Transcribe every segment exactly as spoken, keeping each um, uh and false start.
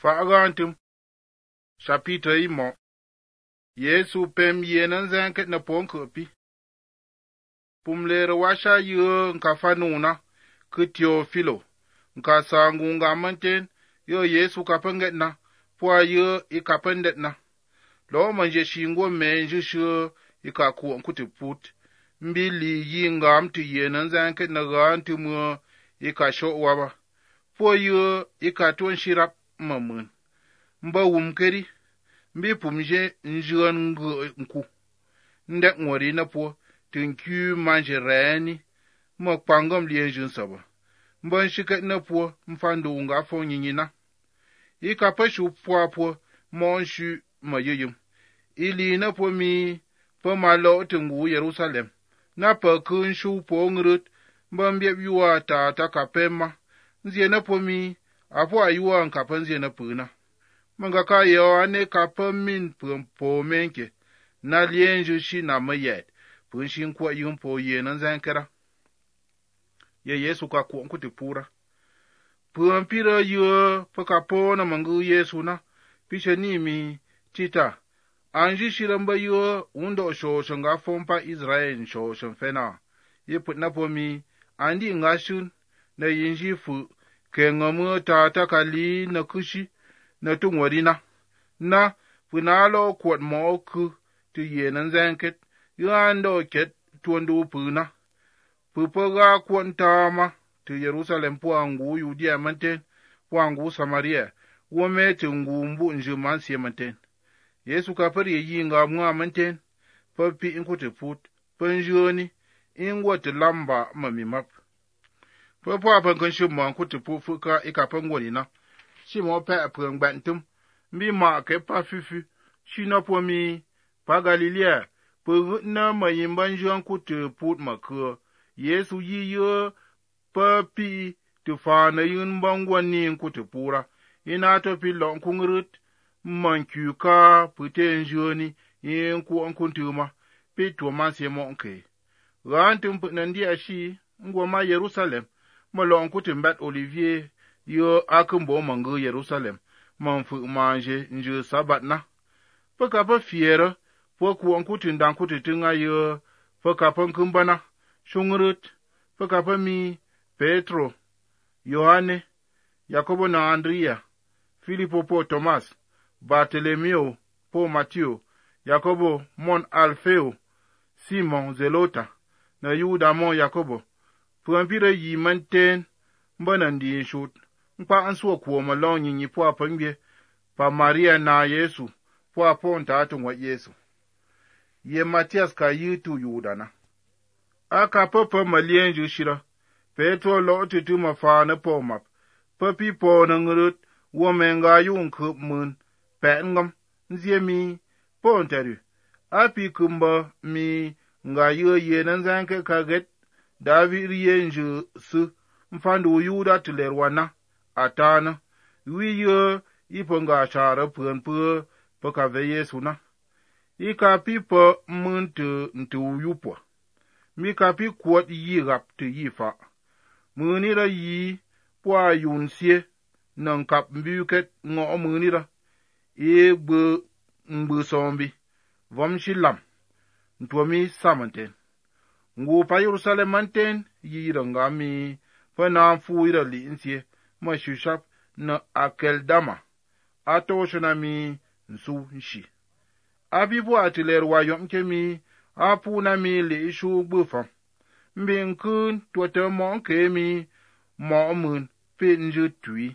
Fa'agantum chapitra imo Yesu pem yenan zanket na ponkopi Pumlere washa yo nkafanuna kityo filo nka sangunga manten yo Yesu kapanget na pwa yo ikapendet na lo manje shingo menje sho ikaku nkutiput mbili yinga mti yenan zanket na gantu mo ikasho waba pwa yo ikatun shirap mamun mba wumkeri mbi pumje njuan nku ndek ngori na po tinkyu manje reni mo pangom lienjun saba mba shikat na po mfandu nga fo nyinyina ikapashu pwa po monshu mayuyum ili na po mi po malo tingu Yerusalem na pa kunshu po ngrut mba mbiep yuwa ta ta kapema nzie na po mi apo ayuwa nkapanzie na puna manga ka yo ane kapa min po menke na lienju shi na mayet pun shin kwa yum po ye nan zankara ye Yesu ka ku nkuti pura pun pira yo pa kapo na mangu Yesu na pisha ni mi tita anji shiramba yo undo sho shanga fompa Israel sho shonfena ye put na po mi andi ngashun na yinji fu ke ngamu ta ta kali na kushi na tungwarina na punalo kwat mo ku tu yenan zanket yando ket tuandu puna pupaga kwantama tu Yerusalem puangu Yudia manten puangu Samaria wome tungu mbu njuman siya manten Yesu kapari yinga mwa manten papi inkuti put panjoni ingwa lamba mamimap papa pankan shuma nkuti pufuka ikapangwani na Shimo pe apeng bantum, mbi ma ke pa fifi, shina po mi, pa Galilea, pe na ma yimban juan kutu put makua, Yesu yi yo, pa pi, tu fa na yun bangwan ni kutu pura, ina to pi long kungrut, man kyu ka, puten joni, yin ku an kuntuma, pi tu man se monke. Rantum put nandi ashi, ngwa ma Yerusalem, ma long kutu mbat Olivier, yo akumbo mangu Yerusalem manfu manje nje sabat na paka pa fiera po ku ankutin dan kutinga yo paka pa kumbana shungurut paka pa mi Petro Yohane Yakobo na Andrea Filipo po Thomas Bartolomeo po Matthew Yakobo mon Alfeo Simon Zelota na Yuda mon Yakobo puampira yi manten mbanandi shut mpa ansuwa kuwa malonyi nyi po apangye pa Maria na Yesu po aponta atungwa Yesu ye Matias ka yitu Yudana aka papa malienju shira Petro lo titu mafana po map papi po nangrut womenga yung kup mun pengam nzie mi po ntaru api kumba mi nga yo ye nanzanke kaget David rienju su mfandu Yuda tulerwana atana wiyo iponga chara puen pu poka ve Yesu na ika pipo muntu ntu yupo mi ka pi kwot yi rap tu yifa munira yi pwa yunsie nan kap mbuket ngo munira e gbu mbu sombi vom shilam ntomi samanten ngu pa Jerusalem manten yi ranga mi pa na fu ira li insie ma shushap na Akeldama ato shona mi nsu nshi abibu atiler wa yom kemi apu na mi le ishu gbufa mbi nkun twata mo nke mi mo mun pe nju tui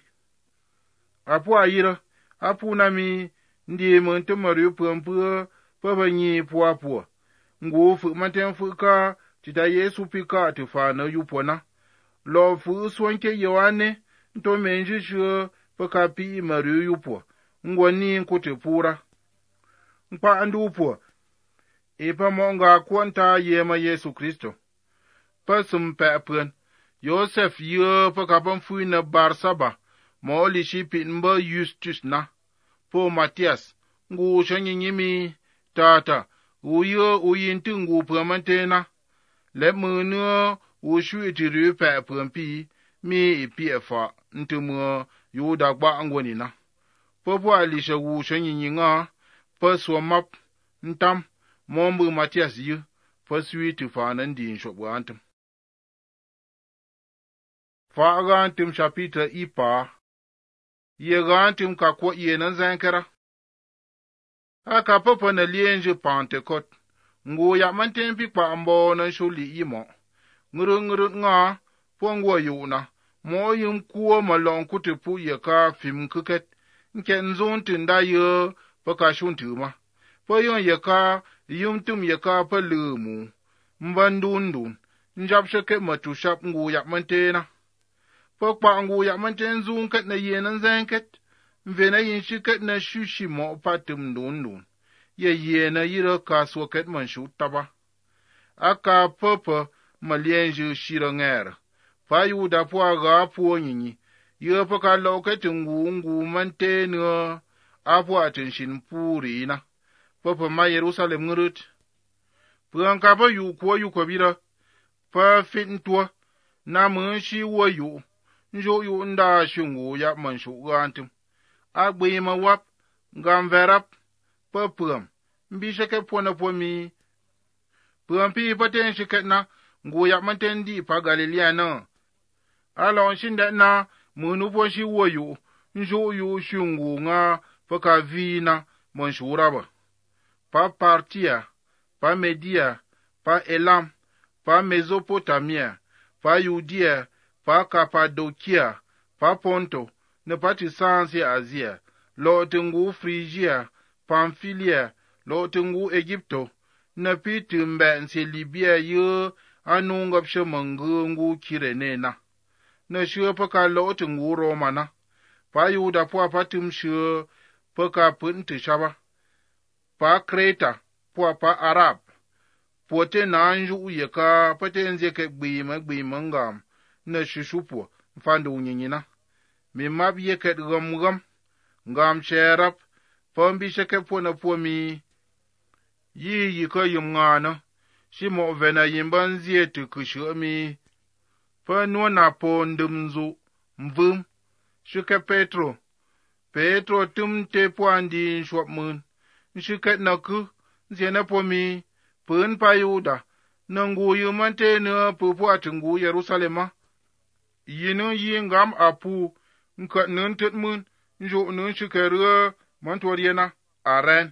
apu ayira apu na mi ndi mun tumari pumpu pa banyi pu apu ngu fu maten fu ka tita Yesu pika tufa na yupona lo fu swanke Yohane nto menji shu paka pi maru yupo ngwani nkuti pura mpa andu po ipa monga kwanta yema Yesu Kristo pasum pepun Yosef yo paka pamfui na Barsaba moli shipi mba Justus na po Matias ngu shanyinyimi tata uyo uyinti ngu pramantena lemunu ushu itiru pepun pi mi ipi efa ntumu Yuda gba angwani na pe bua li she wu she nyi nga pe so map ntam mombu Matias yu pe sui tu fa nan din sho bu antum fa ga antum chapitre ipa ye ga antum ka ko ye nan zankara aka papa na lienje Pentecote ngu ya manten pi pa ambo na shuli imo nguru nguru nga pongwo yuna mo yum kuo malong kutepu ye ka fim kuket nke nzon tinda ye paka shuntuma po yon ye ka yum tum ye ka palumu mbandundun njap sheke matushap ngu ya mantena po pa ngu ya manten zun kat na ye nan zanket mvena yin shiket na shushi mo patum dundun ye ye na yira kaswo ket man shutaba aka papa malienje shira ngere fa yuda po aga po nyinyi ye paka loket ngu ngu mantena apo atenshin puri na papa ma Jerusalem ngurut puan ka ba yu ko yu ko bira pa fin to na mun shi wo yu njo yu nda shungu ya man shu gantum agbe ma wap ngam verap pa puam mbi sheke pona po mi puam pi paten shike na ngu ya mantendi pa Galilea na alon shinda na munu po shi wo yu njo yu shungu nga pa ka vina man shura ba pa Partia, pa Media, pa Elam, pa Mesopotamia, pa Judea, pa Cappadocia, pa Ponto, ne patisansi Asia, lo tengu Phrygia, Pamphylia, lo tengu Egypto, ne pitumbe nse Libya ye anungap shemangu Kirene na, ne shue paka lo tengu Roma na, pa Yuda po patum shue paka punti shaba. Pa Kreta, po pa Arab, po te nanju ye ka pate nze ke gbima gbima ngam na shushupo mfandu nyinyina. Mi map ye ket gam gam, ngam sherap, pa mbi sheke po na po mi. Yi yi ka yum ngana, shi mo vena yimba nzie tu kushu mi. Pa nuona po ndumzu, mvum, shuke Petro. Petro tum te po andi nshwap mun. Nshiket na ku, nzena po mi, pun pa Yuda, nangu yu mante na pupu atungu Yerusalema. Yinu yi ngam apu, nkat nun tit mun, njo nun shikere mantoriena, aren.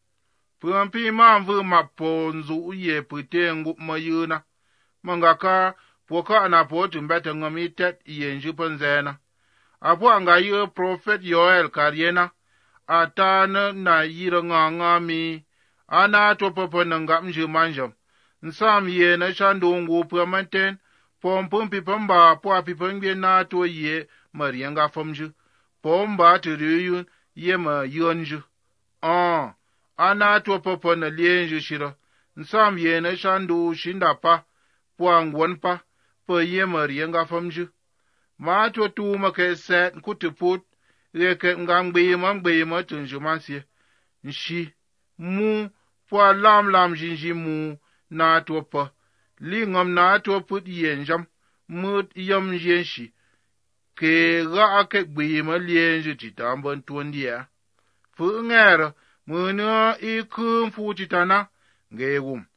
Pun pi ma mvu mapo nzu ye pute ngup mayuna, mangaka poka anapo tumbete ngami tet iye njupan zena. Apo anga yu prophet Yoel kariena, atana na yira nga nga mi ana to papa nanga mje manjam nsam ye na shandongo po manten pompum pipamba po apipangbe na to ye marianga famju pomba tiriyun ye ma yonju ah ana to papa na lienju shira nsam ye na shandu shinda pa po angwon pa po ye marianga famju ma to tu ma ke set kutuput reke ngangbe mangbe ma tunjumansie nshi mu po lam lam jinji mu na to pa lingam na to put yenjam mut yam yenshi ke ga ake gbe ma lienje titambon tuondia fu ngera muna ikum futitana ngewum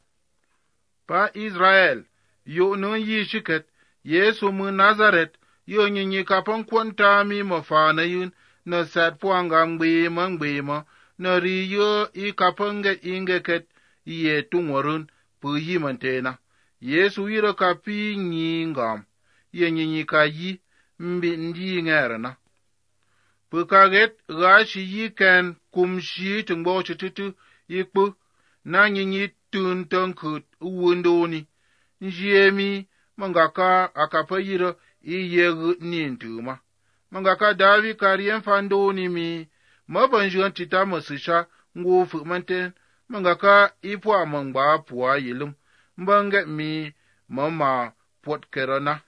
pa Israel yo no yishiket Yesu mu Nazaret yo nyinyi kapon kwanta mi mafana yun na sat puanga ngbe ma ngbe ma na riyo i kapange ingeket ye tungorun pu yi mantena Yesu ira kapi nyingam ye nyinyi ka yi mbi ndi ngerna pu kaget gashi yi ken kumshi tungbo chitutu yikpu na nyinyi tun tankut uwundoni njemi mangaka akapa yira iye nintuma mangaka davi karien fandoni mi mabanjuan tita masisha ngufu manten mangaka ipwa mangba puwa yilum mbange mi mama pot kerana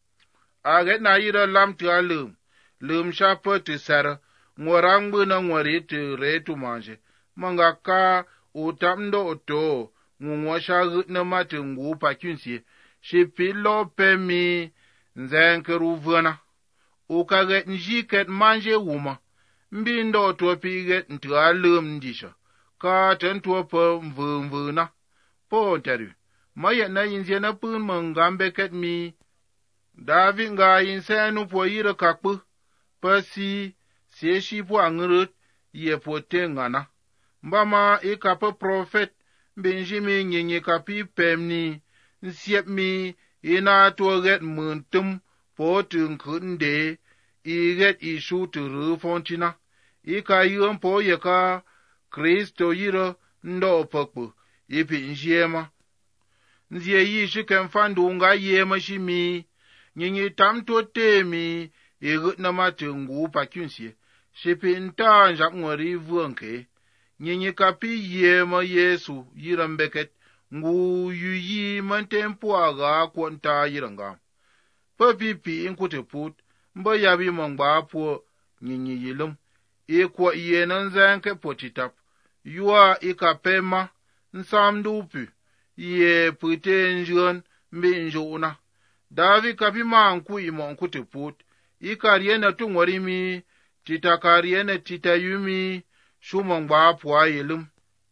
aget na yira lam tu alum lum shapa tu sara ngorangbu na ngori tu retu manje mangaka utamdo oto ngwasha na matungu pakyunsi shipilo pemi nzenkeru vana ukaget njiket manje wuma mbi ndo to piget ntua lum ndisha ka ten to po mvu mvu na po teru maya na inje na pun mangambe ket mi Davi nga insenu po yira kakpu pasi seshi po angrut ye po tengana mbama ikapa prophet Benjamin nyenye kapi pemni nsiep mi ina toget muntum po tunkunde iget isu turu fontina ika yum po yeka Kristo yira ndo pokpu ipi njema nzie yi shikem fandu nga yema shimi nyenye tamto temi igut na matungu pakyunsie shipi nta njak ngori vuanke nyenye kapi yema Yesu yirambeket ngu yuyi mantempo aga kwanta yiranga papi pi inkute put mba yabi mangba po nyenye yilum ikwa yenan zanke potitap yuwa ikapema nsamdupi ye pute njuan mbi njuna Davi kapi manku imonkute put ikariena tungwarimi titakariena titayumi shumangba po yilum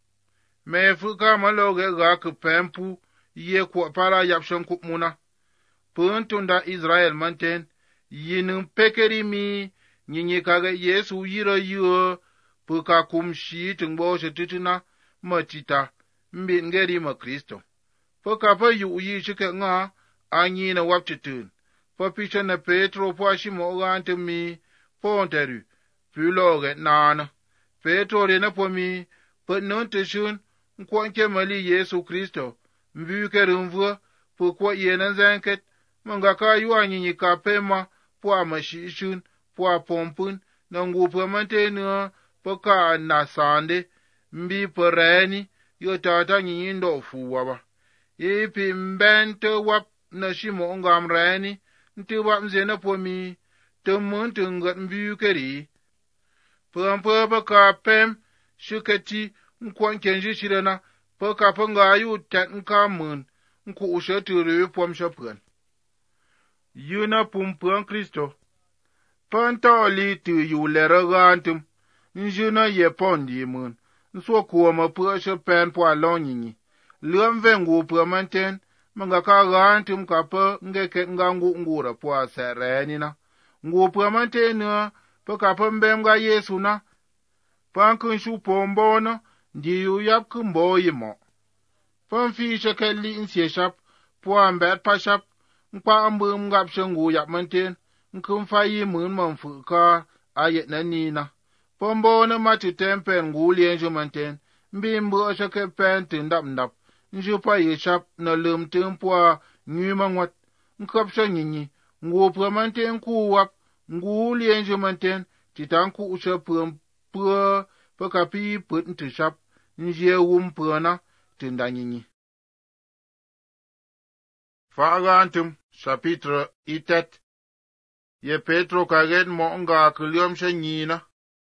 mefuka maloge ga kupempu ye kwa para yapshan kupmuna puntunda Israel manten yinun pekerimi nyinyi kage Yesu yira yuo puka kumshi tungbo shetituna matita mbi ngeri ma Kristo puka pa yu yi shike nga anyi na waptitun pa pisha na Petro po ashimo gantumi ponteru puloge nana Petro rena po mi pa nontishun nkwanke mali Yesu Kristo mbuke rumvua po kwa yenan zanket mangaka yuwa nyinyi kapema po amashishun po pompun na ngupa mantenu po ka nasande mbi poreni yo tata nyinyi ndo fuwa ba ipi mbente wap na shimo ngam reni nti wap mzena po mi tumun tungat mbuke ri pampa pa ka pem shukati nkwanke njishirena pa ka panga yu tat nkamun nku ushaturu pom shapgan yuna pumpuan Kristo pantoli tu yu leragantum njuna ye pondi mun nso kuwa mapusha pen po alonyinyi luam vengu po manten manga ka gantum kapa ngeke ngangu ngura po aserenina ngu po manten pa kapa mbemga Yesu na pankun shu pombono ndi yu yap kumbo yimo pamfi shakeli insieshap po ambet pashap nkpa ambum ngap shengu yap manten nkum fayi mun manfuka ayet nanina pombo na mati tempen nguli enjo manten mbimbo shake penten ndap ndap njupa yeshap na lum tempo nyuma ngwat nkap shenyi ngupa manten ku wap nguli enjo manten titanku ushapum pu pakapi put ntishap nje wumpuna tindanyinyi Fagantum chapitre itet ye Petro kaget mo nga kuliom shenyina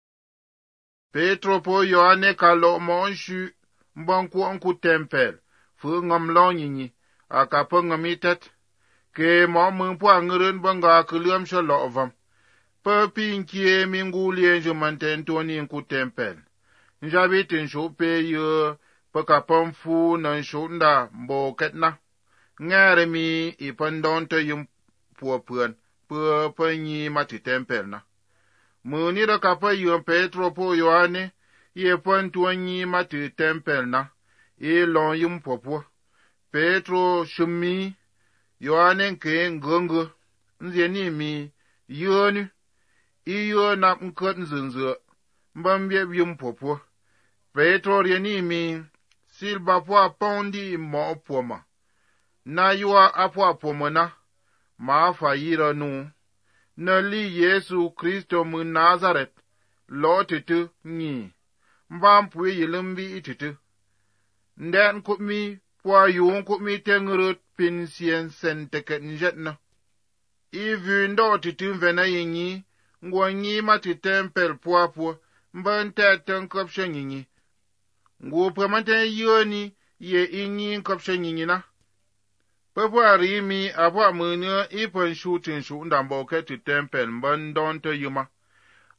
Petro po Yohane kalo mo nshu mbanku anku tempel fu ngam lonyinyi akapa ngamitet ke mo mumpo angren banga kuliom shalovam pa pinkie minguli enjo mantentoni anku tempel njabitin shope yo pakapamfu nan shunda mboketna ngare mi ipandonte yum puapuan pu panyi mati tempel na muni da kapa yum Petro po Yohane ye pantuanyi mati tempel na e lon yum popo Petro shumi Yohane ke ngongo nzeni mi yoni iyo na mkot nzunzu mbambye yum popo Petro rieni mi silba po pondi mo poma na yuwa apwa pomona ma fa yira nu na li Yesu Kristo mu Nazaret lo titu ni mbam pu yilumbi ititu nden kupmi po yu kupmi tengrut pin sien senteke njetna ivu ndo titu vena yinyi ngwanyi mati tempel po po mbante tenkopshen yinyi ngu pamante yoni ye inyi nkopshen yinyi na Papa rimi apa munyo ipon shooting shu ndambo ke ti tempel mbandon te yuma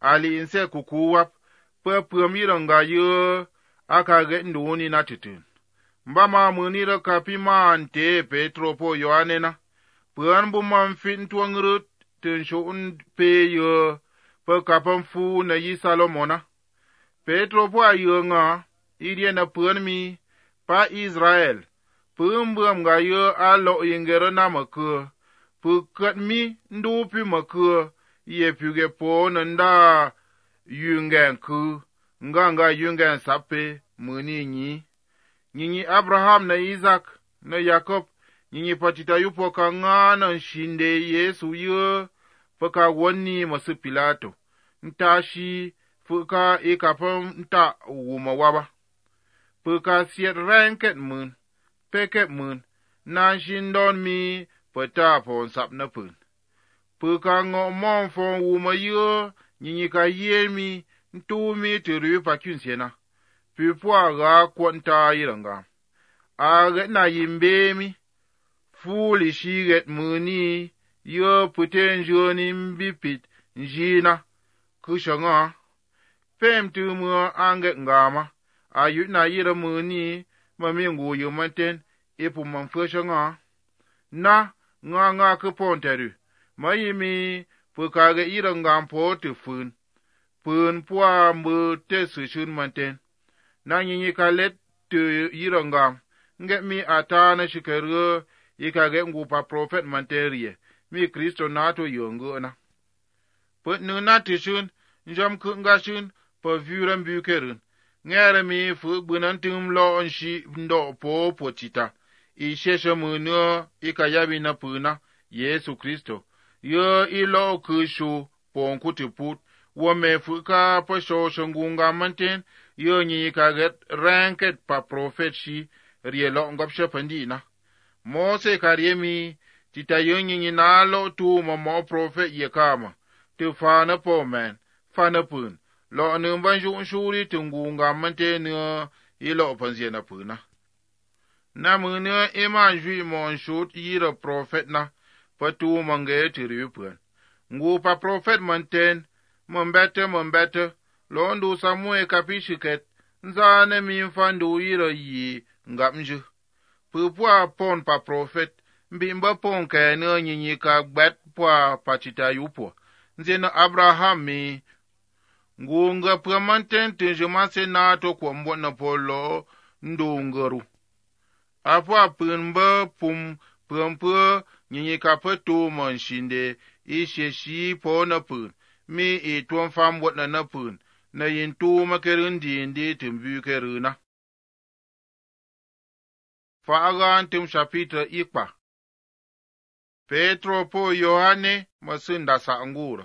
ali inse kuku wap pe pem yiranga ye aka get nduni na titin mba ma munira kapima ante Petro po Yohane na puan bu man fin tuangrut tin shun pe ye pe kapam fu na yi Salomona Petro po ayunga idie na puan mi pa Israel pum bum ga ye alo yingero na maku pu kat mi ndu pi maku ye puge po nanda yungen ku nganga yungen sape muni nyi nyinyi Abraham na Isaac na Jacob nyinyi patita yupo kanga na shinde Yesu ye paka woni masu Pilato ntashi fuka ikapam nta wuma waba paka siet ranket mun peket mun na shindon mi pata pon sap na pun paka ngo mon fon wuma ye nyinyi ka yemi ntu mi turu pa kyunsiena pipwa ga kwanta yiranga aga na yimbe mi fuli shiget muni yo puten joni mbipit njina kushanga pem tu mu ange ngama ayu na yira muni mamingu yumanten ipu manfushanga na nga nga kuponteru mayimi pukage yiranga po tufun pun pwa mbu tesu shun manten na nyinyi kalet tu yiranga nge mi atana shikeru ikage ngupa prophet manterie mi Kristo nato yongo na put nu na tishun njam kunga shun po vyuran bukerun ngere mi fu bunan tum lo nshi ndo po potita i sheshe muno ikayabi na puna Yesu Kristo yo ilo kushu po nkutiput wo me fuka po sho shungunga manten yo nyi kaget ranket pa prophet shi rielo ngopshe pandina Mose karyemi tita yo nyi nalo tu mo mo prophet ye kama tu fana po man fana pun lo numban ju shuri tungunga manten no ilo panzie na puna na munyo iman jui mon shut yira prophet na patu mange tiri pun ngu pa prophet manten Mbete mbete londo samwe kapishiket nzane mimfandu yira yi ngamju pupwa pon pa prophet mbimba pon ke no nyinyi ka gbet pwa pachita yupo nzena Abraham mi ngunga pramanten tenjuma senato kwa mbona polo ndongaru apwa pumba pum pumpa nyinyi ka pato manshinde isheshi pona pun mi e tuon fam wat na napun na yin tu makerin di ndi tumbu keruna fa agan tum chapitra ikpa Petro po Yohane masinda sa angura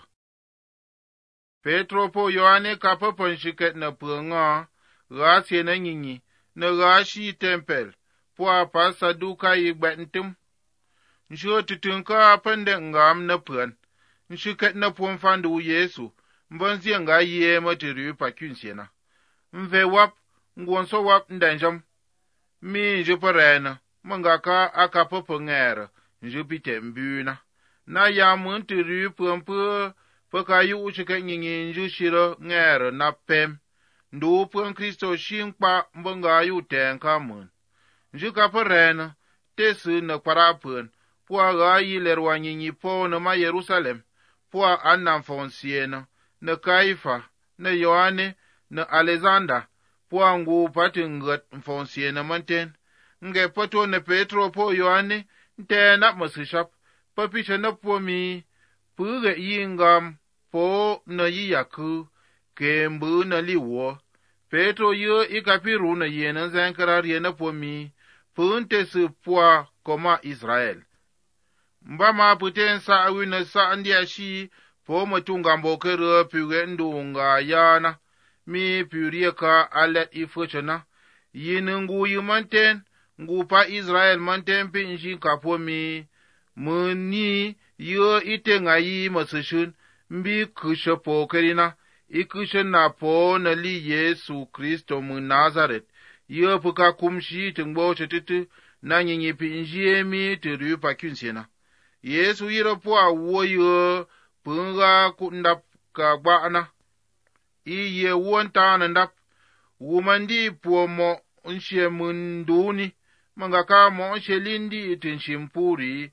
Petro po Yohane kapapon shiket na punga gasi na nyinyi na gashi tempel po apa saduka yigbentum njo tutunka pande ngam na pun nshiket na pomfandu Yesu mbonzi nga ye matiru pa kyunsiena mve wap ngonso wap ndanjam mi juparena mangaka akapopo ngere njupite mbuna na ya muntiru pompo pakayu uchike nyinyi njushiro ngere na pem ndu pon Kristo shinkpa mbonga yu tenka mun njuka parena tesu na parapun po ga yilerwa nyinyi po na ma Yerusalem Pwa annan fonsiena, na Kaifa, na Yohane, na Alexander, pwa ngu patingat fonsiena manten, nge pato na Petro po Yohane, nte na masishap, papisha na po mi, puga yingam, po na yiyaku, kembu na liwo, Petro yo ikapiru na yena zankarar yena po mi, punte su pwa koma Israel. Mbama puten sa awina sa andia shi po matunga mbokere puge ndunga yana mi purieka alet ifuchana yinungu yumanten ngu pa Israel manten pinji kapo mi muni yo ite ngayi masishun mbi kusha po kerina ikusha na po na li Yesu Kristo mu Nazaret yo puka kumshi tungbo chetitu na nyinyi pinji emi turu pa kyunsena Yesu yira po awoyo punga kundap ka gbana i ye won ta na ndap wumandi po mo nshe munduni mangaka mo shelindi itin shimpuri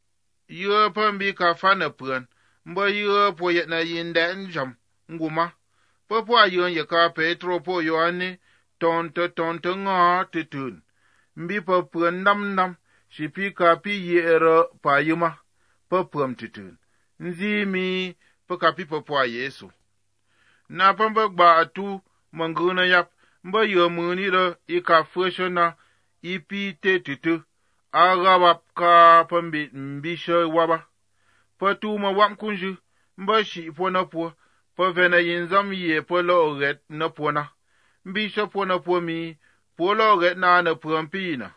ye pambi ka fana puen mba ye po ye na yinda njam nguma popo ayon ye ka Petro po Yohane tonto tonto nga titun mbi po puen ndam ndam shipi ka pi yera pa yuma po puem titun nzi mi po ka pi po po Yesu na pamba gba atu manguna yap mba ye muni ra ika feshona ipi te titu aga wap ka pambi mbisha waba patu ma wam kunju mba shi po na po po vena yinzam ye po lo ret na po na mbisha po na po mi po lo ret na na pumpina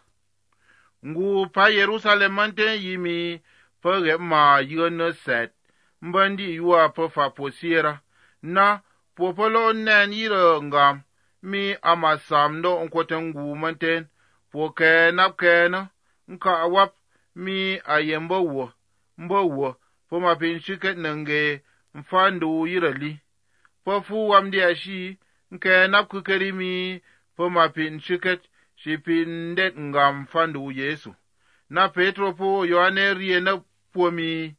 ngu pa Jerusalem mante yimi po ret ma yona set mbandi yuwa po fa po sira na po po lo nen yira ngam mi amasam do nkotengu manten po ke nap ke na nka wap mi ayembo wo mbo wo po ma pin shiket nange mfandu yirali po fu wam dia shi nke nap ku kerimi po ma pin shiket shipin det ngam mfandu Yesu na Petro po Yohane rie na po mi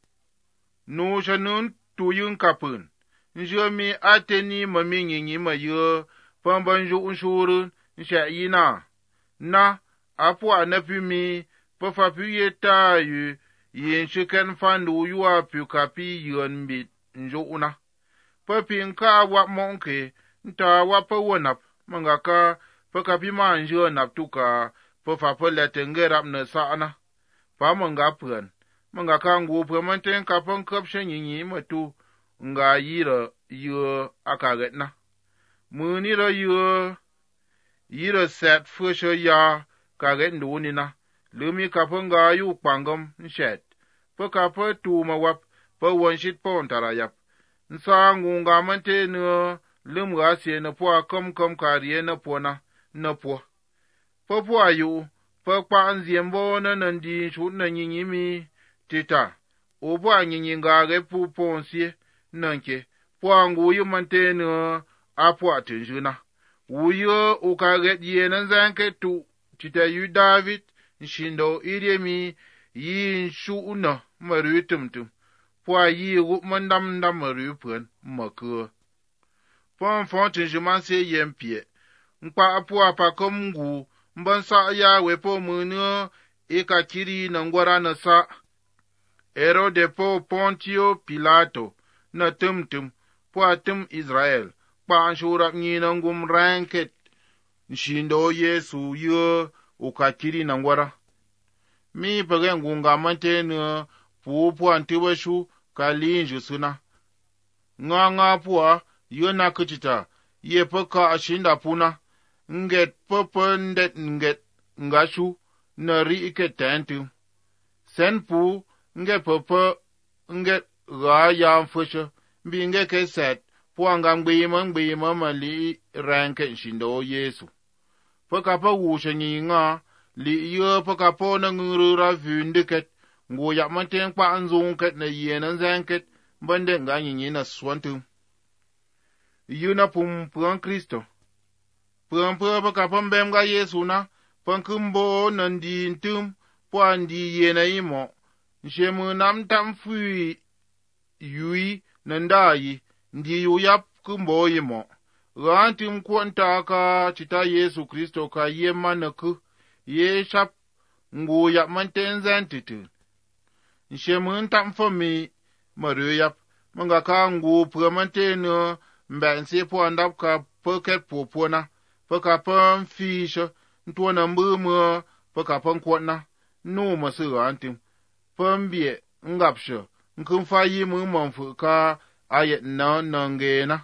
nu shanun tuyun kapun njo mi ateni mami nyinyi ma yo pambanju unshurun nsha yina na apo anapi mi po fa piye ta yu yin shiken fandu yuwa pi kapi yon bit njo una po pinka wa monke nta wa po wonap mangaka po kapi ma njo nap tuka po fa po letengerap na sana pa manga puen mangaka ngu po manten kapon kapshen yinyi matu nga yira yo akagetna muni ra yo yira set fusho ya kaget nduni na lumi kapanga yu pangam nshet po kapa tu ma wap po wanshit po ntara yap nsa ngunga mante no lum ga se na po kam kam kariye na po na na po po po ayu po pa anziembo na nandi shu na nyinyi mi tita obo anyinyi nga ge pu ponsie nanke po angu yu mante no apo atinjuna uyo ukaget ye na zanke tu tita yu David nshindo iremi yin shu una maru tumtum po yi ru mandam ndam maru puen makwe pon fon tinjuman se yempie nkpa apo apakom ngu mbansa ya wepo munyo ikakiri na ngwara na sa Herode po Pontio Pilato na tumtum po atum Israel pa anshurap nyina ngum ranket nshindo Yesu yo ukakiri na ngwara mi pege ngunga mantene pu pu antibashu kalinju suna nga nga puwa yo na kuchita ye paka ashinda puna nget popondet nget ngashu na ri ike tentu sen pu nge popo nget ga ya mfusho mbinge ke set puwa nga mgbima mgbima mali ranke nshindo Yesu paka pa wusha nyinga li yo paka po na ngurura vundiket ngu ya manten pa anzunket na yena zanket bande nga nyinyi na swantum yuna pum puan Kristo puan puan paka pambem ga Yesu na pankumbo nandi ntum puan di yena imo nshemu nam tam fui yui nandayi ndi yu yap kumbo imo rantim kwanta ka chita Yesu Kristo ka yema naku ye shap ngu yap manten zantitu nshemun tam fomi maru yap manga ka ngu pramanteno mbanse po andap ka poket popona poka pam fisha ntwana mbumo poka pam kwona no masu rantim pambie ngapsho nkumfa yimu mamfu ka ayet na nangena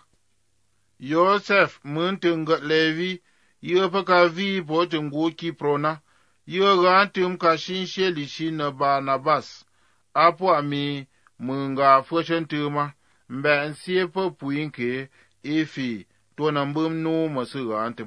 Yosef muntunga Levi yopa ka vi potungu kiprona yo rantum ka shinshe lishina Barnabas apo ami munga fosentuma mba nsie po puinke efi tona mbum no masu rantum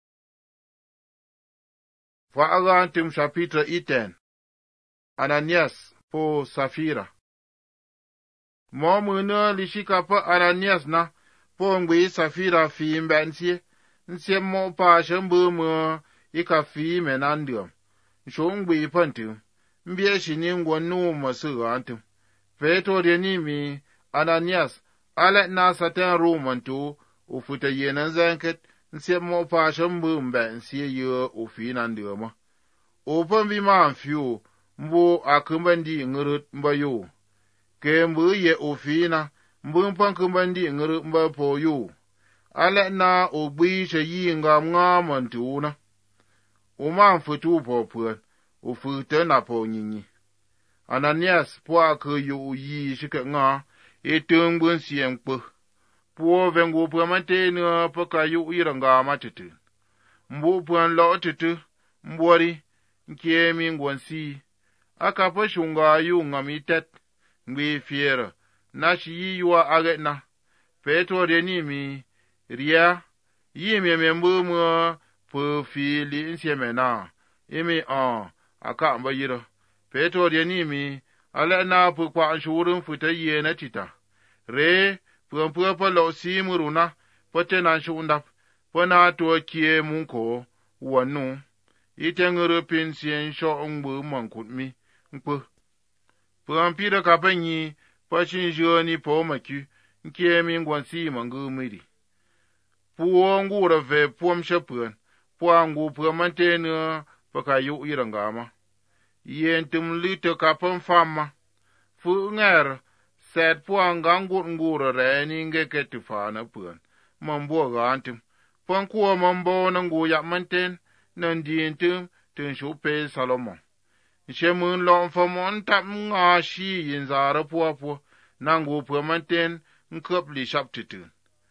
fa rantum chapitre iten Ananias po Safira mo muna lishika pa Ananias na pong bi safira fi mben sie nsie mo pa shambu mo ika fi menandium shong bi pantu mbie shinin gwanu masu antum Petro denimi Ananias ale na satan romanto ufuta yenan zanket nsie mo pa shambu mben nsie ye ofinandium open bi man fiu mbo akumbandi ngurut mbayo ke mbu ye ofina mbu pankumbandi ngurut mbapo yo ale na ogbi shayi ngam ngaman tuna o man futu popuen o futa na po nyinyi Ananias po aku yu yi shike nga etung bun siem po po vengo po mate na paka yu iranga matitu mbu puan lo titu mbori nkemi ngwansi aka po shunga yu ngamitet ngbi fiera na shi yuwa agena Petro denimi ria yimi membu mo po fili insiemena imi a aka mbayiro Petro denimi ala na po kwa shurun futa yena tita re po po po lo simuruna pote na shunda pona to kie munko wanu itengere pensien sho ngbu mankutmi ngpo po ampira kapanyi pachin joni po maki nkemi ngwansi mangu miri puo ngura ve puom shapuen puo ngu puo mantene paka yu irangama yentum lito kapan fama fu nger set puo ngangur ngura re ninge ketufana puen mambo gantum pon kuo mambo nangu ya manten nandintum tun shupe Salomon shemun lom famon tap nga shi yinzara puo puo nangu puo manten nkop li shaptitu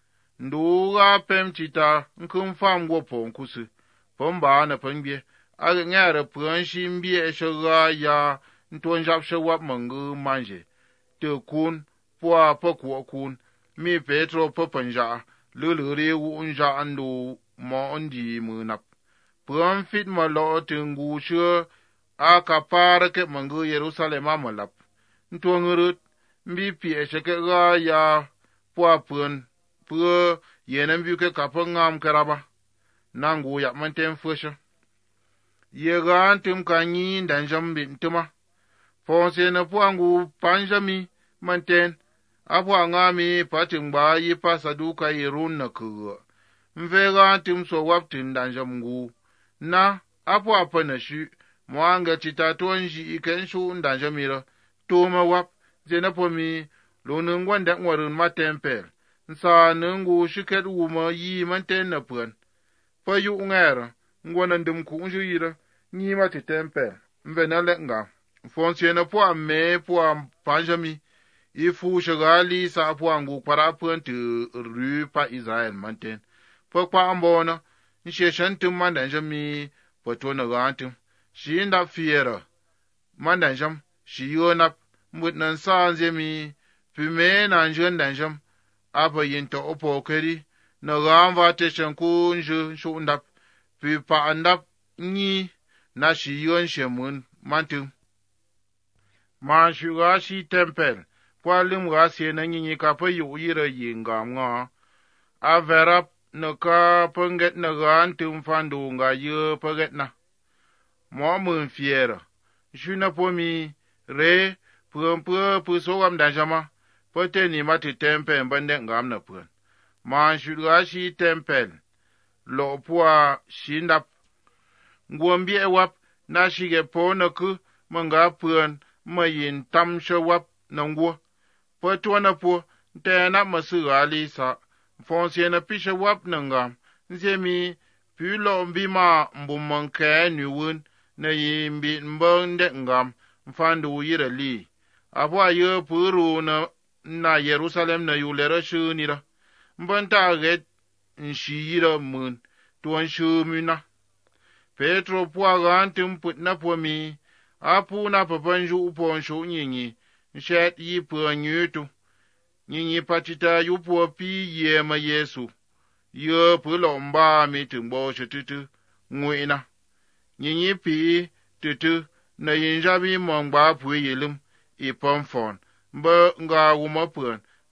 nduga pem chita nkum fam go pon kusu pomba na pengbe ag ngara pon shimbi e shoga ya nton jap shawap mangu manje te kun poa pokwo kun mi Petro popanja lulure wu unja andu mo ondi munap pon fit ma lo tingu shu aka para ke mangu Jerusalem amalap ntongurut mbi pi e sheke ga ya poa pon puo yenen bi ke kapangam karaba nangu ya mantem fusha ye ga antum kanyi ndanjam bintuma fonse na puangu panjami manten apwa ngami patingba yi pasaduka yirun na ku mvega antum so waptin ndanjam ngu na apwa panashi mwanga titatonji ikenshu ndanjamira toma wap zenapomi lonungwanda ngwarun matempel nsa nungu shiket wuma yi manten na puan pa yu ngera ngwana ndum ku unju yira ni mati tempe mvena lenga fonse na po me po panjami ifu shagali sa po angu para puan tu ru pa Israel manten pa kwa ambona nshe shantum mandanjami pato na gantum shi nda fiera mandanjam shi yona mutnan sa nzemi pime na njandanjam apa yinta opo keri na gamba te shanku nju shundap pi pa andap ni na shi yon shemun mantu ma shuga shi tempel kwalim ga se na nyinyi ka pa yu yira yinga nga avera na ka panget na gantum fandu nga yu paget na mo mun fiera shuna pomi re pumpu pu so am dajama pote ni mati tempel mbande ngam na puan ma shuga shi tempel lo pua shindap ngwombi e wap na shige po na ku manga puan mayin tam shawap na ngwo pote na po te na masu ali sa fonse na pisha wap na ngam nzemi pilo mbima mbumanke niwun na yimbi mbonde ngam mfandu yira li abwa ye puru na na Jerusalem na yulera shunira mbanta get nshira mun tuan shumina Petro pwa gantum put na pomi apu na papanju upon shu nyinyi nshet yi pwa nyutu nyinyi patita yupo pi ye ma Yesu ye pulo mba mi tumbo shitutu ngwina nyinyi pi tutu na yinjabi mongba pu yilum ipomfon mba nga wuma puan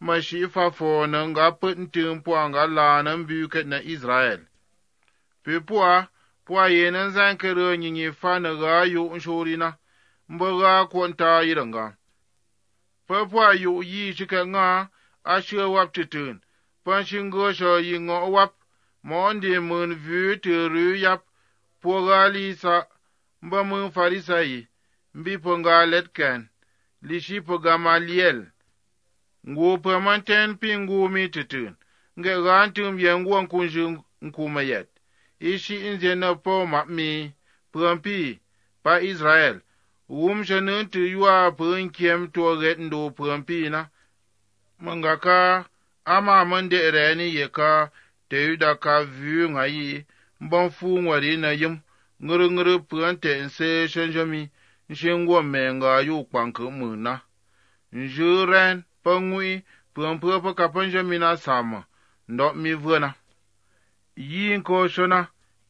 ma shi fa fo na nga put tim po nga la na mbu ket na Israel pe po po ye na zan kero nyinyi fa na ga yu nshori na mbaga kwanta yiranga pe po yu yi chike nga a she wap titun pan shingo sho yi ngo wap monde mun vu te ru yap po ga li sa mba mun farisai mbi po nga letken li shi po Gamaliel ngu pe manten pingu mi titun nge gantum yengu kunjung nkumayet ishi inje na po ma mi prampi pa Israel wum shanun tu yua pun kiem to get ndo prampi na mangaka ama mande reni yeka te yuda ka vu ngai mbon fu ngwari na yim nguru nguru prante nse shanjami nshengwo menga yu kwanku muna njuren pangui prampo pa kapanjami na sama ndo mi vuna yin ko shona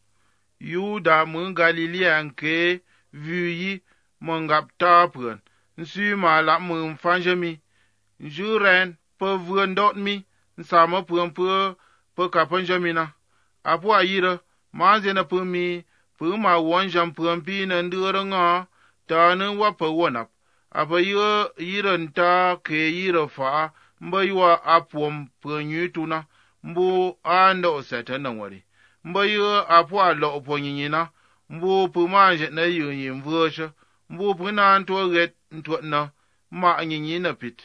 yuda mun Galilea nke vu yi mongap ta pran nsu ma la mun fanjami njuren pa vun dot mi nsama prampo pa kapanjami na apo ayira manze na pumi puma wonjam prampi na ndura nga ta na wa pa wonap apa yo yiran ta ke yira fa mbaywa apom panyutuna mbu ando setana wari mbayo apo alo oponyina mbu pumanje na yunyi mvosha mbu puna nto get nto na ma nyinyi na pit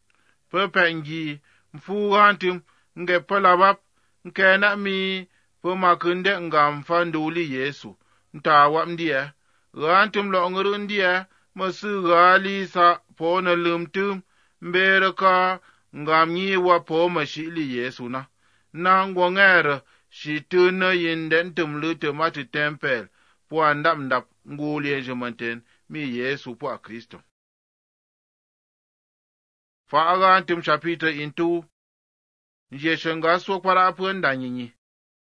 pepengi mfu hantum nge palabap nke na mi puma kunde nga mfanduli Yesu ntawa mdia rantum lo nguru ndia masu gali sa pona lumtum mberaka ngamnyi wa po mashili Yesu na na ngongera shi tuna yinden tumlute mati tempel po andam ndap nguli jemanten mi Yesu po Kristo fa aga tum chapita into nje shanga so para apun danyinyi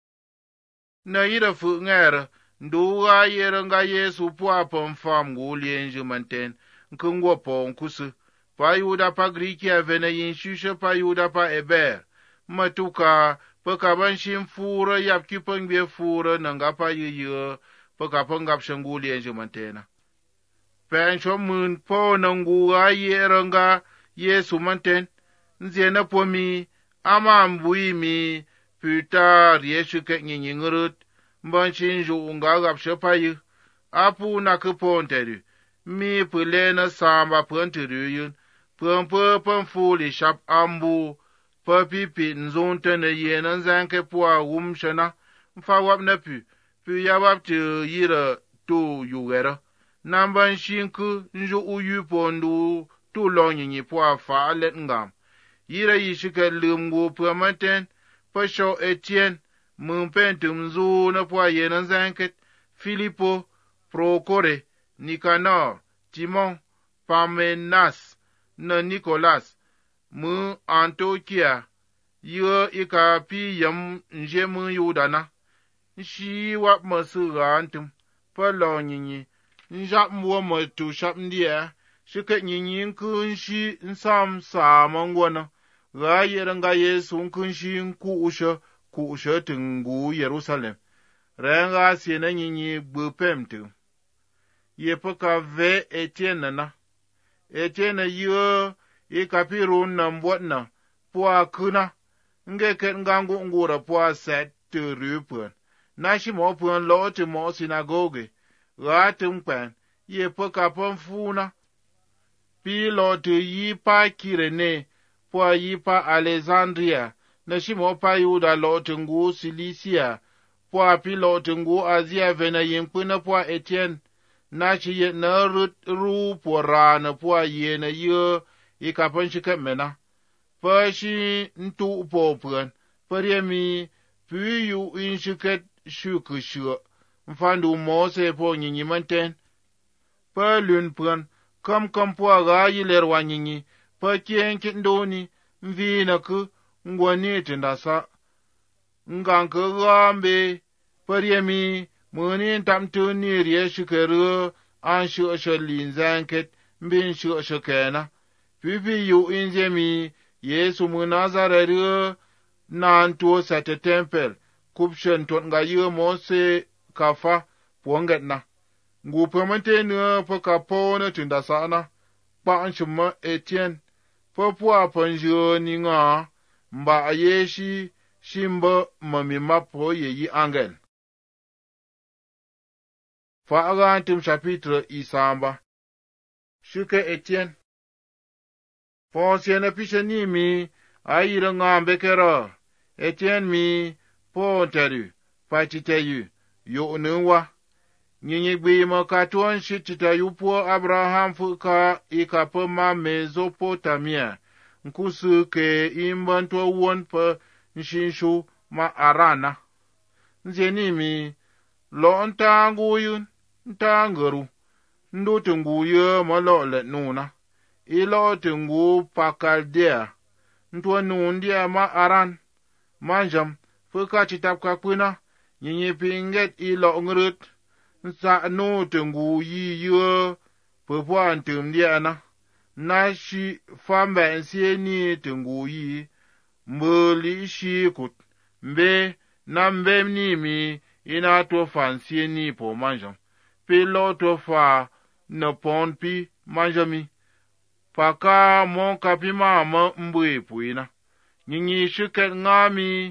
na yira fu ngera nduga yeranga Yesu po apon fam nguli jemanten nkungwo po nkusu pa yuda pa Griki avena yin shusha pa yuda pa eber matuka paka ban shin fura yap kipang be fura nanga pa yiyo paka pangap shanguli enje mantena pen chomun po nangu ayeranga Yesu manten nzena pomi ama mbui mi puta Yesu ke nyingurut mbanchin ju nga gap shepayu apu nakuponteru mi pulena samba ponteru yun pompo pomfuli shap ambu pa pipi nzonte na yena zanke poa wumshana mfa wap na pu pu ya wap te yira to yuwera namban shinku njo uyu pondu to lonyi poa fa let ngam yira yishike lumgo pamaten pa sho Etienne mun pentum zo na poa yena zanke Filipo Procore Nicanor Timon Parmenas na Nicolas mu Antiochia yo ika pi yam nje mu yudana shi wap masu rantum pa lo nyinyi njap mwo mo tu shap ndia shike nyinyi kun shi nsam sa mangwana ga yeranga Yesu kun shi ku usha ku usha tungu Jerusalem renga sina nyinyi gbupemtu ye paka ve Etienne na Etienne yo ikapirun na mbotna poa kuna nge ket ngangu ngura poa set te rupun na shi mo pun lo te mo sinagoge ratum pen ye poka pon funa pi lo te yi pa Kirene poa yi pa Alexandria na shi mo pa Yuda lo te ngu Cilicia poa pi lo te ngu Asia vena yimpuna poa Etienne na shi ye na rut ru pora na poa ye na yo ikapan shi kemena pa shi ntu popran paremi piyu in shiket shukushu mfandu mose po nyinyi manten pa lun pran kam kam po aga yiler wa nyinyi pa kien kindoni mvina ku ngwani tindasa nganka gambe paremi muni tamtuni riye shikeru an shu shalin zanket mbin shu shukena pipi yu injemi Yesu mu Nazaret yu nan tuo sa te tempel kupshen tot nga yu Mose kafa puanget na ngu pemante ne pe kapone tinda sana pa anchuma Etienne pe pua panjo ni nga mba yeshi shimba mami mapo ye yi angel. Fa agantum chapitre isamba. Shuke Etienne. Ponsiene pishani mi ayira nga mbekera. Etienne mi ponteru patiteyu yo unwa. Nyinyi gbima katuan shitita yupo Abraham fuka ikapo ma Mesopotamia. Nkusu ke imbanto won pa nshinshu ma arana. Nzeni mi lo ntangu yun ntangaru. Ndo tungu ye ma lo let nuna. Ilo tungu pakaldea. Ntwa nundia ma aran. Manjam fuka chitap kakpuna. Nyinyi pinget ilo ngrut. Nsa no tungu yi ye pepwa ntumdia na. Na shi famba nsiye ni tungu yi. Mbeli shi kut. Mbe na mbe ni mi ina to fa nsiye ni po manjam. Pe lo to fa na pon pi manjami. Paka mon kapi mama mbwe puina. Nyinyi shiket ngami.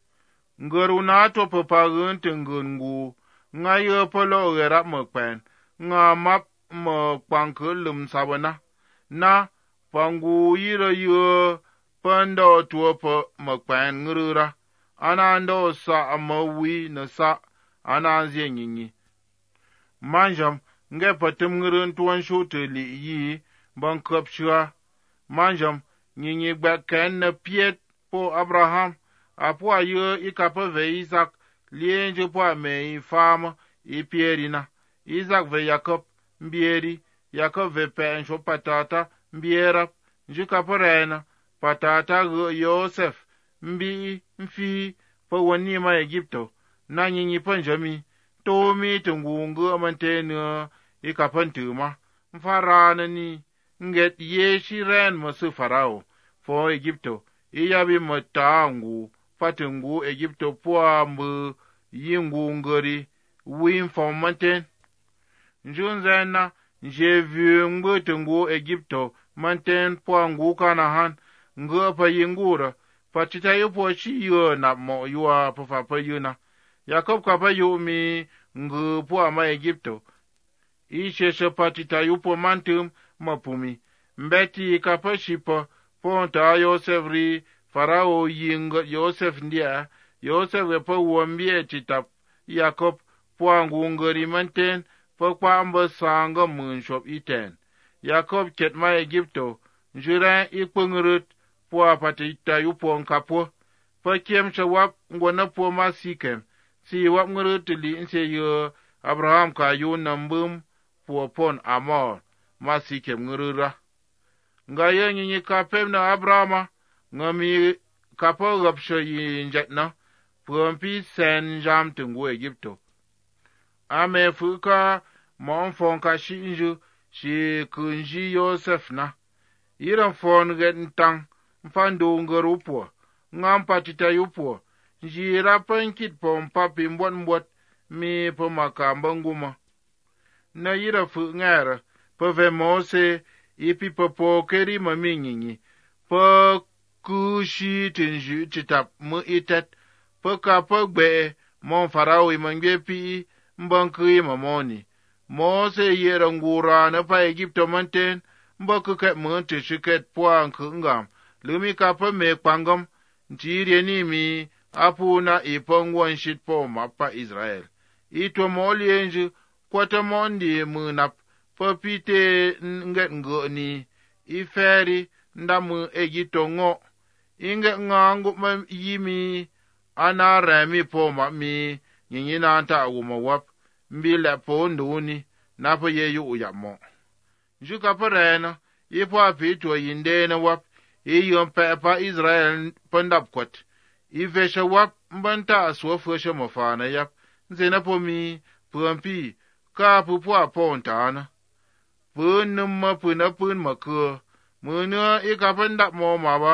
Ngaru na to pepa gunte ngungu. Nga ye polo gerap mekpen. Nga map mekpanke lum sabana. Na pangu yira ye pendo tuopo mekpen ngurura. Anando sa amawi na sa ananzie nyinyi. Manjam nge patim ngurun tuan shote li yi bankapshua. Manjam nyinyi gbeken na piet po Abraham. Apua ye ikapa ve Isaac. Lienje po me fama ipierina. Isaac ve Jacob mbieri. Jacob ve pensho patata mbiera. Njikapa rena. Patata ge Yosef mbi mfi po wanima Egypto. Na nyinyi panjami. Tomi tungungu amantene ikapa ntuma. Mfarana ni. Nget yeshi ren masu farao. Po Egypto. Iyabi matangu. Patungu Egypto po mbu yingu ngari. Wim fomanten. Njunzena. Njevu mbu tungu Egypto. Manten po ngu kanahan. Nga pa yingura. Patita yu po chi yu na mo yuwa po fa pa yu na. Yakob kapa yu mi ngu po ama Egypto. Isheshe patita yu po mantum mapumi. Mbeti kapa shipa po nta Yosef ri farao yinga Yosef ndia. Yosef wepa uambie titap Yakob po ngu ngari manten po kwa amba sanga munshop iten. Yakob ket ma Egypto. Njura ikpungurut po patita yu po nkapo. Pa kiem shawap ngwana po ma sikem. Si wap ngurut li nse yu Abraham ka yu nambum po pon amor. Ma sikem ngurura. Nga ye nyinyi kapem na Abrahama. Nga mi kapo gapsho yi njatna. Pumpi sen jam tungu Egypto. Ame fuka monfon ka shinju. Shi kunji Yosef na. Iran fon get ntang. Mfando ngarupo. Ngampa tita yupo. Njira pankit po mpapi mbot mbot. Mi po makamba nguma. Na ira fu ngara. Po ve Mose. Ipi po po keri mami nyinyi. Po kushi tinju titap mu itet. Po ka po gbe. Mon farao imangbe pi. Mbankui mamoni. Mose yera ngura na pa Egypto manten. Mbaku ket mwante shiket po ngam. Lumi kapa me kwangam. Ntiri ni mi. Apu na ipongwan shit po mapa Israel. Ito moli enju. Kwata mondi munap. Popite nget ngo ni. Iferi ndamu Egypto ngo. Inget ngangu ma yimi. Ana remi po ma mi. Nyinyi na anta aguma wap. Mbile po nduni. Napo yeyu uyamo. Njuka parena. Ipo apito yinde na wap. Iyo mpepa Israel pandap kwat. Ivesha wap mbanta aswafusha mafana yap. Nzena po mi. Pumpi. Ka pupu apontana. Pun numma puna pun makua. Muna ikapandap mo maba.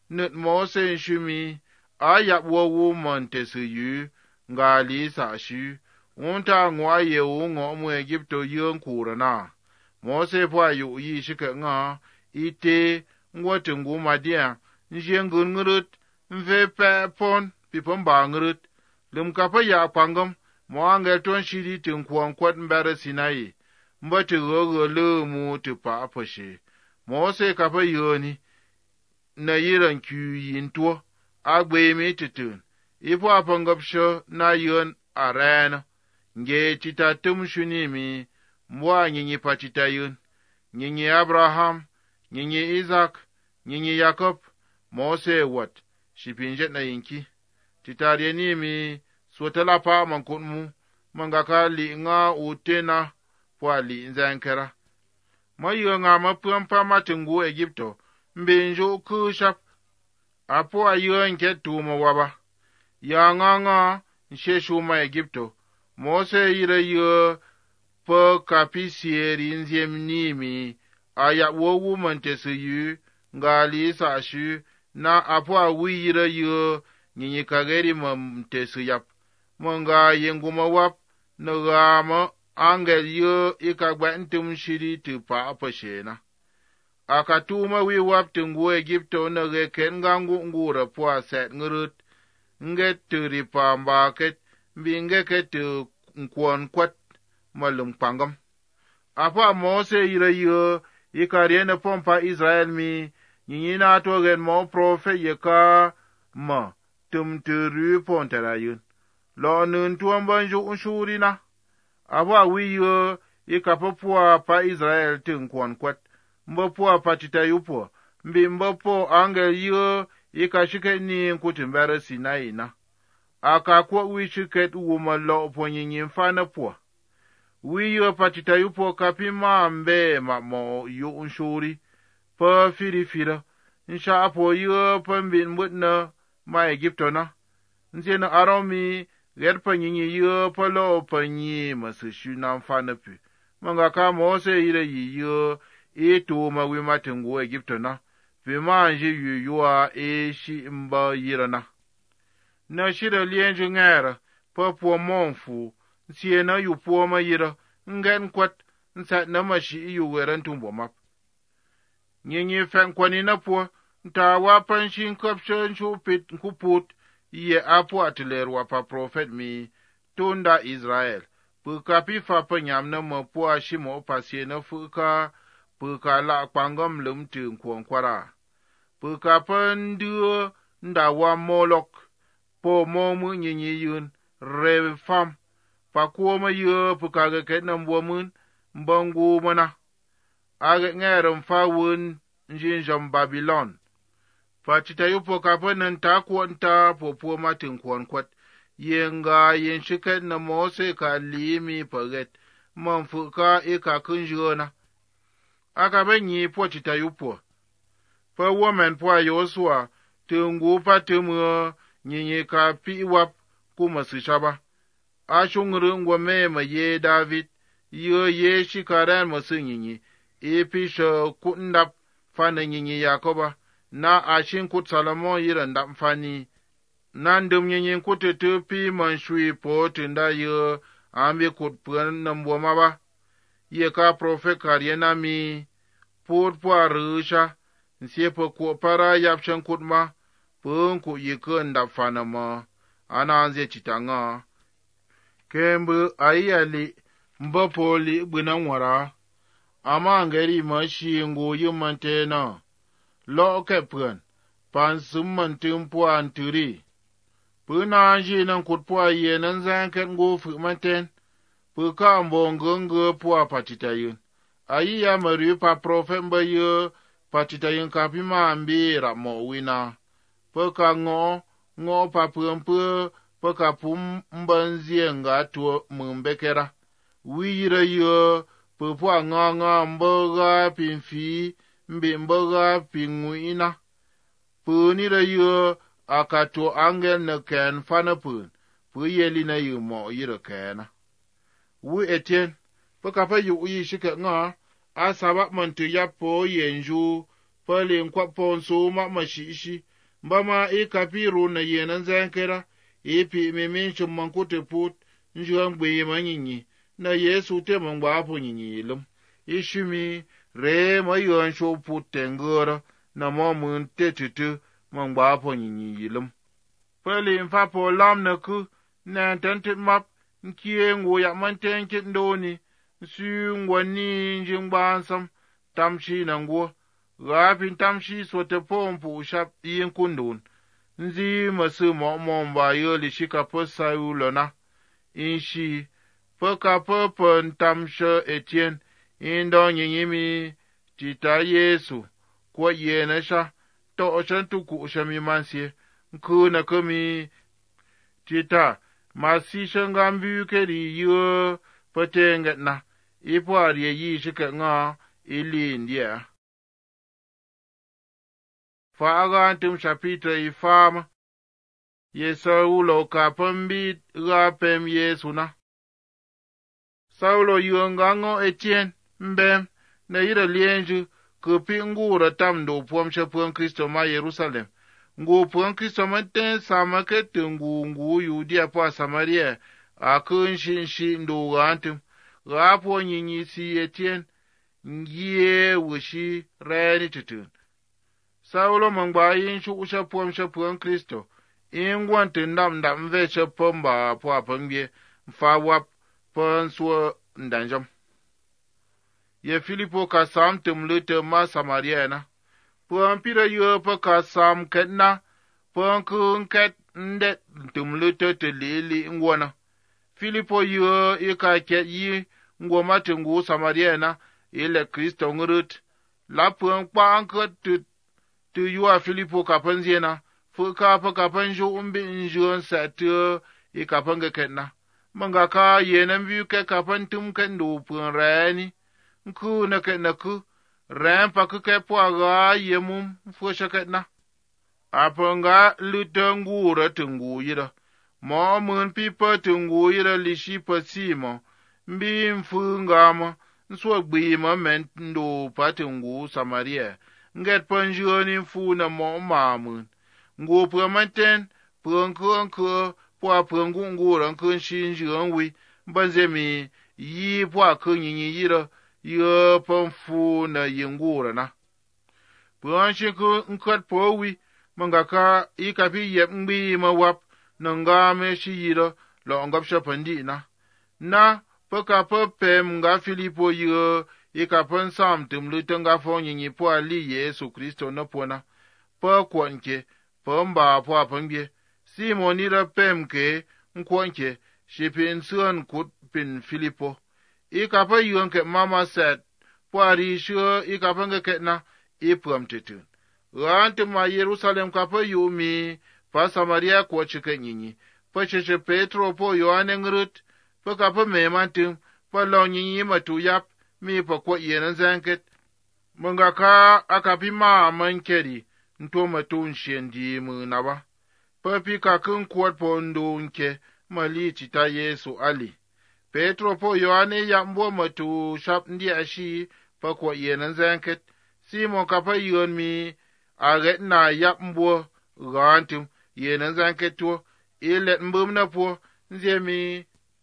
nut Mose shumi a yap wo wu man te su yu nga li sa shu unta ngwa ye wu ngo mu Egypto yun kura na Mose pwa yu yi shika nga ite ngwa tungu madia njengun ngurut mve pe pon pipon ba ngurut lum kapa ya pangam mo angel ton shiri tin kwon kwat mbere Sinai mbati gogo le mu tu pa apashe Mose kapa yoni na yiran kyu yinto agbe mi tutun ipo apangapsho na yon arena nge tita tum shunimi mwa nyinyi patita yun nyinyi Abraham nyinyi Isaac nyinyi Jacob Mose wat shipinjet na yinki titariye nimi swatala pa mankunmu mangaka li nga utena kwa li nzankara mayo nga mapampa matungu Egypto mbenjo kushap apo ayo nke tuma waba ya nga nga nsheshu ma Egypto Mose yire yo po kapisieri nziem nimi aya wowu mantesu yu ngali sa shu na apo awi yire yo nyinyi kageri mantesu yap monga yenguma wap na gama angel yo ikagba ntum shiri tupa apashena akatuma wi wap tungu Egypto na geken ngangu ngura po set ngurut nget turi pamba ket binge ket nkwon kwat malum pangam apa Mose yire yo ikariene pompa Israel mi nyina to gen mo prophet yeka ma tum turu pontera yun lo nun tuamba ju unshurina apa wi yo ikapopua pa Israel tin kwon kwat mbopua patita yupo mbi mbopo angel yo ikashike ni nkutimbere Sinai na aka kwa wishiket uwuma lo ponyinyi mfana pua wiyo patita yupo kapima mbe mamo yu unshuri pa firifira nsha apo yo pa mbin mutna ma Egypto na nse na aromi ger panyinyi yo pa lo panyi masu shuna mfana pi manga ka Mose yire yiyo eto ma wima tungu Egypto na pima anje yu yuwa e shi mba yira na na shira lienju ngera pa po monfu nsie na yu po ma yira ngen kwat nsa na mashi yu weran tumbo map nyenye fen kwani na po nta wa panshin kopshen chupit kuput ye apo atlerwa pa prophet mi tunda Israel puka pifa panyam na mo po ashimo pasie na fuka puka la pangam lum tin kwonkwara puka pandu ndawa molok po momu nyenye yun re fam pa kuoma yo puka ga kenam womun mbangu mana age ngerum fawun njinjam Babylon pa titayu poka panan ta kwonta popo matin kwonkwat yenga yen shiket na Mose ka limi paget manfuka eka kunjona aka benyi po titayu po pa woman po Yosua tungu patumu nyinyi ka piwap kuma sishaba ashungru ngwame ma ye David yo ye shikaran masu nyinyi episho kundap fana nyinyi Yakoba na ashin kut Salomon yiran dap fani nandum nyinyi kututu pi manshui po tunda yo ambi kut pran nambo maba ye ka prophet karyena mi put po arusha nsie po ko para yapshan kutma pun ku yikun dap fana ma ananze chitanga kembu ayali mbopoli bunanwara ama ngeri mashi ngo yumantena lo kepun pansum mantum po anturi puna anji nan kutpo yenan zanken ngo fumanten puka mbongongo po patitayun ayi ya mari pa prophet mbayo patitayun kapima ambira mo wina puka ngo ngo pa pumpu puka pum mbanzie ngato mumbekera wira yo pupu nganga mboga pinfi mbi mboga pinguina puni ra yo akato angel na ken fana pun pu yeli na yo mo yira kana wu etien puka pa yu yi shika nga asaba mantu yapo yenju pale nkwa ponso ma mashishi mbama i kapiru na yenan zankera i pi mi min chumman kute put njuan gbe ma nyinyi na Yesu te mangba po nyinyi lum i shumi re ma yon sho put tengora na mo mun te tutu mangba po nyinyi lum pele mfa po lam na ku na tantit map nkie ngo ya man tenkit ndoni su ngwani njingba sam tamshi na ngo gafin tamshi so te pompu shap yin kundun nzi masu mo mo mba yoli shika posa ulona inshi poka popon tamsho Etienne indo nyinyimi tita Yesu kwa yena sha to ochantu ku shami mansie nkuna kumi tita masi shangambu keri yo potengat na ipwari yi shika nga ili ndia Faga tum chapitra ifama Yesaulo kapambi rapem Yesu na Saulo yungango Etienne mbem na ira lienju kupi ngura tamdo puam shapun Kristo ma Yerusalem ngu puam Kristo manten samake tungu ngu yudia pa Samaria akun shin shin ndo gantum rapo nyinyi si Etienne ngie wushi reni tutun Saulo mangba yin shu usha puam shapun Kristo ingwan tindam dam ve shapamba po apangye mfawap ponswo ndanjam ye Filipo ka sam tumlute ma Samaria na pon pira yo pa ka sam ketna pon kun ket ndet tumlute te lili ngwana Filipo yo e ka ket yi ngoma tungu Samaria na ile Kristo ngurut la pon pa ankot tu tu yo Filipo ka panziena fu ka pa ka panjo umbi njon sa tu e ka panga ketna manga ka yenan biyu ke ka pantum kan do pon rani nku na ke na ku ran pa ku ke po ga yemum fu shakatna apanga lutangu ratungu yira mo mun pipa tungu yira lishi pasimo mbi mfungama nswa gbima mendo patungu Samaria nget panjoni fu na mo mamun ngo pramanten pranko po prangu ngura kun shinjwi banzemi yi po kunyi yira yo panfu na yingura na Pranshi ku nkot powi mangaka ikapi yep ngbi mawap nanga me shiyira lo ngap shapandi na na paka popem nga Filipo yo ikapan sam tumluta nga fonyi ni po ali Yesu Kristo na pona pa kwanke pa mba po apangye Simoni ra pemke nkwanke shipin suan kut pin Filipo ikapa yonke mama set po ari sho ikapanga ketna ipram tetun Rante ma Yerusalem kapa yumi pa Samaria kwa chike nyinyi pa cheche Petro po Yohane ngrut pa kapa memantum pa lo nyinyi matu yap mi pa kwa yenan zanket mangaka akapi ma mankeri nto matu nshendi munaba pa pi kakun kwat po ndo nke mali chita Yesu ali Petro po Yohane yambo matu shap ndi ashi pa kwa yenan zanket Simon kapa yon mi aget na yap mbo gantum yenan zanketo ilet mbum na po nze mi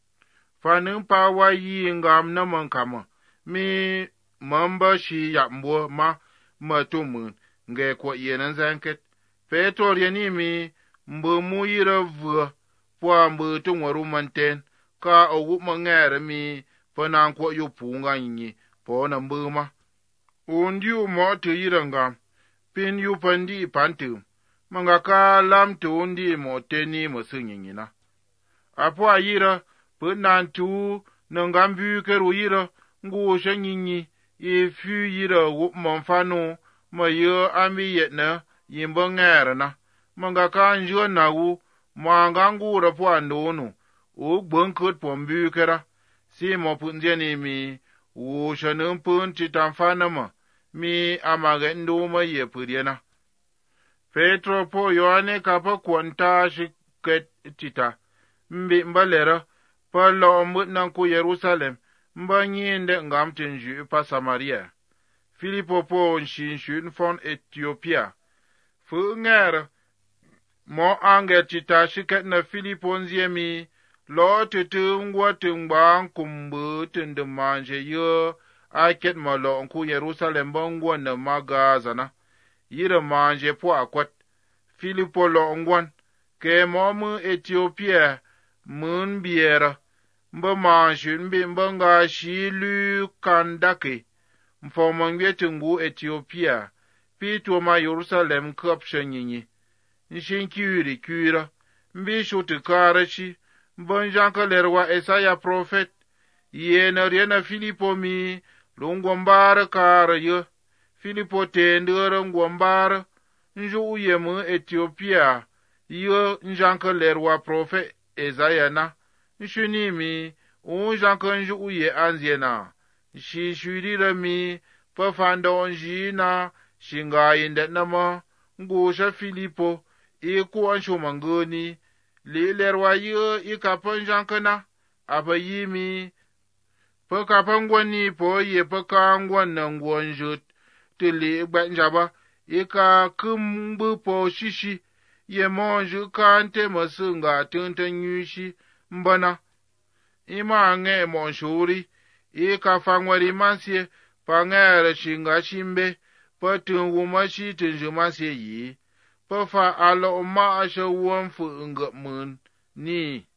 fanun pa wa yi ngam na man kama mi mamba shi yap mbo ma matumun nge ko yenan zanket Petro yani mi mbo mu yira vu po mbo to waru manten ka owu mangere mi fanan ko yo punga nyi po na mbuma undi mo to yira ngam pin yu pandi pantum mangaka lam to undi mo teni mo sunyina apo ayira punan tu nangambu keru yira ngu shanyinyi ifu yira wo monfano mayo ami yetna yimbo ngerna mangaka njo nawu mangangu rapo andono o gbonkot pombu kera si mo punjeni mi wo shanum pun titamfana ma mi amaga ndo ma ye puriena Petro po Yohane kapa kwanta shiket tita mbi mbalera pa lo mbut nan ku Yerusalem mba nyinde ngam tenju pa Samaria Filipo po nshin shun fon Ethiopia fu ngera mo ange chita shiket na Filipo nziemi lo tutu ngwa tungba kumbu tundu manje yo aket malo nku Yerusalem bangwa na magazana yira manje po akwat Filipo lo ngwan ke momu Ethiopia mun biera mba manje mbi mbanga shilu kandake mfomangwe tungu Ethiopia pito ma Yerusalem kapsha nyinyi nshin kyuri kyura mbi shutu karashi mbonjanka lerwa Esaya prophet yena riena Filipo mi lungwambara kara yo Filipo tendera ngwambara nju yemu Ethiopia yo njanka lerwa prophet Esaya na nshuni mi unjanka nju ye anziena shi shurira mi pafanda onjina shinga inda nama ngusha Filipo iku anshu mangoni li lerwa yo ikapan jankana abayimi pakapangwani po ye pakangwan nangwan jut tili gbanjaba ika kumbu po shishi ye monju kante masunga tuntan yushi mbana ima nge monshuri ika fangwari masye pangere shinga shimbe patun wumashi tunjumasye yi pafa alo ma asha wonfu nga mun ni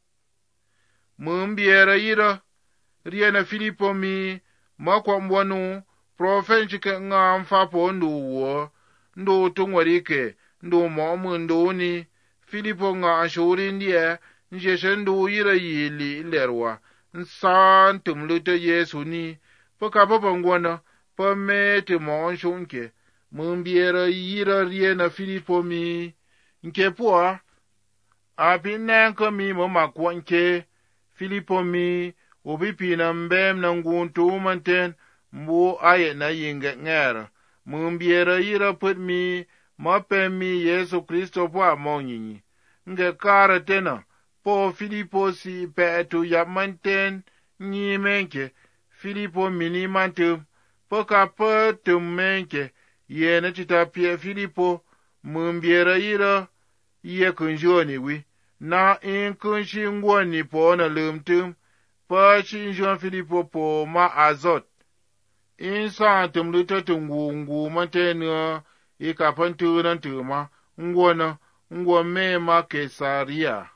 mun biera yira riena Filipo mi makwambwanu profenchike nga mfapo nduwo ndu tungwarike ndu momu nduni Filipo nga ashuri ndiye njeshe ndu yira yili lerwa nsan tumlute Yesu ni paka papangwana pa mete monshunke mun biera yira riena Filipo mi nke pua apinenka mi mama kwanke Filipo mi obipina mbem na nguntu manten mbu aye na yinga ngera mun biera yira put mi mape mi Yesu Kristo pua monyinyi nge kara tena po Filipo si petu ya manten nyi menke Filipo mini mantum poka petum menke yena chita pie Filipo mun biera yira ye kunjoni wi na in kunshi ngwani po na lumtum pa chinjon Filipo po ma azot in sa tumluta tungungu matena ikapantu nan tuma ngwana ngwa mema Kesaria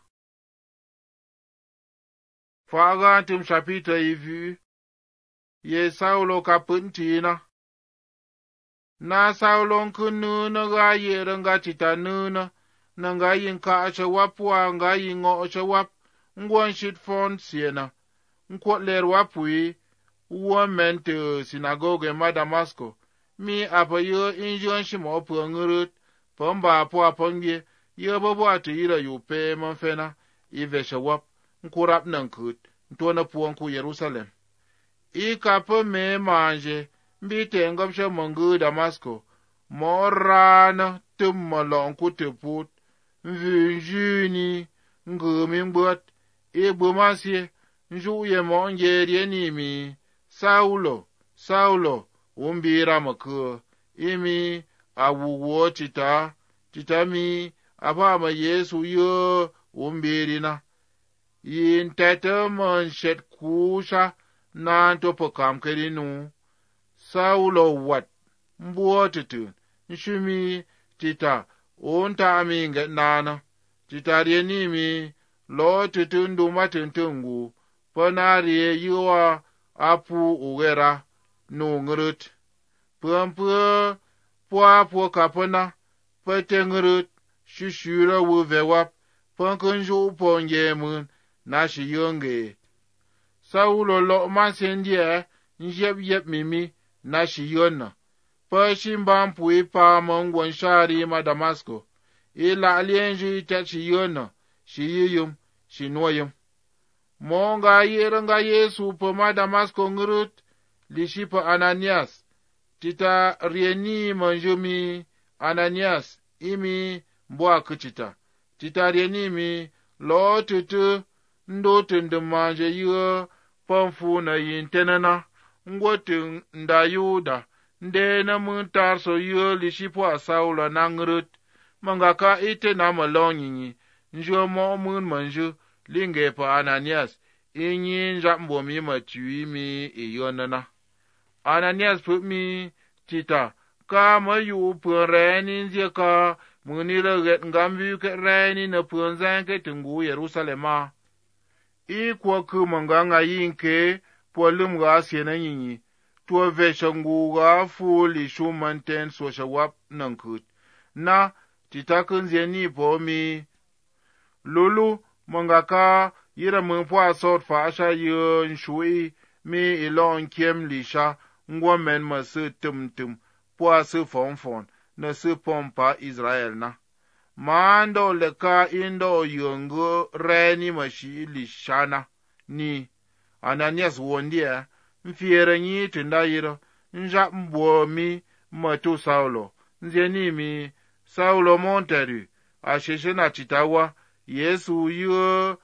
faga tum chapita ivu ye Saulo kapuntina na Saulo nkunu na ga yera nga chita nuna na nga yin ka acha wapwa nga yin ngo acha wap ngwan shit fon siena nkwot ler wapwi uwa mente sinagoge ma Damasko mi apayo injon shimo po ngurut pomba po apongye ye bobo atira yupe manfena ivesha wap nkurap nankut ntona po nku Yerusalem ikapo me manje mbite ngopsha mongu Damasko morana tummalo nkuteput mvinjini ngumi mbot igbumasye njuye monje rienimi Saulo Saulo umbira mako imi awuwo chita chitami apama Yesu yo umbirina yin tete manshet kusha nanto pokam kerinu Saulo wat mbuotutu nshumi tita onta aminga nana tita rienimi lo tutundu matuntungu panariye yuwa apu uwera nungrut pumpu pua pua kapana patengrut shushura wuvewap pankunju pongemun nashi yonge Saulo lo masendie njep yep mimi nashi yonna pashimbam pui pa mongwan shari ma Damasko ila alienju itachi yonna shiyiyum shinoyum monga yeranga Yesu pa ma Damasko ngurut lishipa Ananias tita rieni manjumi Ananias imi mbwa kuchita tita rieni mi lo tutu ndo tundumanje yo pamfu na yintenana ngwotu nda Yuda nde na muntar so yo lishipa Saulo na ngurut mangaka ite na malonyi ni njo mo mun manju linge pa Ananias inyi njambo mi matui mi iyonana. Ananias put mi tita ka ma yu pureni nje ka muni le get ngambi ke reni na punzan ke tungu Yerusalema. I kwa ku manganga yinke polum ga siena nyinyi tuwa veshangu ga fuli shumanten so shawap nankut na titakun zeni po mi lulu mangaka yira mpo asot fa asha yun shui mi ilon kiem lisha ngwa men ma se tum tum po asu fon fon na se pompa Israel na mando leka indo yungu reni mashi lishana ni Ananias wondia mfiere nyi tindayiro nja mbo mi matu Saulo nzeni mi Saulo monteru asheshe na chitawa Yesu yu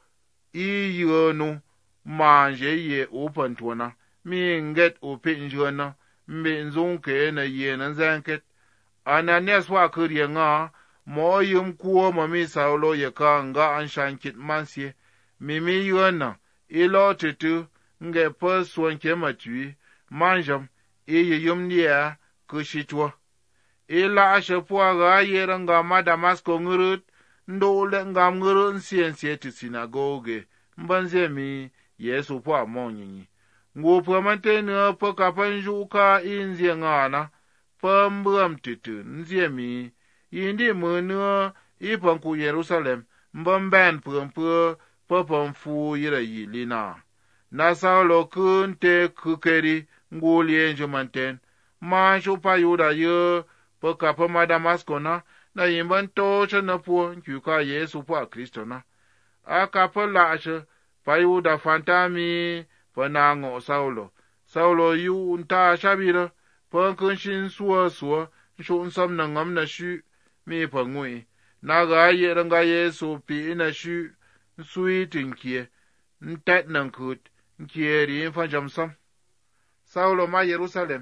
iyo nu manje ye opantwana mi nget opinjwana mbe nzonke na ye na zanket. Ananias wa kuriye nga mo yum kuo mami Saulo ye ka nga anshankit mansie mimi yuna ilo tutu nge perswan ke matui manjam iye yum niya kushitwa ila ashepwa ga yera nga ma Damasko ngurut ndole nga ngurut nsiensie tu sinagoge mbanze mi Yesu po amonyi ngupo mantene po kapanjuka inzie ngana pambam tutu nzie mi yindi munu ipan ku Yerusalem mbamban pumpu popamfu yira yilina na Saulo kunte kukeri ngulye njumanten ma shupa yuda ye po kapama Damasko na na yimban tocha na po nkyuka Yesu po Kristo na akapa lashe pa yuda fantami pa nango Saulo Saulo yu nta shabira pa kunshin suwa suwa nshun sam na ngam na shu mi pa ngui na ga yera nga Yesu pi na shu sui tinkie ntat nankut nkieri infanjam sam. Saulo ma Yerusalem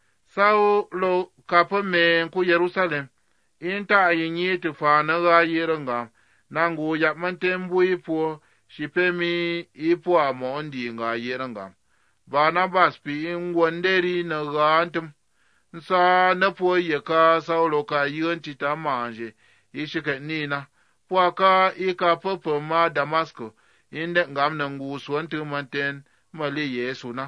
Saulo kapa me ku Yerusalem inta yinyi tufa na ga yera nga nangu ya mantembu ipo shipemi ipo amondi nga yera nga Barnabas pi ingwanderi na ga antum nsa na po yeka Saulo ka yunti ta manje ishika nina puaka ika popo ma Damasko inde ngam na nguswan tu manten mali Yesu na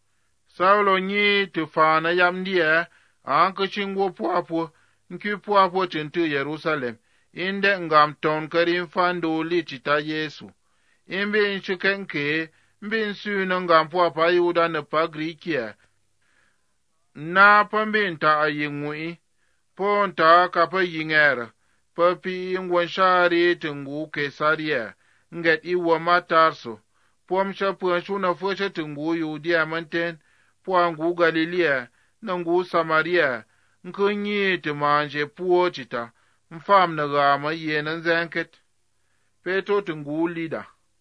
Saulo nyi tufa na yamdia anka chingwo puapo nki puapo tintu Yerusalem inde ngam ton karim fando lichita Yesu imbe nchikenke mbi nsu na ngam puapa yuda na pagrikia na pambinta ayingui ponta kapa yingera papi ngwanshari tungu Kesaria nget iwa matarso pomsha pwanshu na fosha tungu Yudia manten pwangu Galilea nangu Samaria nkunyi tumanje puo chita mfam na gama yenan zanket. Petro tungu lida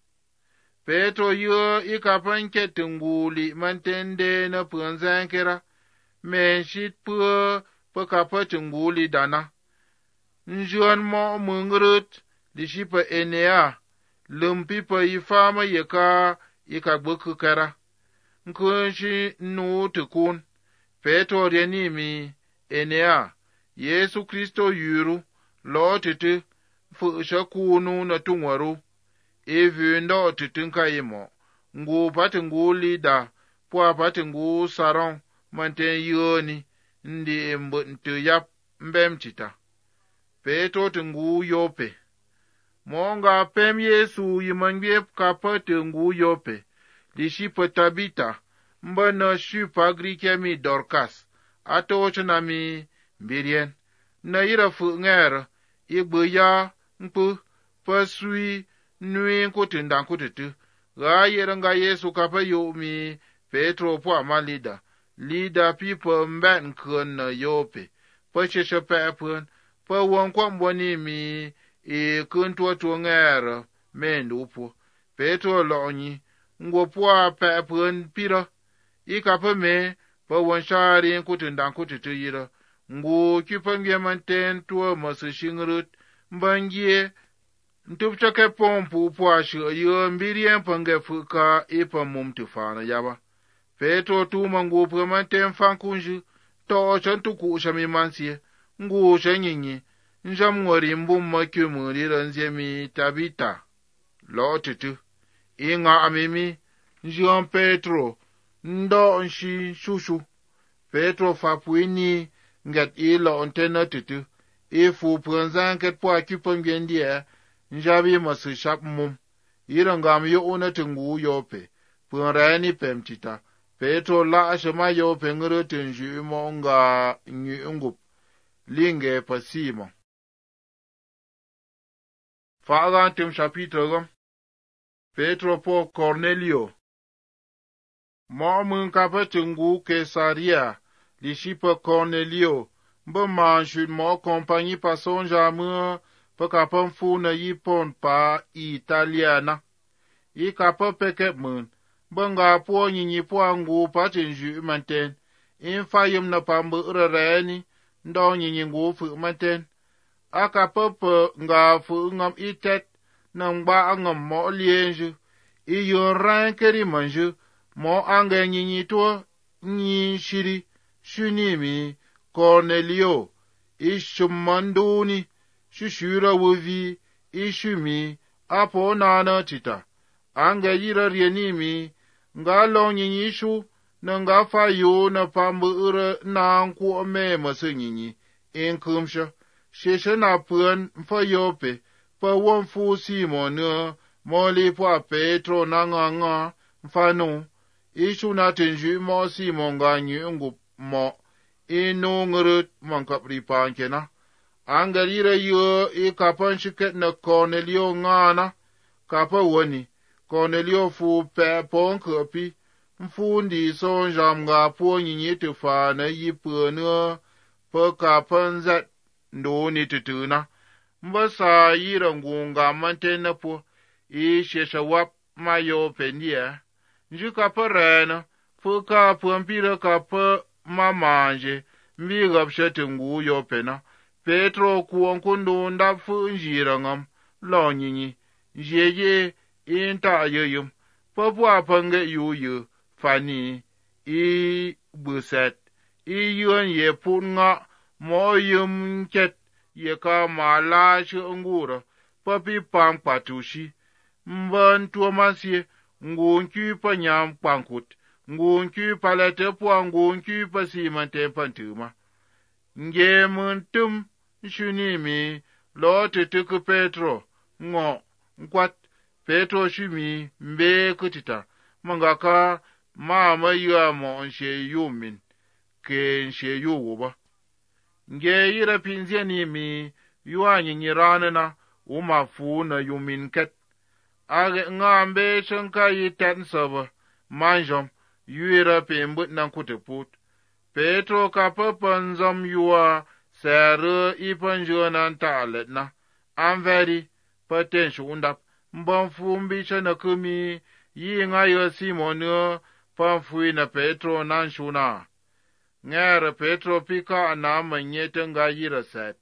Petro yu ikapanke tungu li mantende na pwanzankera menshit puo pakapa tungu lidana njuan mo mungrut dishipa Enea lumpi pa ifama yeka ikagbuku kara nkunshi nu tukun Petro renimi Enea Yesu Kristo yuru lo tutu fusha kunu na tungwaru evindo tutunka imo ngu patungu lida pwa patungu saron manten yoni ndi mbu ntu yap mbemchita Petro tungu yope monga pem Yesu yimangye kapa tungu yope dishipa Tabita mbana shu pagrikia mi Dorcas atocha na mi mbirien na ira fu ngera igbu ya mpu pasui nui kutinda kututu ga yera nga Yesu kapa yo mi Petro po amalida lida pipa mben kun na yope pa chesha pepun pa wankwa mboni mi e kun tuwa tuwa ngera mendu po Petro lonyi ngwa po pepun pira ikapa me pa wanshari kutinda kututu yira ngu kipenge manten tuo masu shingrut mbangie ntupcha ke pompu pwa shu yo mbirien pange fuka ipa mum tufana yaba Petro tu mangu premantem fankunju to chantu ku shami mansie ngu shenyinyi njam ngori mbum makyumu liranzemi Tabita lo tutu inga amimi njion Petro ndo nshi shushu Petro fapuini ngat ilo ontena tutu ifu pranzan ket po akupam gendia njabi masu shap mum irangam yo una tungu yope pranrani pemtita Petro la ashama yope ngro tunju monga nyungup linge pasimo Faga tim chapitre Petro po Cornelio Mo mun kapa tungu Kesaria lishipa Cornelio mba manjud mo kompagni pasonja mu pa kapa mfuna yipon pa Italiana I kapa peket mun Banga po nyinyi po angu patinju manten infayum na pambu rareni ndo nyinyi ngu fu manten aka papa nga fu ngam itet na ngba ngam mo lienju iyo rankeri manju mo ange nyinyi to nyi shiri shunimi Cornelio ishumanduni shushura wuvi ishumi apo nana tita ange yira rienimi nga lo nyinyi shu na nga fa yo na pambu ura na nku me masu nyinyi inkumsha sheshe na puen mfa yope pa wonfu Simon na moli pa Petro na nga nga mfa no ishu na tenju mo Simon nga nyungu mo inu ngurut mankapri pankena angalira yo I kapan shiket na Cornelio ngana kapa wani Cornelio fu pe ponkapi mfundi sonjam nga po nyinyi tufa na yipu na pa kapan zat ndo ni tutuna mbasa yira ngunga mantena po ishesha wap mayo pendia nju kapa rena fu kapa mpira kapa mamanje mbiga pshete ngu yo pena Petro kuonkundu ndafu njira ngam lo nyinyi njeye inta yeyum papu apange yuyu fani I buset I yun ye punga mo yum ket ye ka mala shungura papi pang patushi mban tuamasi ngunki panyam pankut ngunki palete po ngunki pasimante pantuma nge muntum shunimi lo tetuku Petro ngo nkwat Petro shumi mbe kutita mangaka mama yamo nshe yumin ke nshe yuwuba nge yira pinzia nimi yuanyi nyirana na umafu na yumin ket age ngambe shanka yitan saba manjom yuira pembut na kuteput Petro kapapanzom yuwa sere ipanjo nan talet na anveri potential undap mbamfumbi chana kumi yi nga yo Simon pamfui na Petro nan shuna ngere Petro pika na manyete nga yira set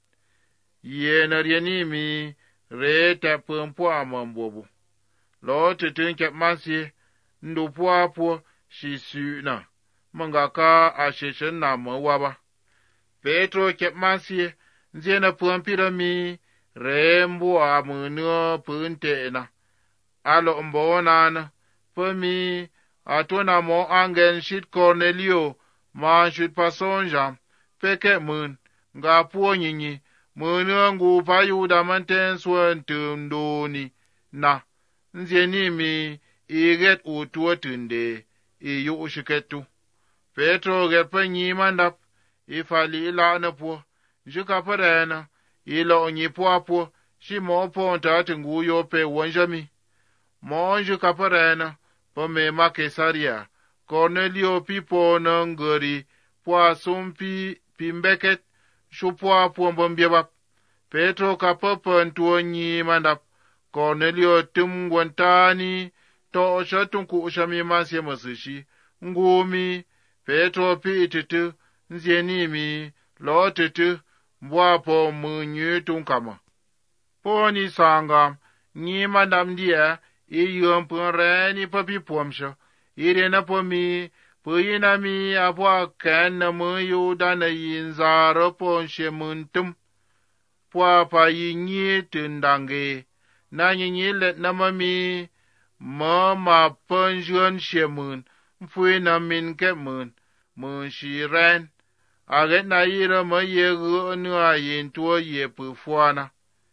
ye na rienimi re te pumpo amambobu lo tetunke mansi ndupu apo shisu na mangaka asheshen na mwaba Petro kep mansi nzena pumpira mi rembo amunu punte na alo mbona na pami atona mo angen shit Cornelio ma shit pasonja peke mun nga po nyinyi munu ngu payuda manten swantum doni na nzeni mi iget utuwa tunde iyu ushiketu Petro get panyi mandap ifali ila na po jika parena ila onyi po apo shi mo ponta tungu yope wanjami mo jika parena pa me Kesaria Cornelio pipo na ngari po sumpi pimbeket shupo apo mbombiebap Petro kapapa ntuonyi mandap Cornelio tumgwantani to shatunku ushami masye masushi ngumi Petro pi ititu nzienimi lo tete mbwa po mu nyu tung kama. Po ni sangam, ni mandam dia, i yom pun re ni papi pomsho, i re na po mi, po ina mi apwa ken na mu yu da na yin zaro po she mun tum. Po pa yi nyi tundange, na nyi nyi let na ma mi, ma ma pon juan she mun, mpui na min ke mun, mun shi ren. Aget na ira ma ye gu nu a yin tuo ye pu fuana.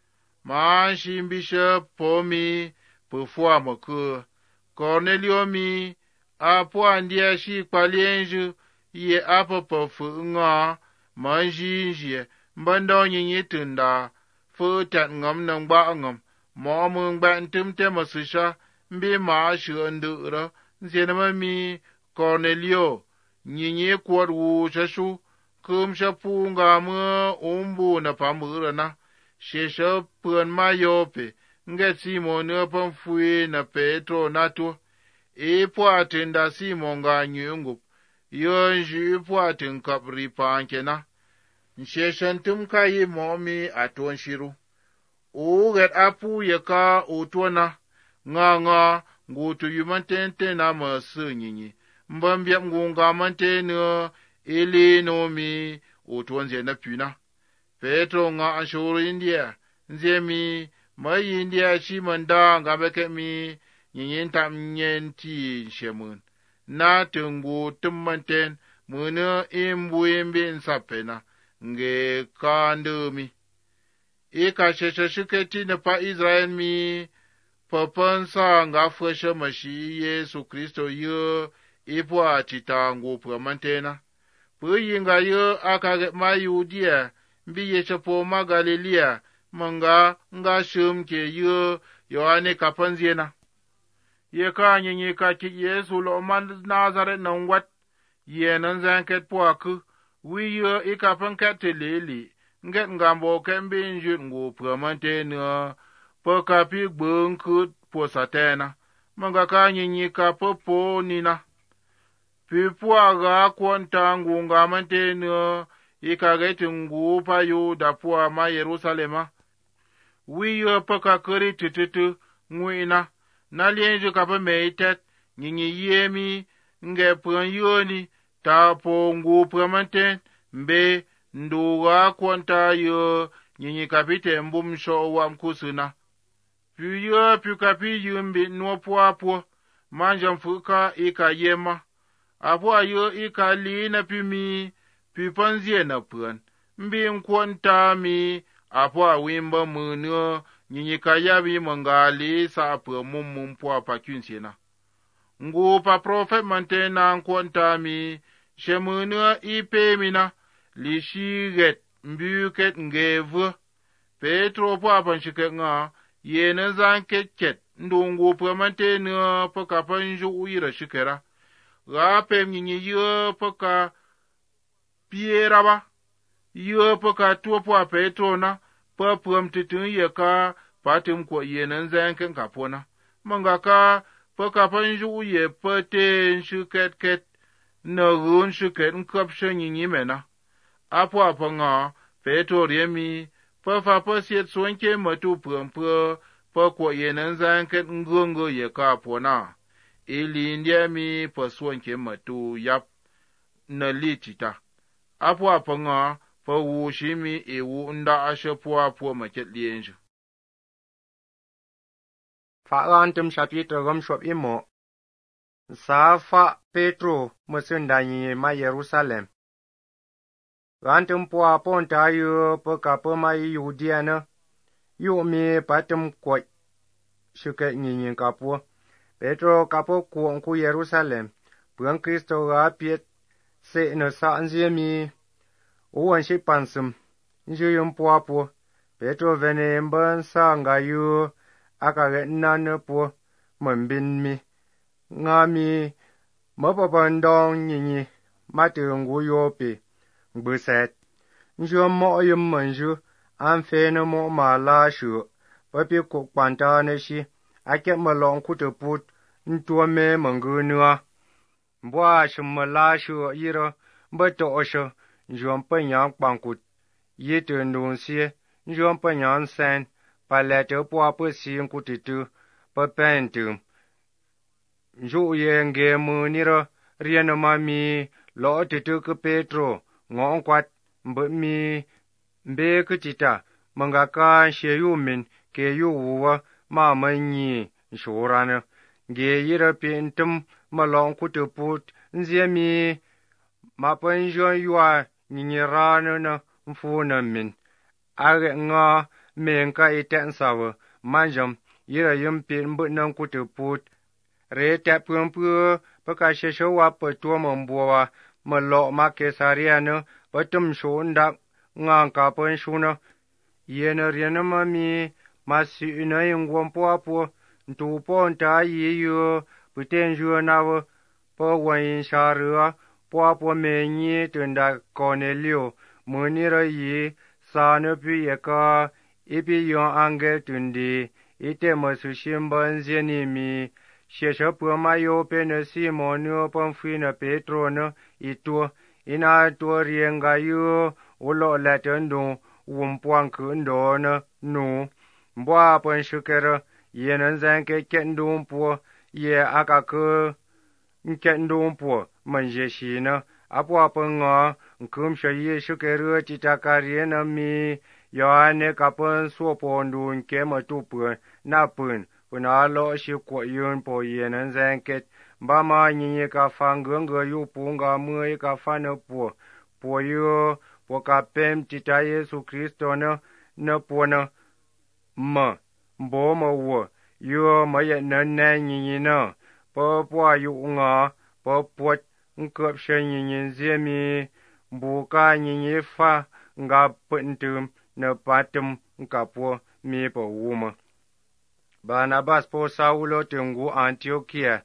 Ma shi mbisha po mi pu fua mo ku. Cornelio mi a po andia shi palienju ye apa po fu nga ma ji ji mbando nyi nyi tunda fu tat ngam nang ba ngam mo mung ban tum te ma su sha mbi ma shu ndu ra zena ma mi Cornelio nyi nyi kwat wu sha shu kum sha pu nga mu umbu na pa mu ra na she sha pun ma yo pe nge Simon ne pon fui na Petro na tu e po atenda Simon nga nyungu yo nji po atin kapri pa na she shan tum ka yi mo mi aton shiru o get apu ye ka o to na nga nga ngutu yumantente na ma su nyinyi mbambiam ngunga mante ne ili no mi o to nze na puna Petro nga ashuru India nze mi ma India chi manda nga beke mi nyinyin tam nyen ti shemun na tungu tummanten muna imbu imbi insapena nge kandu mi ika sheshe shuketi na pa Israel mi papansa nga fweshe mashi Yesu Kristo yo ipo atita ngu pramantena pu yinga yo akage ma Yudia mbi yeshe po ma Galilea manga nga shum ke yo Yohane kapanziena ye ka nyinyi ka ki Yesu lo man Nazaret na wat ye nan zanket po aku wi yo ikapan kateleli nget ngambo kembe njut ngu pramantena po kapi gbunk po satena manga ka nyinyi ka popo nina pipu aga kwanta ngu ngamantena ikageti ngu pa Yuda po ma Yerusalema wiyo paka kuri tututu ngwina na lienju kapa meitet nyinyi yemi nge pran yoni ta po ngu pramanten mbe nduga kwanta yo nyinyi kapite mbum sho wa mkusuna piyo pi kapi yumbi no po apo manja mfuka ika yema apo ayo ika lina pi mi pi panzie na pran mbi nkwanta mi apo awimba munyo nyinyi kayabi mangali sa apo mumum po apakyunsina ngu pa prophet mantena nkwanta mi shemunyo ipe mina lishiget mbuket ngevu Petro po apanshiket nga yena zanket ndungu po mantena po kapanju uira shikera gape nyinyi yo po ka piera ba yo po ka tuo po Petro na po prom titun ye ka patim ko yenen zanken kapona manga ka po ka panju ye poten shuket ket na gun shuket nkap shenyi mena apo apanga Petro yemi po fa po siet sonke matu prom po po ko yenen zanken ngongo ye ka pona ili ndiami po sonke matu yap na litita apo apanga pa wu shimi ewu nda ashe puwa puwa maket lienju. Fa rantum chapitre ram shop imo. Sa fa Petro musunda nyi ma Yerusalem. Rantum puwa ponta yu pa kapa ma Yudia na. Yu mi patum kwa shuket nyi nyi kapu. Petro kapu kuwa ku Yerusalem. Puang Kristo rapiet se na sa anzie mi. Uwan shi pansum, nji yum po apo, Petro vene mban sa nga yu, aka get nane po, mbin mi. Nga mi, mapapandong nyinyi, mati ngu yopi, ngbuset. Nji mo yum manju, amfe na mo ma la shu, papi kuk panta na shi, ake malong kutuput, ntuwa me mangu nua. Mbwa shum la shu yira, mbato osho, njom pe nyang pangkut yi te ndun sie njom pe nyang sen pa le te po pe sin kutitu pe pentum ju ye nge mu ni ro rien ma mi lo te te ke Petro ngong kwat mbe mi mbe kutita mangaka she yu min ke yu wa ma ma ni shurana ge yira pintum malong kutu put nzie mi ma pen jo yua ni rana na mfu na min age nga men ka iten sawo manjam yira yim pin bu nan kutu put re ta pum pu pa ka she sho wa pa to mon bo wa ma lo ma ke saria no pa tum shu nda nga ka pen shu no ye na re na ma mi ma si na yin gwon po po tu po ta yi yu pu ten ju na wo po wan yin sha re po po me ni tun da Cornelio mu ni ra yi sa no pi ye ka ipi yon ange tun di ite ma su shim ban zie ni mi she sha pu ma yo pe na Simon no pon fi na Petro no itu ina to rienga yu ulo la ten do wum puan ku ndo na nu mbwa pon shukera ye nan zan ke ken do pu ye aka ku ken do pu man je shi na apwa pon nga kum sha ye shukera ti ta ka rie na mi yo ane ka pon so pon du ke ma tu pu na pun kuna lo shi ko yun po ye nan zan ke ba ma ni ka fang gung ge yu pu nga mu ka fa na pu po yu po ka pem ti ta Yesu Kristo na na po na ma bo ma wo yu ma ye na na ni ni na po po yu nga po po nkop she ni ni zie mi bu ka ni ni fa nga pun tum na patum ka po mi po wu ma Barnabas po Saulo tungu Antiochia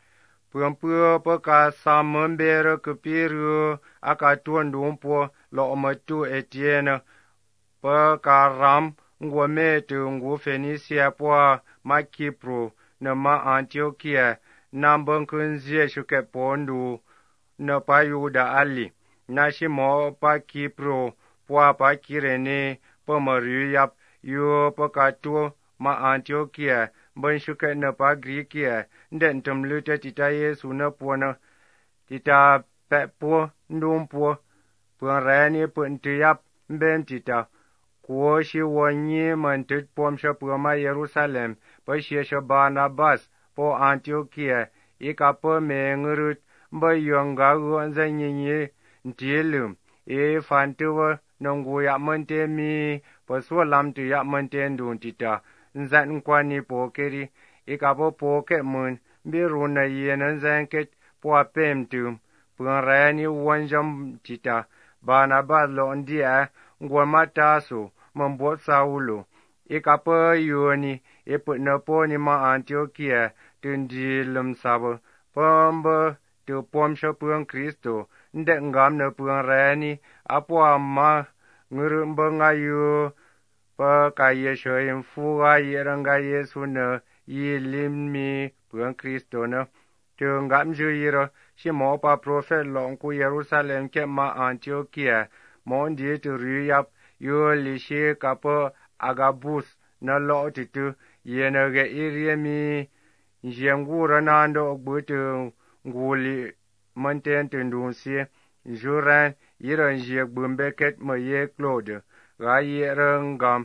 Pumpu pe ka samembere ke piru aka tuan dumpo lo matu Etienne pe ka ram ngome tungu Fenisia po ma Kipro na ma Antiochia nambang kunzie shuke pondu na pa Yuda ali na shimo pa Kipro po pa Kirene pe maru yap yu pe ka tu ma Antiochia ben shuke na pa Grikia den tum lute tita Yesu na po na tita pe po ndum po pun rani pun tiyap ben tita ko shi wonyi man tit pom sha po ma Jerusalem pa shi sha Barnabas po Antiochia I ka po me ngurut ba yonga gon zanyi ni ntilum e fantuwa nongu ya mante mi po so lam tu ya mante ndun tita nzan kwani po keri I ka po po ke mun bi runa yen zan ke po apem tum pun rani wanjam tita Barnabas lo ndia ngwamata so mambo Saulo I ka po yoni e put na po ni ma Antiochia tundi lum sabo pombo tu pom sho pun Kristo nde ngam na pun rani apo ama ngurumba ngayu pa ka Yesu in fuwa yeranga Yesu na yi limmi pun Kristo na tu ngam ju yiro shi mo pa prophet long ku Jerusalem ke ma Antiochia mon di tu riyap yo li shi ka po Agabus na lo titu yena ge iriemi jengura nando butu nguli manten tendunsi juran yiran je bumbeket ma ye Claude ga yerangam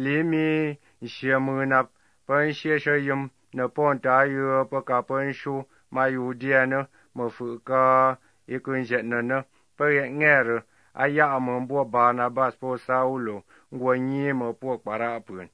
limi shemunap pan sheshayum na ponta yu pa ka pan shu ma yudiana ma fuka ikunjet na na pa ngere aya ambo Barnabas po Saulo ngwanyi ma po para pun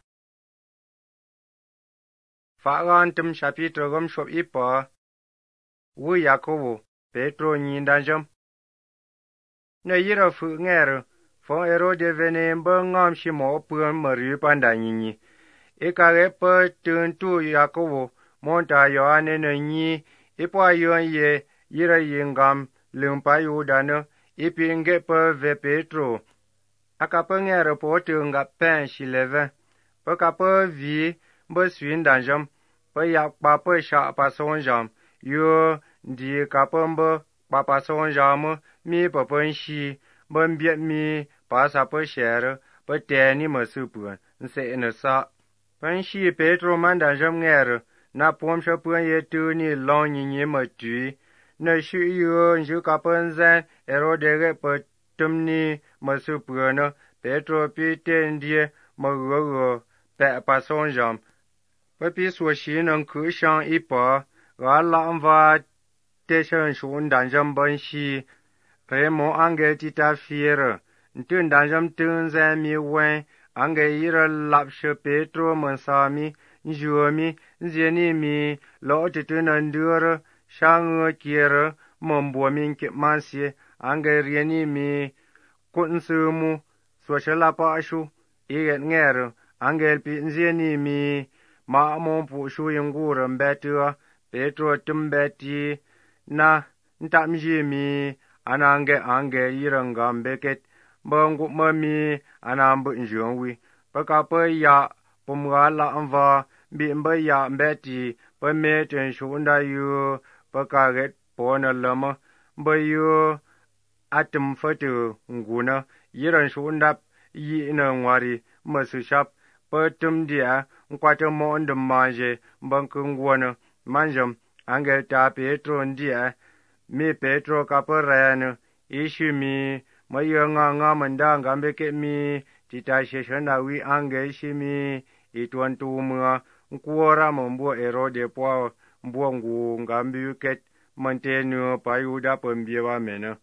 Fagan tum chapitre gom shop ipa wu Yakobo Petro nyindanjam na yira fu ngere fon Herode vene mbangam shimo pun mari pandanyini ikare pa tuntu Yakobo monta Yohane na nyi ipa yon ye yira yingam lumpa Yudana ipinge pa ve Petro akapa ngere po tunga pen shileve pa kapa vi ba swin danjam pa yak pa pa sha pa sonjam yo di kapamba pa pa sonjam mi pa pan shi bên biết mi pa sa bơ share bơ tè ni mà sư bươn sẽ nợ sa bên si Petro man đàn dâm nghe rồi na pom sa bươn ye tu ni long ni ni mà tùy nơi sư yêu sư cả bên gian Herode cái bơ tum ni mà sư bươn nó Petro pi tên đi mà gỡ gỡ bẹ pa son jam bơ pi số xí nâng cứ sang ít pa gã làm và tê sơn xuống đàn dâm bên si re mo ange ti ta fiere ntun dan jam tun za mi wen ange ira lap she Petro man sa mi njuami zeni mi lo ti tun andur shang kiere mom bo min ke mansie ange rieni mi kun su mu so shela pa shu i nger ange pi zeni mi ma mo pu shu yungur mbetua Petro tumbeti na ntam mi anange ange yirangam beket bangu mami anambu njongwi paka pe ya pumga la anva bi mba ya mbeti pe me ten shunda yu paka get pona lama ba yu atum fatu nguna yiran shunda yi na ngwari masu shap pe tum dia nkwata mo ndum manje banku ngwana manjam ange ta Petro ndia mi Petro kaperane ishi mi mayanga nga manda ngambe ke mi tita sheshana wi ange ishi mi itwan tumwa nkuora mambo Herode po mbongu ngambi ket mantenu payuda pembiewa mena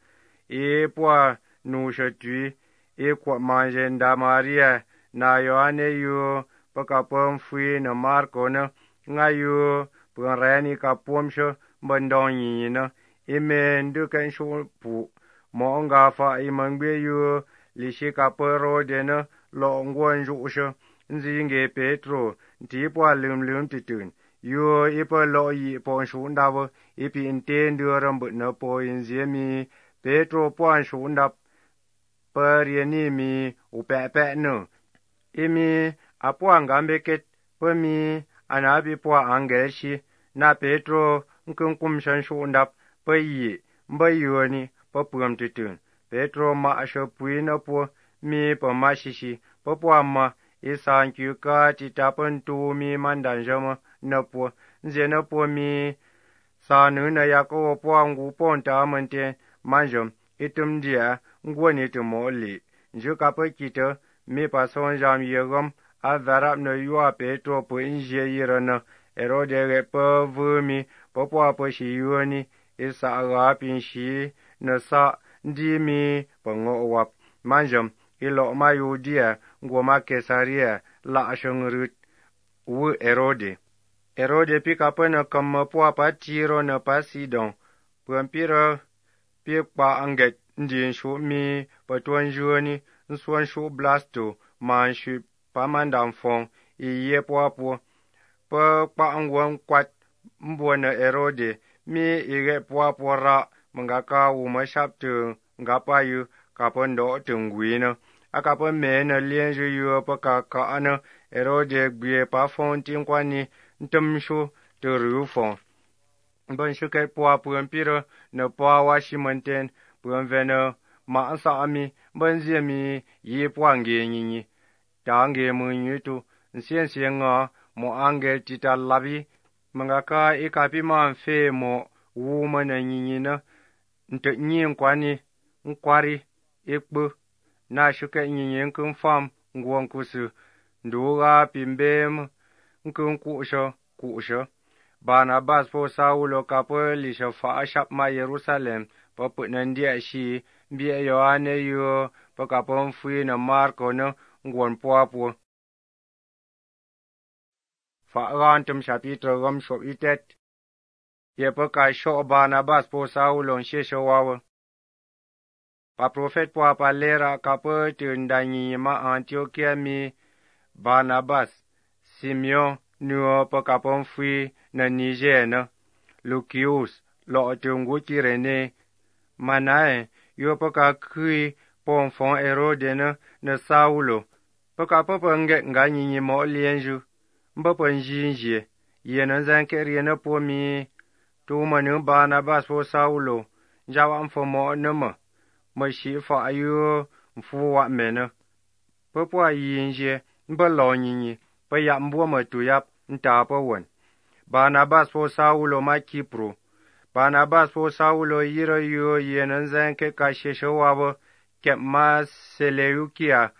e po nu shetui e kwa manjenda Maria na Yohane yu pakapom fui na Marko na ngayu purani kapomsho bandonyi na Amen dukan shu pu mo nga fa i mangbe yu li shi ka pero de na lo ngwan ju shu nzi nge Petro ti po lum lum ti tun yu i po lo yi po shu nda wo i pi enten du ram bu na po in zi mi Petro po an shu nda per ye ni mi u pe pe no i mi a po ngambe ket po mi anabi po angel shi na Petro nkun kum shan shu nda pe yi mba yoni pa puam tutun Petro ma asho pui na po mi pa ma shishi pa po ma isan kyu ka ti tapan tu mi mandan jama na po nze na po mi sa nu na ya ko po ngu pon ta mante manjom itum dia ngwo ni tu mo li ju ka pa kita mi pa son jam yegom a varap na yua Petro po inje yirana Herode ge pa vu mi pa po pa shi yoni isa aga pin shi na sa di mi pango wap manjam ilo ma yudia ngoma Kesaria la ashungrut wu Herode Herode pika pena kama po pa tiro na pa Sidon puampira pi pa anget ndin shu mi pa tuan joni nsuan shu blasto man shu pa mandam fong iye po po pa pa angwan kwat mbona Herode mi ige po po ra mangaka wu ma shap tu ngapa yu kapon do tungwina akapa me na lien ju yu pa ka ka ana Herode gbe pa fon tin kwani ntum shu tu ru fon ban shu ke po puan pira na po wa shi manten puan vena ma sa mi ban zie mi yi po ange ni ni dange mu nyu tu sien sien nga mo ange tita labi mangaka ikapi man fe mo wu mana ni ni na nte nyin kwani nkwari ikpu na shuke nyinyin kun fam ngwon kusu nduga pimbem nkun kusho kusho Barnabas po Saulo kapo lisha fa shap ma Jerusalem pa putnan dia shi bia Yohane yu pa kapo fui na Marko na ngwon po po fa rantum chapitre ram shop itet ye pa ka sho Barnabas po Saulo she sho wawa pa profet po pa lera kapo tundanyi ma Antiochia mi Barnabas Simeon nuo pa kapon fui na Niger na Lucius lo tungu Kirene manae yo pa ka kui pon fon Herode na na Saulo pa ka pa nge nganyi ni mo lienju mba pa njinje ye na zanke riena po mi tu manu Barnabas po Saulo jawa mfo mo na ma mà sĩ phá yu phu wa mẹ nè bơ bua yin je bơ lo nyi nyi bơ yam bua mà tu yap nta bơ wen Barnabas po Saulo ma Kipro Barnabas po Saulo yira yu yenen zen ke ka sheshe wa ke ma Seleukia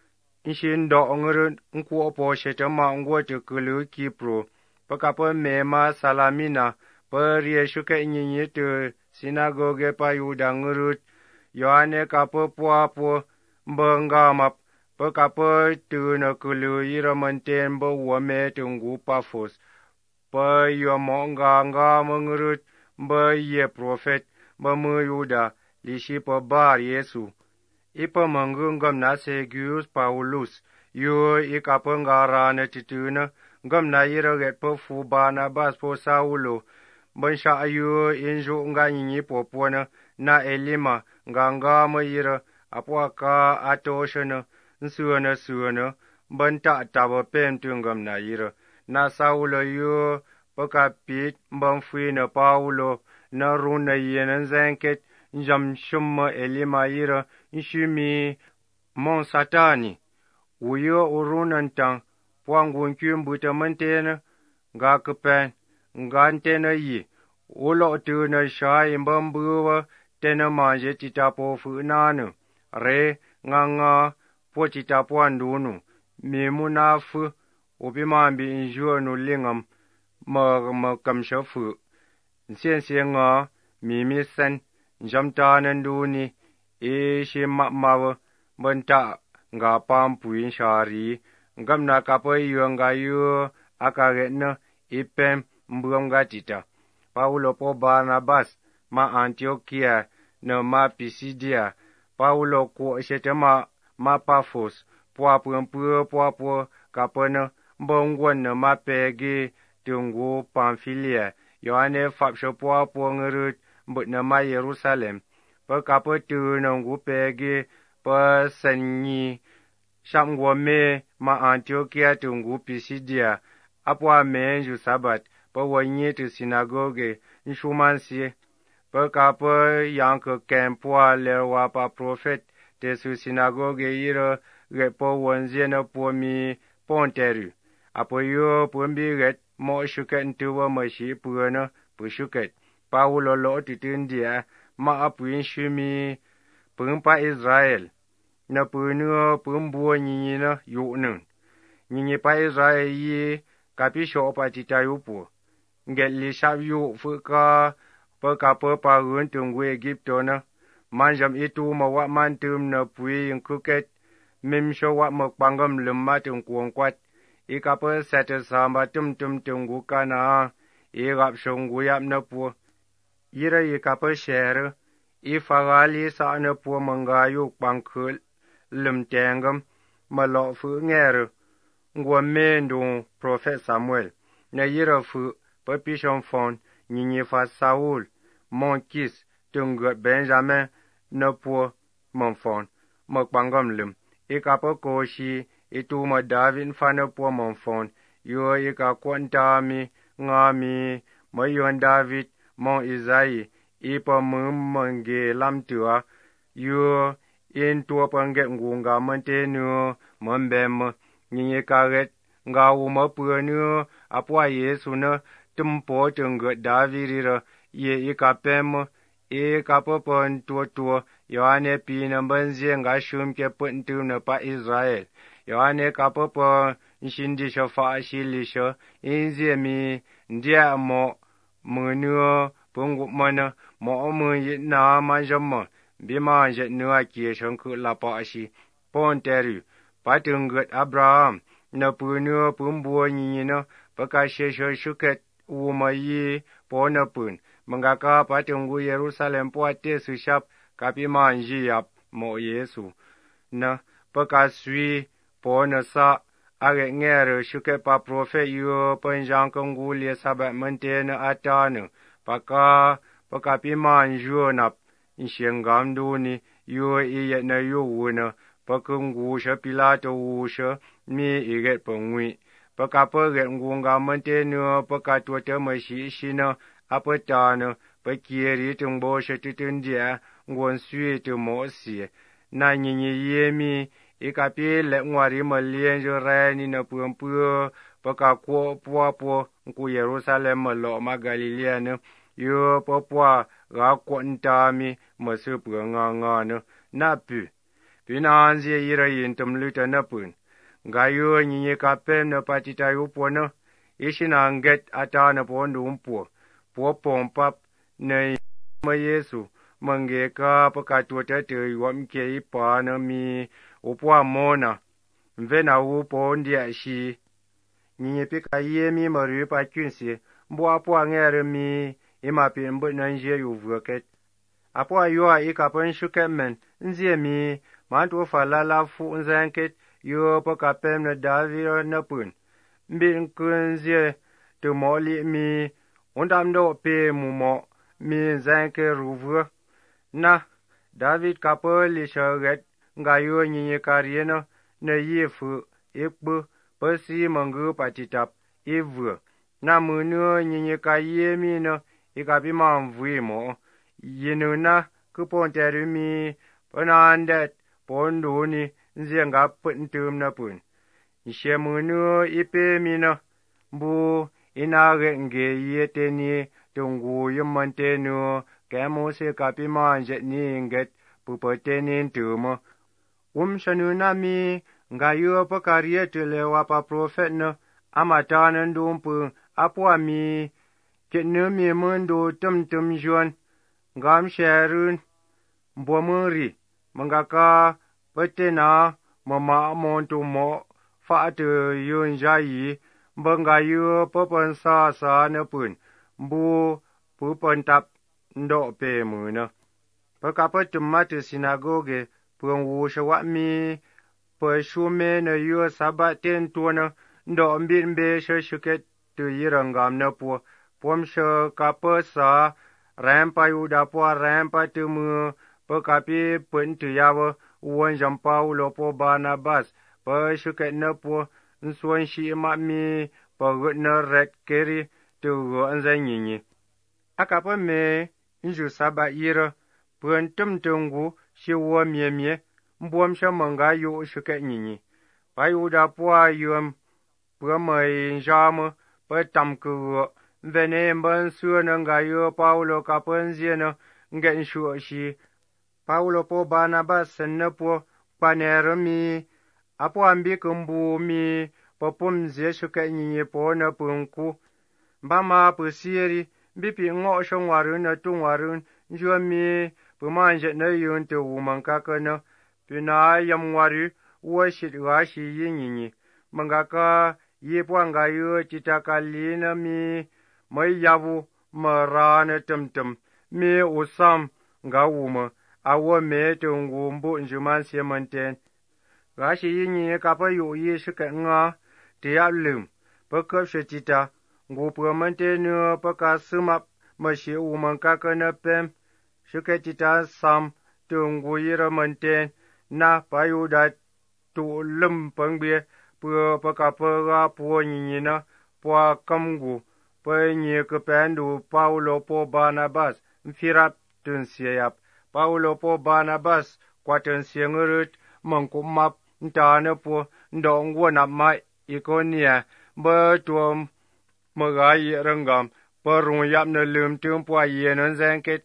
Inshin do ngru nku po shete ma ngwo te kulu Kipro pa ka pa me ma Salamina pa rie shuke nyinyi te sinagoge pa Yuda ngru Yohane ka pa po po mbanga ma pa ka pa tu na kulu yira manten ba wa me te ngu Pafos pa yo mo nga nga ngru ba ye prophet ba mu Yuda li shi pa bar Yesu Ipa mangungam na Sergius Paulus, yu ikapangara na tituna, ngam na iraget po fu Barnabas po Saulo, bansha yu inju nga nyinyi po pona, na elima, nga nga ma ira, apwa ka atoshana, nsuana suana, banta taba pem tungam na ira, na Saulo yu pakapit mbamfui na Paulo, na runa yenan zanket, njam shumma elima ira, Nshumi mon satani uyo urunantang pwangun kyumbuta mantena nga kapen nga antena yi ulo tuna shai mbambuwa tena manje titapo funanu re nga nga po titapo andunu mimunafu upimambi injuanu lingam ma ma kamshafu nsiensie nga mimisen njamtanan duni e shi ma ma banta nga pam puin shari ngam na ka pa yu nga yu akare na ipem mbuam ga tita Paulo po Barnabas ma Antiochia na ma Pisidia Paulo ko shetema ma Paphos po apun pu po po ka pa na mbongwan na ma pege tungu Pamphylia Yohane fapsho po po ngurut but na ma Jerusalem pa kapa tu na ngu pege pa sanyi shamgwa me ma Antiochia tu ngu Pisidia apwa me ju sabat pa wanyi tu sinagoge nshumansi pa kapa yanka kempwa lewa pa prophet te su sinagoge ira ge pa wanzi na po mi ponteru apo yo po mbi get mo shuket ntuwa ma shi puana pu shuket Paulo lo titundia ma apuin shumi pumpa Israel na punuo pumbuo nyinyi na yu'nun nyinyi pa Israel yi kapisho pa titayupu ngetli shab yu fuka pa kapa pa run tunggu Egypto na manjam itu ma wa mantum na pui yungkuket mimsho wa makpangam lemma tungkuang kwat ikapa sete samba tum tum tunggu kana irap shongu yap na pu Ira ikapa shere, ifagali sa na po mangayo pangkul, limtengam, malo fu ngere, ngwa mendo Prophet Samuel, na ira fu papishon fon, nyinyi fa Saul, monkis, tunga Benjamin, na po monfon, makpangam lim, ikapa koshi, ituma David fa na po monfon, yo ikakwantami, ngami, mayon David, Mon Isai, ipa mummange lamtua, yu in tua panget ngunga mantenu, mambem, nyinyi karet, nga uma puanu, apwa Yesu na, tumpo tunga Davidira, ye ikapem, e kapapan tua tua, yohane pina banzi nga shumke puntu na pa Israel. Yohane kapapa, nshindisha fa shilisha, inzi mi, ndia mo, Munu pungu mana mo mu na manjama bima je nua ki shanku la pa shi ponteru patungut Abraham na punu pumbu ni na pakashe shuket umayi pona pun mangaka patungu Jerusalem poate sushap kapi manji yap mo Yesu na pakaswi pona sa Age ngere shuke pa profet yu panjang konggulia sabat mentena atanu. Paka paka piman yu nap insyengam duni yu iye na yu wuna. Pakungusha pilato wusha mi iget pengwi. Paka paget ngunga mentena paka tuata mashi shina apatana. Pakiri tungbo shatutun dia nguồn suy từ mỗ xỉ na nhị nhị yê mi ý cà pi lệ ngoại mà liên cho ra ni na puông pua bờ cả qua pua pua ku Jerusalem mà lộ mà Galilea nữa yo pua pua gà quận ta mi mà sư puông ngà ngà nữa na pu pi na an zi ira yin tum lu ta na pun ga yo nhị nhị cà pem na pa ti ta yu pua nữa ishi na nget ata na pon dum pua pua pom pap nei ma Yesu mange ka pa ka tu ta te yom ke pa na mi upwa mona mvena upo ndia shi nyinyi pika ye mi maru pa kunsi mbwa po ngere mi ima pi mbu na nje yu vuket apo yo a ikapen shukemen nzie mi mantu falala fu nzanket yo pa kapem na daviro na pun mbin kunzie tu moli mi undam do pe mumo mi zanke ruvu na David kapoli shaget nga yo nyinyi karieno na yefu ekbu pasi mangu patitap evu na munu nyinyi kayemi no ikapi mamvui mo yinu na kuponteru mi ponandet ponduni nzenga puntum na pun ishe munu ipe mi no bu inage nge yeteni tungu yumantenu kemo se kapi manje ni nget pupotenin tumo um shanu nami nga yo pa kariete le wa pa prophet no amata ndum pu apwa mi ketnu mi mundo tum tum jon ngam sherun mbomuri mangaka patena mama montu mo fa te yun jayi banga yo pa pon sa sa na pun bu pu pon tap ndo pe mu no pa ka pa tumate sinagoge puang wu shawa mi pa shume na yo sabaten tuana ndo mbin be shuket tu yirangam na pu pom sha ka pa sa rampa yuda po rampa tu mu pa ka pi pun tu yawo wan jam Paulo po Barnabas pa shuket na pu nsuan shi ma mi pa gut na red keri tu go anzanyi aka pa me nju saba yira pun tum tungu shi wo mie mie mbuam sha manga yu shuket nyinyi pa yuda po yum pua mai jam pa tam ku vene mban su na nga yu Paulo ka pen zena ngen shu shi Paulo po Barnabas na po panermi apo ambi kumbu mi popum ze shuket nyinyi po na punku bama pusiri bipi ngo shongwaru na tungwaru njumi pumanje na yun te wuman kakana pina yamwaru washit washi yinyinyi mangaka yipwanga yu chitakalina mi mai yavu marana tumtum mi usam nga wuma awo me tungu mbu njuman semanten washi yinyi kapa yu yi shuket nga te alum pakap shitita ngu pramante nu paka sumap mashi wuman kakana pem shuketita sam tungu yira manten na payuda tu lum pangbe pu paka pera pu nyina pu kamgu pa nye kependu Paulo po Barnabas mfirap tun siap Paulo po Barnabas kwatun siangurut mangkumap ntana po ndongwo na mai ikonia ba tuam magai rangam parung yap na lum tum po yenon zanket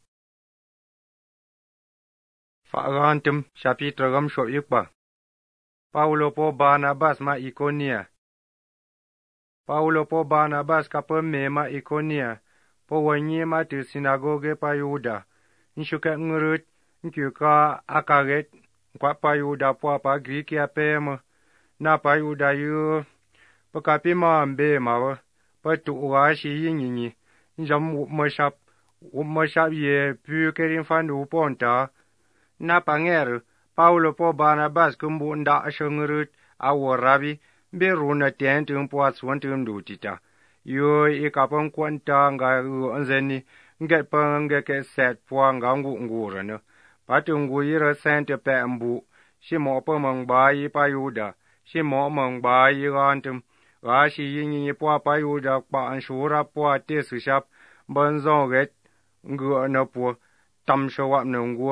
Farantum chapitre gam shop yikpa Paulo po Barnabas ma ikonia Paulo po Barnabas kapem me ma ikonia po wanyi ma tu sinagoge pa Yuda nshuket ngurut nkyuka akaget kwa pa Yuda po pa Greek ya pem na pa Yuda yu pa kapima ambe ma pa tu wa shi yinyi njam mashap mashap ye pu kerin fandu ponta na panger Paulo po Barnabas kumbu nda ashungurut aworabi beruna tentum po aswantum dutita yo ikapon kwanta nga onzeni nget pange ke set po nga ngu ngurana patungu yira sente pembu shimo po mangbai pa Yuda shimo mangbai gantum gashi yinyi po pa Yuda pa anshura po tesu shap banzon get ngu na po tam shawap nungu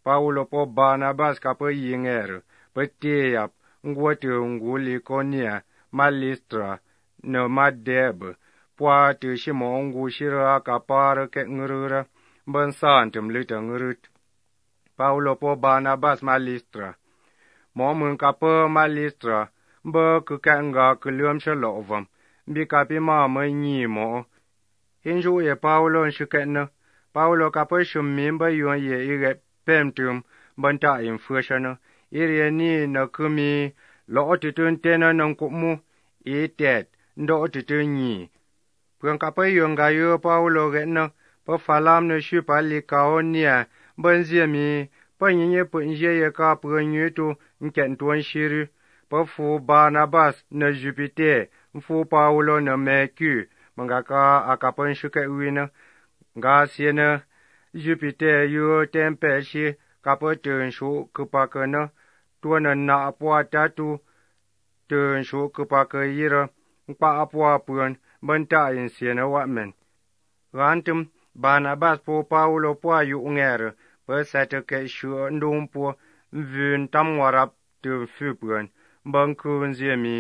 Paulo po Barnabas ka po yinger po tiyap ngwa tu ngu Likonia ma Listra no ma Deb pwa tu shimo ngu shira ka par ke ngurura ban san tum lita ngurut Paulo po Barnabas ma Listra mo mun ka po ma Listra ba ku ka nga ku lum shalovam bi ka pi ma ma nyi mo hinju ye Paulo shukena Paulo ka po shum mimba yon ye ire pemtum banta in fushana ire ni na kumi lo otutun tena nang kumu e tet ndo otutun ni puen ka po yon ga yo Paulo gena po falam no shu pa li kaonia banzie mi po nyenye po nje ye ka po nyutu nken tuan shiru po fu Barnabas na Jupiter fu Paulo na meku manga ka akapon shuke wina ga siena Jupiter yu tempe shi kapo tun shu kupakana tuana na apwa tatu tun shu kupaka yira mpa apwa puan banta in siena watmen rantum Barnabas po Paulo pwa yu ngere po sete ke shu ndum po vun tamwarap tun fupuan bankun ziemi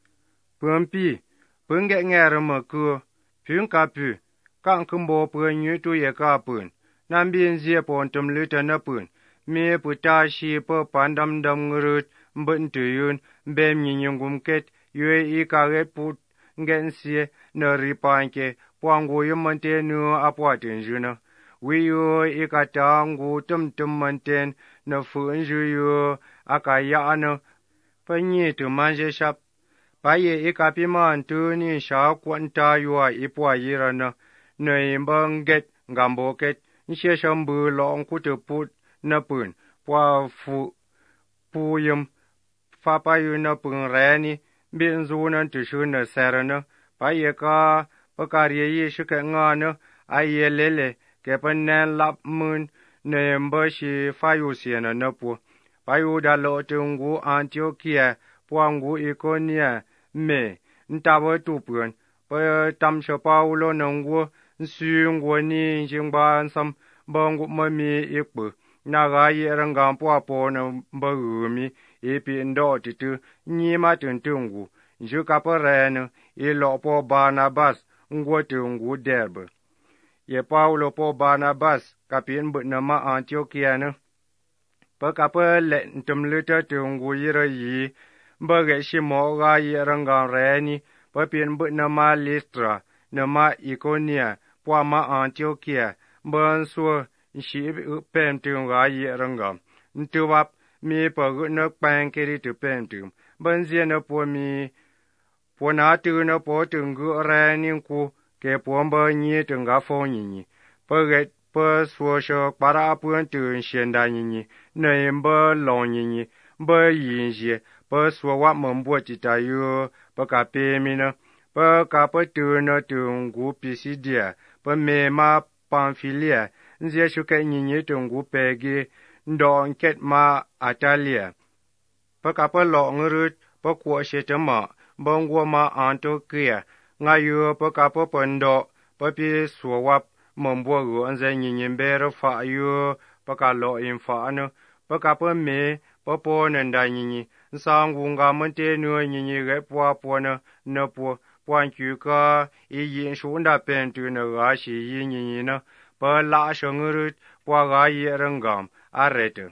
pumpi punge ngere maku pun kapu kan kumbo pun yutu ye kapun nambien zie pon tum luta na pun me puta shi po pandam dam ngurut mbentuyun bem nyinyungum ket yue i karet put ngensie na ripanke pwangu yumante nu apwatin juna wiyo i katangu tum tum manten na funju yu akaya ana panyi tu manje shap paye i kapiman tu ni sha kwanta yua ipwa yirana na imbanget ngamboket Nxie shambu long kutu put na pun pwa fu puyum fa pa yu na pun reni bin zunan tu shu na serana pa ye ka pa karye yi shu ke ngana aye lele ke pa nen lap mun na yamba shi fa yu siena na pu pa yu da lo tu ngu Antiochia pwa ngu Ikonia me ntabo tu pun pa tam sha Paulo na ngu nsu ngu ni jingba sam bangu mami ikpu na ga yerang gam po po na bagumi ipi ndo titu nyima tuntungu ju kaparene i lo po Barnabas ngu tungu derbe ye Paulo po Barnabas kapin bu na ma Antiochia na pa kapele ntumlita tungu yira yi bage shimo ga yerang gam reni pa pin bu na ma Listra na ma Ikonia po ma Antiochia ban suo shi pem tu ga ye rangam ntu wap mi pa gu na pan keri tu pem tu ban zia na po mi po na tu na po tu gu ra ni ku ke po ba ni tu ga fo ni ni pa ge pa suo sho para pu tu shen da ni ni na im ba lo ni ni ba yin ji pa suo wa mo bo ti ta yu pa ka pe mi na pa ka pa tu na tu gu Pisidia pa me ma Pamfilia nzie shuke nyinyi tungu pegi ndon ket ma Atalia pa kapa lo ngurut pa kwa shetama bangwa ma Antiochia ngayu pa kapa pando pa pi suwap mambo gu anze nyinyi mbere fa yu pa ka lo infa anu pa kapa me pa po nanda nyinyi nsangu nga mante nu nyinyi ge pwa pwa na na po pwan kyu ka i yin shu nda pen tu na ga shi yin nyinyi na pa la shangurut pwa ga ye rangam arete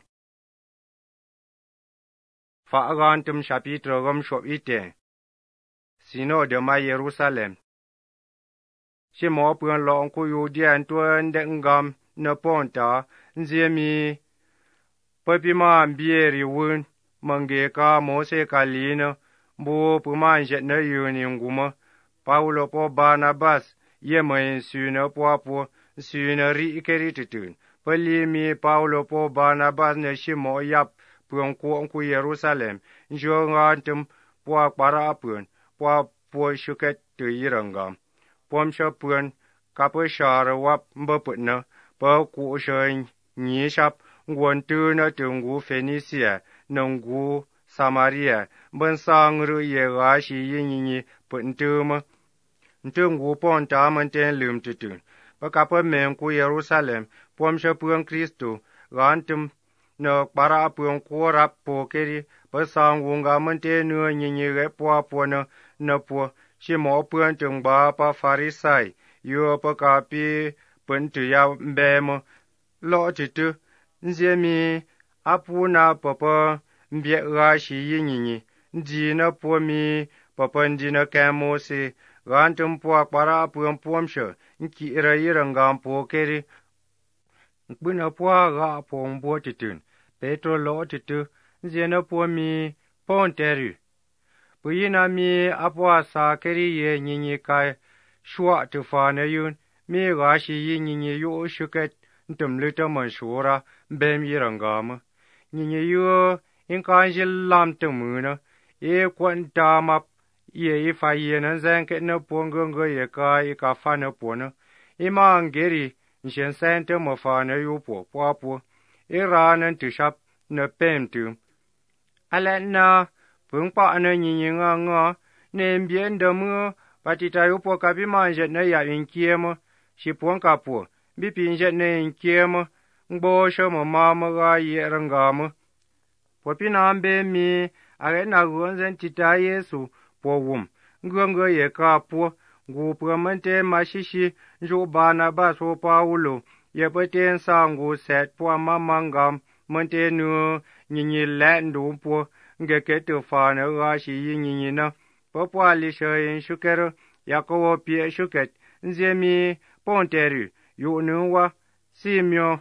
fa agantum chapitro gam shop ite sino de ma Jerusalem shi mo pun long ku yu dian tuan de ngam na ponta nziemi pa pi ma bieri wun mange ka mo se kalina bu pu ma je na yu ni nguma Paulo po Barnabas ye mai su na pwa po su na ri ikeri tutun pali mi Paulo po Barnabas na shimo yap puang ku ku Jerusalem jo ngantum pwa para pun pwa po shuket tu yirangam pom sha pun ka po shar wap mbaput na pa ku shen ni shap ngwan tu na tungu Phoenicia nungu Samaria ban sang ru ye ga shi yin ni pun tu ma ntungu pon ta man ten lum tutun pa ka pa men ku Jerusalem pom sha puan Kristo gantum na para puang ko rap po keri pasang wunga mente nu nyinyi re po po na na po shi mo puan tung ba pa farisai yo pa ka pi pun tu ya be mo lo ti tu nzie mi apu na pa pa mbie ra shi yi nyinyi di na po mi pa pa di na ka mo se ran tum po para puan pom she nki ra yi rangam po keri buna po ga po mbo ti tun Petro lo ti tu nzie na po mi pon teri Puyina mi apwa sa keri ye nyinyi kai shua tu fa na yun mi ga shi yi nyinyi yu shuket ntum lita man shura bem yi rangama nyinyi yu in kan jil lam tu muna e kwan ta map ye i fa ye na zan ke na pongongo ye ka i ka fa na pona i ma ngeri nshen san te mo fa na yu po po po i ra nan tu shap na pem tu ala na Pung pa na nyinyi nga nga, ne mbien da mu, patita yu po kapi manje na ya inkiemo, shi puang ka po, bi pinje na inkiemo, ngbo sho mo mama ga ye rangama. Po pinambe mi, are na gonzen tita Yesu, po wum, ngongo ye ka po, ngu pramante mashishi, njo bana baso Paulo, ye paten sa ngu set po mamangam, mante nu, nyinyi lendu po, ngeke tu fa na ga shi yi nyinyi na popwa li shoyin shukero yakowo pie shuket nzemi ponteru yu nuwa simyo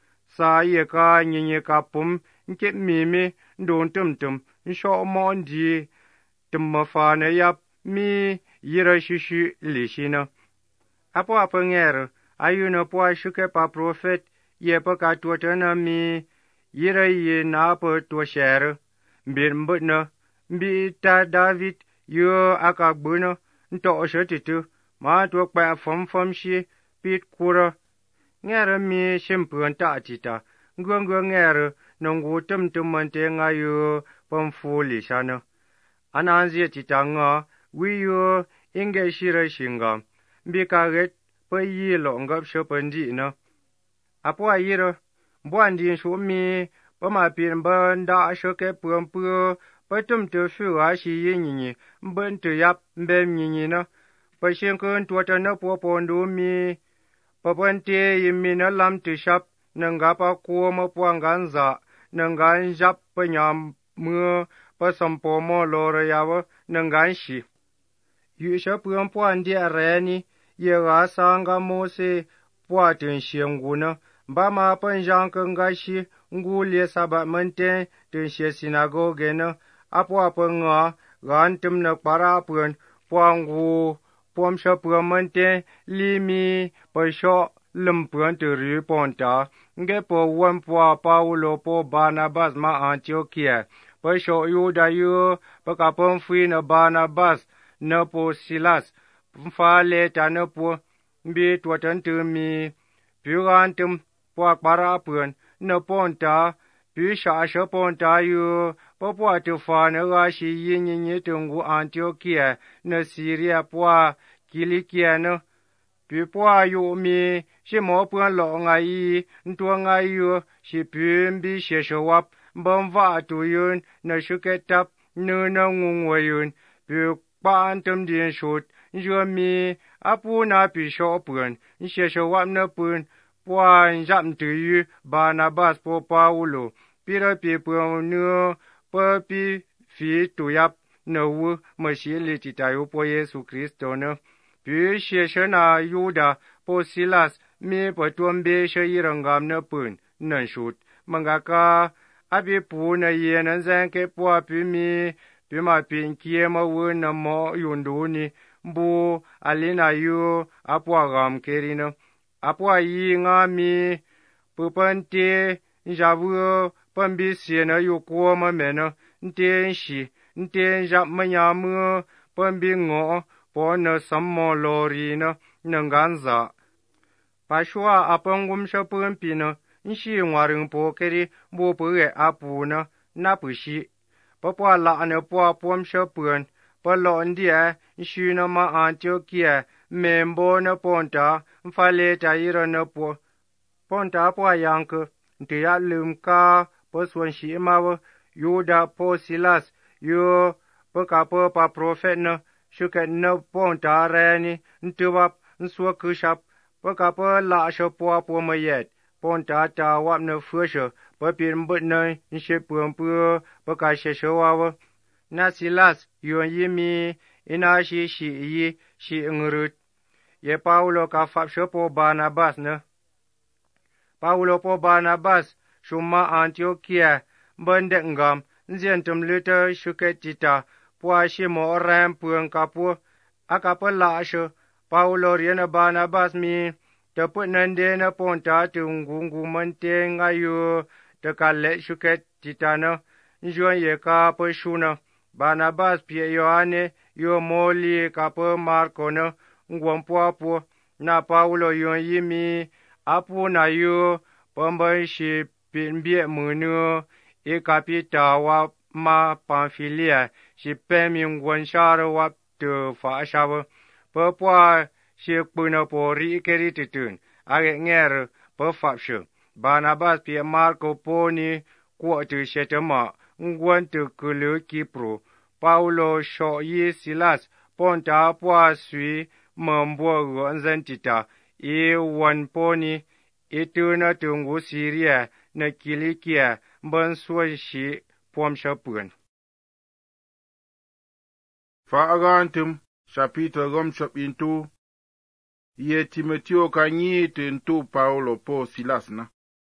sa ye ka nyinyi ka pum nke mimi ndon tum tum nsho mo ndi tum fa na yap mi yira shishu li shina apo apengero ayuno po shuke pa prophet ye pa ka tuotana mi yira ye na po to share mbir mbutna mbi ta David yo aka gbuna nto shotitu ma to pa fom fom shi pit kura ngere mi shimpun ta tita ngongo ngere nongu tum tum mante nga yo pom fuli shana ananzi tita nga wi yo inge shira shinga mbi ka get pa yi lo ngap shopendi na apo ayiro bwandi shu mi Pama pin ban da shoke puan puo, patum tu fu a shi yin yin, ban tu yap bem yin na, pa shin kun tuata na po pondu mi, papan te yin mi na lam tu shap, nanga pa kuo ma puan ganza, nanga njap pa nyam mu, pa sampo mo loro yawa, nanga shi. Yu sha puan puan di areni, ye ga sanga mo se, puatun shengu na, ba ma pan jang kanga shi, ngu le sabat menten tun she sinagoge na apo apa nga gan tum na para pun puangu pom sha pun menten li mi pa sho lum pun tu ri ponta nge po wan po Paulo po Barnabas ma Antiochia pa sho yuda yu pa ka pon fui na Barnabas na po Silas fa le ta na po bi tuatan tu mi puan tum po para pun na ponta pi sha sha ponta yu po po tu fa na ga shi yin yin yi tungu Antiochia na Syria po Kilikia na pi po yu mi shi mo po lo nga yi ntua nga yu shi pi mbi she sho wap bam va tu yun na shuketap nu na ngung wa yun pi pa antum din shut njo mi apu na pi sho pun she sho wap na pun Puan jam tu yu Barnabas po Paulo, pira pi puan nu, pa pi fi tu yap na wu, ma shi li ti ta yu po Yesu Kristo na. Pi she she na Yuda po Silas, mi pa tuan be she yirangam na pun, nan shut. Manga ka, api pu na ye nan zan ke po api mi, pi ma pin kie ma wu na mo yundu ni, bu alina yu apo agam keri na. Apua yi nga mi pupan te njavu pambi siena yu kuo ma mena nte nshi nte njap manyamu pambi ngo po na sammo lori na nanganza. Pashua apangum shapun pina nshi ngwaring po keri bo pue apu na napushi. Papua la na po apom shapun pa lo ndia nshi na ma Antiochia membo na ponta mfale ta ira na po ponta po yanke ntia lum ka pe suon shi ma vă Iuda po Silas yu pe ca pe pa profet nă și că nă ponta reni întâva în suo câșap pe ca pe la și po po mă iet ponta ta wap nă fâșă pe pin băt nă și pâm pâ pe ca și șoavă na Silas yu yimi ina și și yi și înrât e Paulo ca fap și po Barnabas nă Paulo po Barnabas Shuma Antiochia bende ngam nzientum lute shuketita pua shimo ram puang kapu akapela shu Paulo riena Barnabas mi te put nande na ponta tungungu mante ngayu te kale shuketita na njuan ye ka pe shuna Barnabas pie Ioane yo moli ka pe Marco na ngwam pua pu na Paulo yon yimi apu na yu pamban shi pinbie mânu e capita wa ma Pamfilia și pe mingwan șară wa te fa șavă pe poa și până pori keri titun are nger pe fapșă Barnabas pe Marco poni cu te șetema ngwan te câlă Kipru Paulo șo yi Silas ponta poa sui mămbo înzentita e wan poni e tână tungu Siria na Kilikia ban suo shi pom shapun. Fa agantum chapitre gom chapintu ye Timoteo kanyi tentu Paulo po Silas na.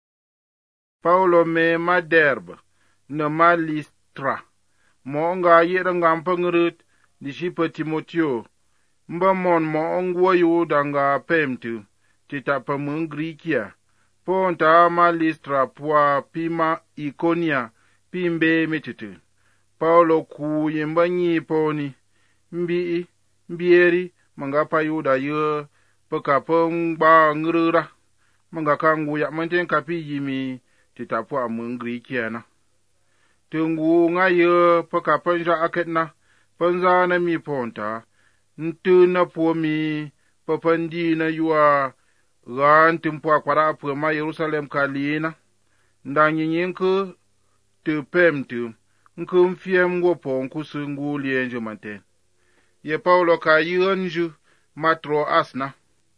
Paulo me ma Derbe na ma Listra. Mo nga yera ngam ngrut di shi pe Timoteo. Mba mon mo ngwo yu danga pemtu tita pa mun Grikia. Ponta ma Listra pua pima Iconia pimbe metitu. Paulo ku yemba nyi poni mbi mbieri manga pa yuda ye peka pengba ngrura manga kangu ya manten kapi yimi tita pua mun Grikia na. Tungu nga ye peka penja aketna penza na mi ponta ntu na po mi pependi na yua gan timpua kwara pu ma Jerusalem kalina ndanyi nyinku te pemtu nkum fiem go pon kusungu lienje mante ye Paulo ka yonju matro asna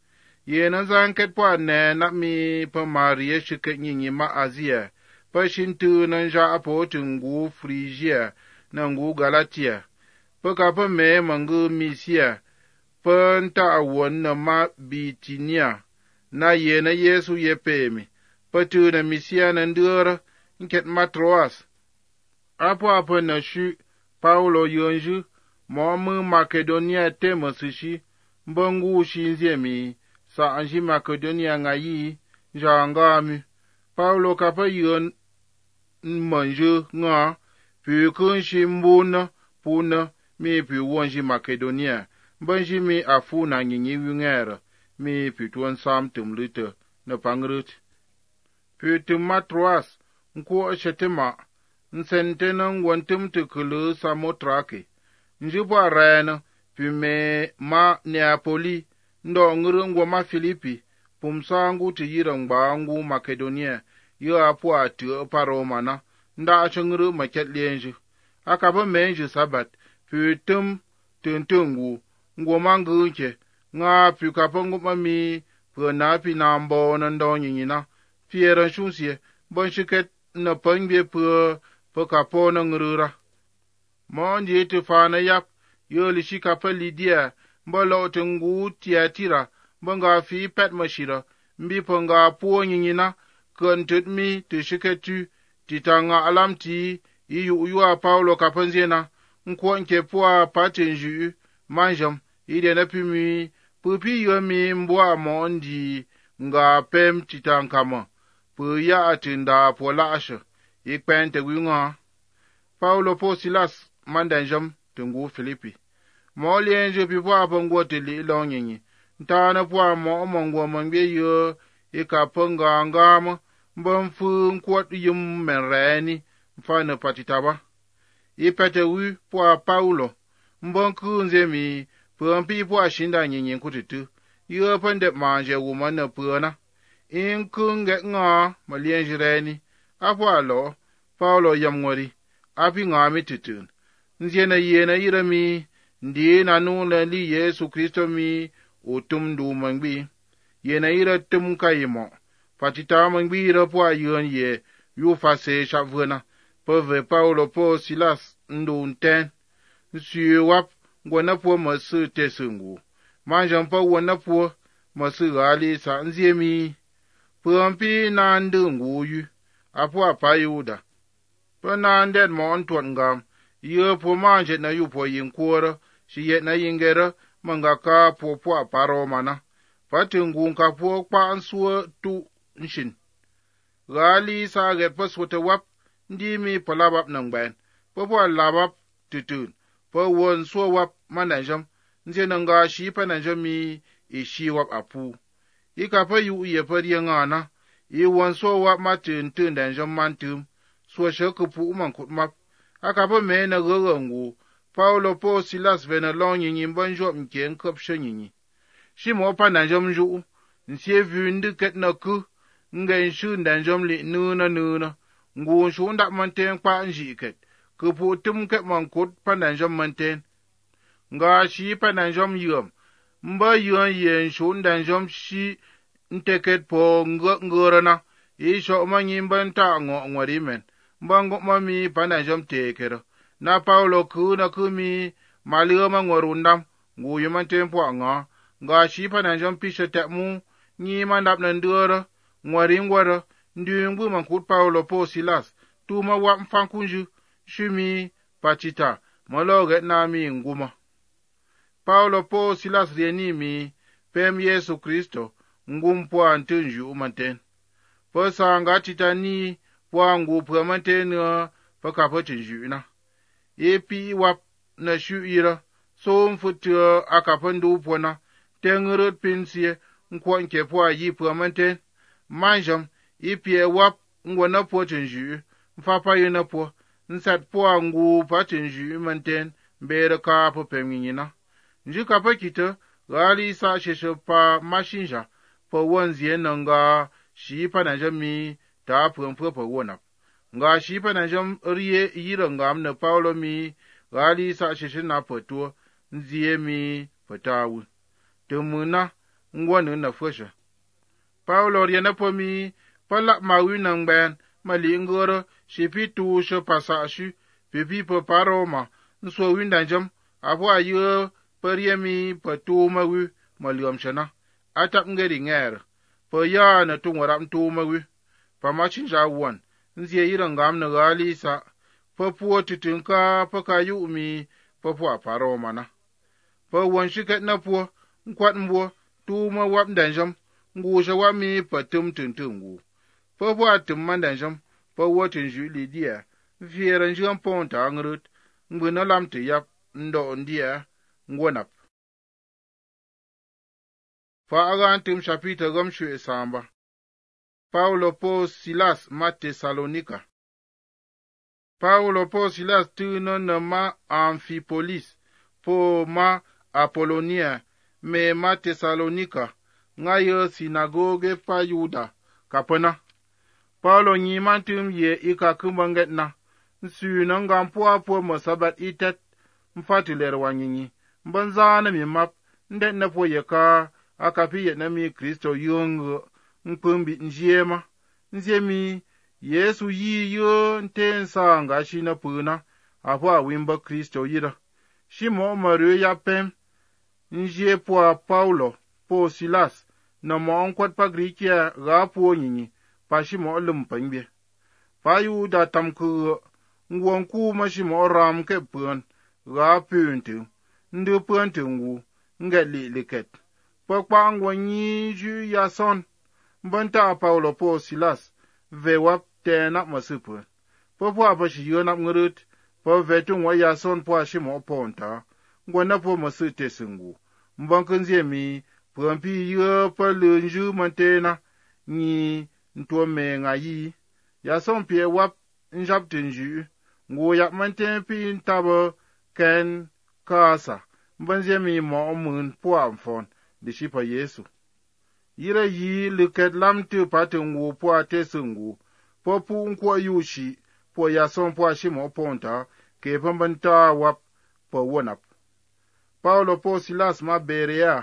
ye na zanket po ne na mi pe marie shike nyinyi ma Azia pe shintu na ja apo tungu Frigia na ngu Galatia pe ka pe me mangu Misia pe nta awon na ma Bitinia na ye na Yesu ye pemi patu na Misia na ndura nket matroas apo apo na shu Paulo yonju mo mu Makedonia temo sushi mbongu shinzemi sa anji Makedonia ngayi jangami Paulo kapa yon manju nga pu kun shimbuna puna mi pu wonji Makedonia banji mi afuna nyinyi wingera mi pituan sam tum lute na pangrut pitum matroas nko shetema nsentenan wantum tukulu samotrake njibwa rena pime ma Neapoli ndo ngurungwa ma Filipi pumsangu tiyirangba ngu Makedonia yo apwa tu paroma na nda achungru maketlenju akaba menju sabat pitum tuntungu ngoma ngunche nga pikapongu mami puna pinambo nando nyina fiera shunsie bonchiket na pangbe pu pakapo na ngrura mondi tufana yap yoli shikapa Lidia mbolo tungu Tiatira bonga fi pet mashira mbi ponga po nyina kontut mi tishiketu titanga alamti iyu yuwa Paulo kapanzena nkwo nke po patenju manjam ide na pimi pupi yomi mbwa mondi nga pem titankama pu ya atinda pola asha ikpente winga Paulo po Silas mandanjam tungu Filipi molienje pipwa pongo tili lonyenyi ntana pwa mo mongo mangbe yo ikapanga ngama mbamfu nkwat yum menreni mfana patitaba ipete wi pwa Paulo mbonku nzemi pumpi pwa shinda nyenye kutitu yo pande manje wumana puna inkunge nga malienjireni apwa lo Paulo yam ngori api ngami tutun nzie na ye na ira mi ndi na nu le li Yesu Kristo mi utum du mangbi ye na ira tum kayimo patita mangbi ira po ayon ye yu fa se shavuna po ve Paulo po Silas ndu nten nsu wap ngwana po masu tesungu manjam po wana po masu gali sa nzie mi pumpi na ndungu yu apo apayuda po na ndet mo antwat ngam ye po manje na yu po yinkwora shi ye na yingera mangaka po po aparo mana patungu ka po kwa ansuwa tu nshin gali sa get po swata wap ndi mi palabap nangben po po labap tutun po won so wap manajam nje nanga shi panajam mi ishi wap apu ika pa yu ye pa riangana i won so wap matun tun danjam mantum so shekupu mankut map aka pa me na gogongu Paulo po Silas vena long yin banjo mken kop shenyi shi mo pa danjam ju nsie vu nduket na ku ngen shu danjam li nu na nu na ngu shu ndak manten pa njiket ku pu tum ket mankut pa danjam manten nga shi pa danjam yum mba yon yen shu danjam shi nteket po ngorana i sho manyimban ta ngo ngorimen mbango mami pa danjam tekero na Paulo ku na ku mi malima ngorundam ngu yumanten po nga nga shi pa danjam pisha temu ni mandap nandura ngoringwara nduyungbu mankut Paulo po Silas tuma wap mfankunju shumi pachita maloge na mi nguma Paulo po Silas rieni mi pem Yesu Kristo ngum po antunju umanten po sanga titani po ngu po manten po kapotunju na epi wap na shu ira so mfutu akapandu po na tengrut pinsie nkwa nke po ayi po manten manjam epi wap ngwana po tunju mfapa yuna po nsat po ngu pa tunju manten mbere ka po pemingina njika pa kita gali sa sheshe pa mashinja po wonzie nanga shi pa najami ta pumpu po wona nga shi pa najam riye yira ngam na Paulo mi gali sa sheshe na po to nzie mi patawu tumuna ngwanu na fosha Paulo riena po mi pala mawi nangben mali ngoro shi pitu sho pasashu pipi po paroma nso windanjam apo ayo periemi patu mawi maliam shana atap ngeri nger po ya na tungwaram tu mawi pa machin jawan nzie irangam na gali sa po puo titinka po kayu mi po po paroma na po won shiket na po nkwat mbo tu ma wap danjam ngu shawami patum tuntungu po po atum mandanjam po wotin juli dia vieran jam ponta ngrut nguna lamte yap ndo ndia ngwanap fa agantum chapita gamshu esamba Paulo po Silas ma Tesalonika Paulo po Silas tuno na ma Amphipolis po ma Apolonia me ma Tesalonika ngayo sinagoge pa Yuda kapana Paulo nyimantum ye ika kumbanget na nsu na ngampua po masabat itet mfatiler wanyinyi mbanza na mi map ndet na po yeka akapi ye na mi Kristo yung mpumbi njiema nziemi Yesu yi yo ntensa ngashi na puna apo awimba Kristo yira shimo mario ya pem njie po Paulo po Silas na mo onkwat pa Grikia ga po nyinyi pa shimo lumpangbe pa Yuda tamku ngwonku ma shimo ram ke pun ga puntu ndu puntu ngu ngali liket pa kwa ngwanyi ju Yason mbanta Paulo po Silas ve wap tena masupu po po apashi yona ngurut po vetu wa Yason po shimo ponta ngwana po masute sungu mbankunzie mi pampi yo pa lunju mantena ni ntome ngayi Yason pie wap njap tunju ngu yap manten pi ntabo ken kasa mbanzie mi mo mun po amfon de shipa Yesu yira yi luket lamtu patungu po atesungu po pu nkwa yushi po ya son po shi mo ponta ke pambanta wap po wonap. Paulo po Silas ma Berea.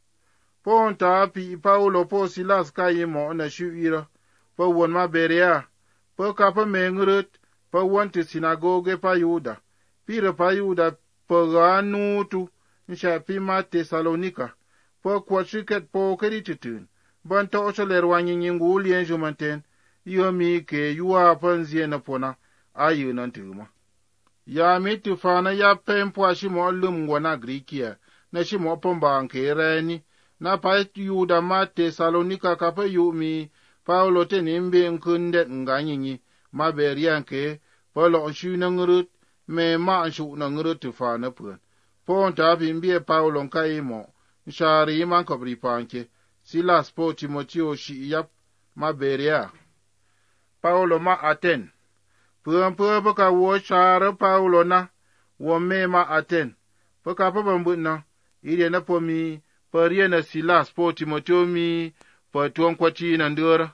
Ponta pi Paulo po Silas ka yi mo na shuira po won ma Berea. Po ka pa mengrut po won ti sinagoge pa Yuda. Pira pa Yuda po ganutu nsha pi ma Tesalonika. Po kwa shiket po kerititun. Banta ocholer wanyi nyingu lien jumanten. Yomi ke yuwa panzie na pona ayu nan tuma. Ya mitu fana ya pempo shimo lum wana Grikia na shimo pomba nke reni na pa Yuda ma Tesalonika kapa yumi Paulo tenimbe nkundet nganyinyi ma berianke Paulo nshu na ngurut me ma nshu na ngurut fana pun. Ponta bimbie Paulo nkaimo nshari man kabri panke Silas po Timoteo shi yap ma beria. Paulo ma Aten. Puan puan baka wo shara Paulo na wo me ma Aten. Baka pa bambut na ide na po mi parie na Silas po Timoteo mi pa tuan kwa chi na ndura.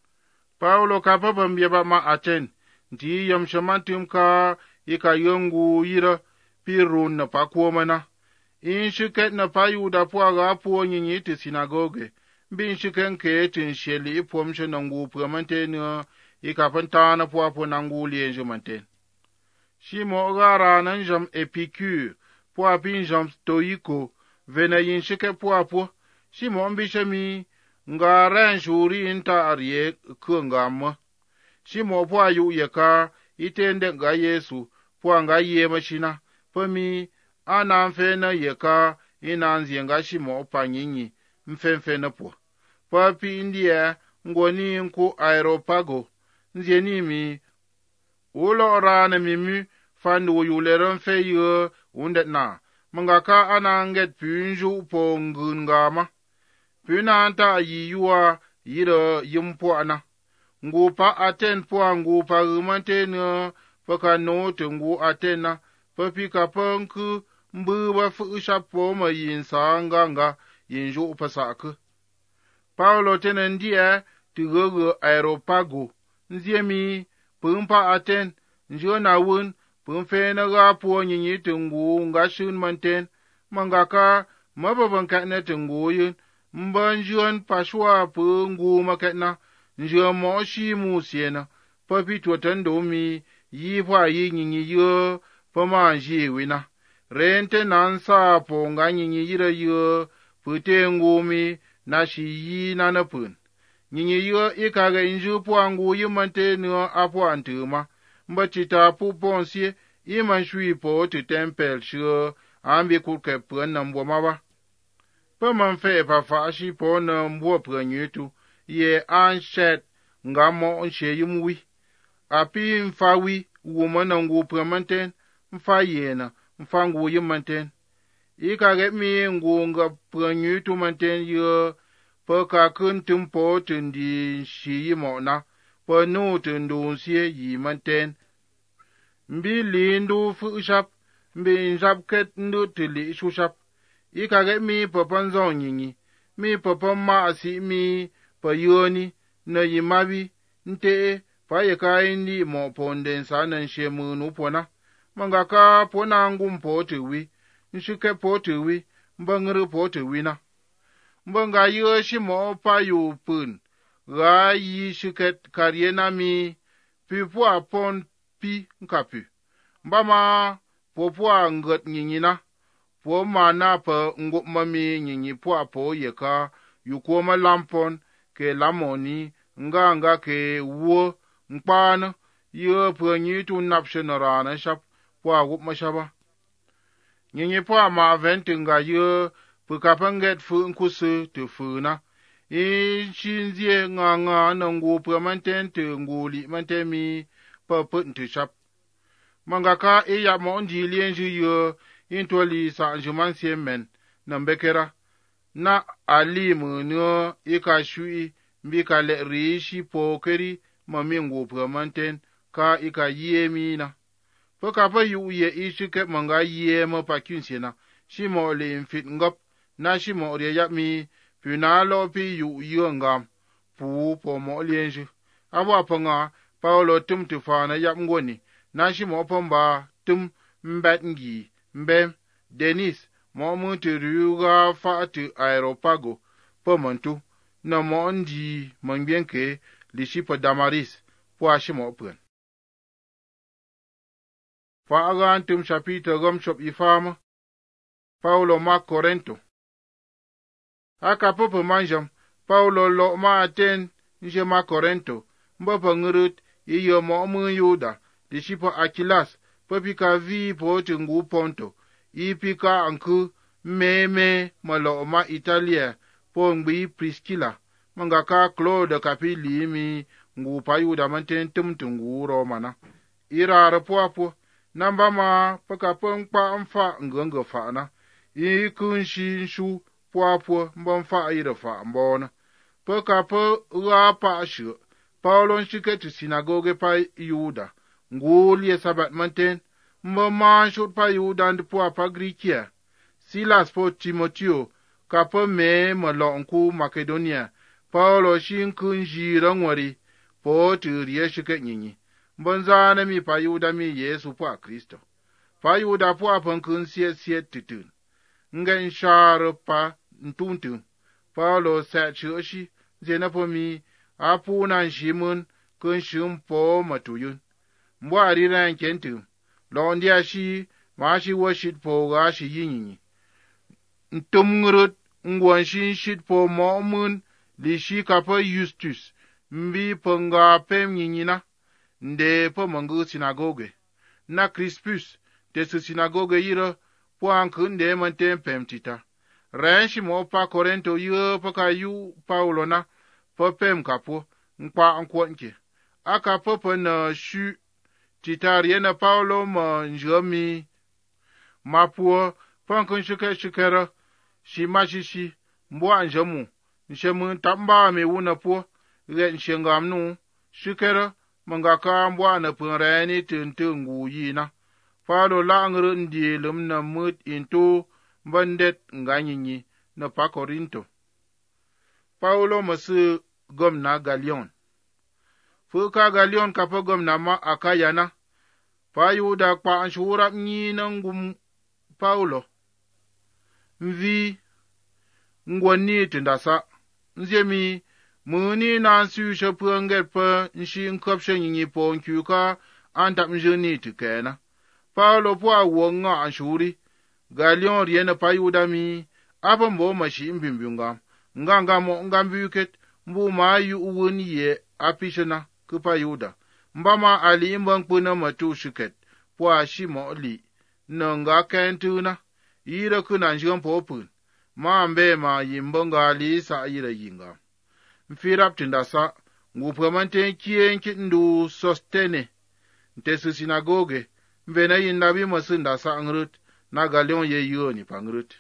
Paulo ka pa bambia ba ma Aten. Nti yam shamantum ka ika yongu ira pirun na pa kuoma na. In shiket na pa Yuda po aga po nyinyi ti sinagoge. Bin shiken ke tin sheli ipom shenangu pramante na ikapanta na po po nangu lienje manten. Shimo gara nan jam Epicure po apin jam Stoiko vena yin shike po po. Shimo mbishemi ngara njuri inta arie kungama. Shimo po ayu yeka itende nga Yesu po nga ye mashina po mi anamfe na yeka inanzi nga shimo panyinyi mfemfe na po. Papi India ngoni nku Aeropago nzeni mi ulo rana mimi fandu yuleron feyo undet na mangaka ananget punju po ngungama punanta yiyua yiro yimpo ana ngupa Aten po ngupa rumante na paka note ngu Atena papi kapanku mbuwa fusha po ma yinsa nganga yinju pasaku. Paulo tenen dia tigogo Aeropago nziemi pumpa Aten njo na wun pumfe na ga po nyinyi tungu nga shun manten mangaka mababanka na tungu yun mbanjon pashwa pungu maketna njo mo shi musiena papi tuotando mi yi pa yi nyinyi yo pama nji wina rente nansa po nga nyinyi yira yo putengu mi na shi yi na na pun. Nyinyi yo ikaga inju po angu yimante nua apo antuma. Mbachita po ponsie iman shui po tu tempel shio ambi kuke pun na mbwa mawa. Pa manfe pa fashi po na mbwa pun yutu ye anshet nga mo nshe yumwi. Api mfawi wuma na ngu pun manten mfa yena mfa ngu yimanten. Ikaga mi ngu nga pun yutu manten yo paka kun tumpo tundi shi mo na pa no tundu sie yi manten mbi lindu fu shap mbi njap ket ndu tili shu shap ikage mi papan zon nyinyi mi papan ma asi mi pa yoni na yimabi nte pa yeka indi mo ponden sanan shemu nu pona mangaka pona ngum po tuwi nshike po tuwi mbangru po tuwi na mbanga yo shimo pa yu pun ga yi shiket kariena mi pi po apon pi nkapi mbama po po ngot nyinyina po mana pa ngup mami nyinyi po apo yeka yuko ma lampon ke lamoni nga nga ke wo nkpana yo po nyitu napshenarana shap po agup mashaba nyinyi po ma ventinga yo pukapanget fu nkusu tu funa in shinzie nga nga na ngu pramanten tu nguli mantemi pa put tu shap mangaka e ya mo ndi lienji yo intoli sa njuman siemen na mbekera na alimu no ika shui mbika le rishi pokeri mami ngu pramanten ka ika yemi na puka pa yu ye ishike manga yema pa kyunsena shimo le infit ngop na shi mo ria ya mi pu na lo pi yu yu ngam pu po mo lienju abo apanga Paulo tum tu fa na yap ngoni na shi mo pomba tum mbet ngi mbem Denis mo mu tu ruga fa tu Aeropago pomontu na mo ndi mangbienke li shi po Damaris po shi mo pun fa agan tum chapiter gom shop ifama Paulo ma Corinto aka popo manjam Paulo lo ma aten nje ma Corinto mbopo ngurut iyo mo mu Yuda li shi po Akilas popi ka vi po tungu Ponto ipika anku meme malo ma Italia po ngbi Priscilla mangaka Claude kapili mi ngu pa Yuda manten tum tungu Romana ira rapo namba ma paka pongpa amfa ngongo fa na i kunshi shu poapo mbonfa ira fa mbona paka po ra pa shu Paulo nshike tu sinagoge pa Yuda nguli sabat manten mboma shut pa Yuda ndpo pa Grikia Silas po Timoteo kapo me malo nku Makedonia Paulo shin kunji rangwari po tu riye shike nyinyi mbonza na mi pa Yuda mi Yesu po Kristo pa Yuda po apon kun siet siet tutun ngen shar pa ntuntun Paulo sa choshi zena po mi apu nan shimun kun shum po matuyun mbo ariran kentu lo ndia shi ma shi worship po ga shi yinyi ntum ngurut ngwan shin shit po momun li shi ka po Justus mbi ponga pem nyinyina nde po mangu sinagoge na Crispus de su sinagoge yiro po ankun de mantem pem tita renshi mo pa Corinto yo po ka yu Paulo na po pem kapo nkwa ankwonke aka popo na shu titari na Paulo ma njomi mapuo pankun shuke shukera shi mashishi mbwa njomu nshemu tamba me wuna po re nshengamnu shukera mangaka mbwa na punreni tuntungu yina Paulo la ngru ndi lum na mut into bandet nganyinyi na pa Corinto Paulo masu gomna Galion fuka Galion kapo gomna ma Akayana pa Yuda kwa anshura nyi na ngum Paulo mvi ngwani tindasa nzemi muni na nsu shopenge pa nshi nkopshe nyinyi po nkyuka anta mjeni tukena Paulo po awonga anshuri Galion riena pa Yuda mi apa mbo mashi mbimbunga nganga mo ngambuket mbu mayu uwuni ye apishana kupa Yuda mbama ali imbang puna matu shuket po ashimo li nanga kentuna ira kuna njom popun ma mbe ma yimbonga li sa ira yinga mfirap tindasa ngupa manten kien kitindu sostene ntesu sinagoge mvena yindabi masinda sa ngrut na Galion ye yoni pangrut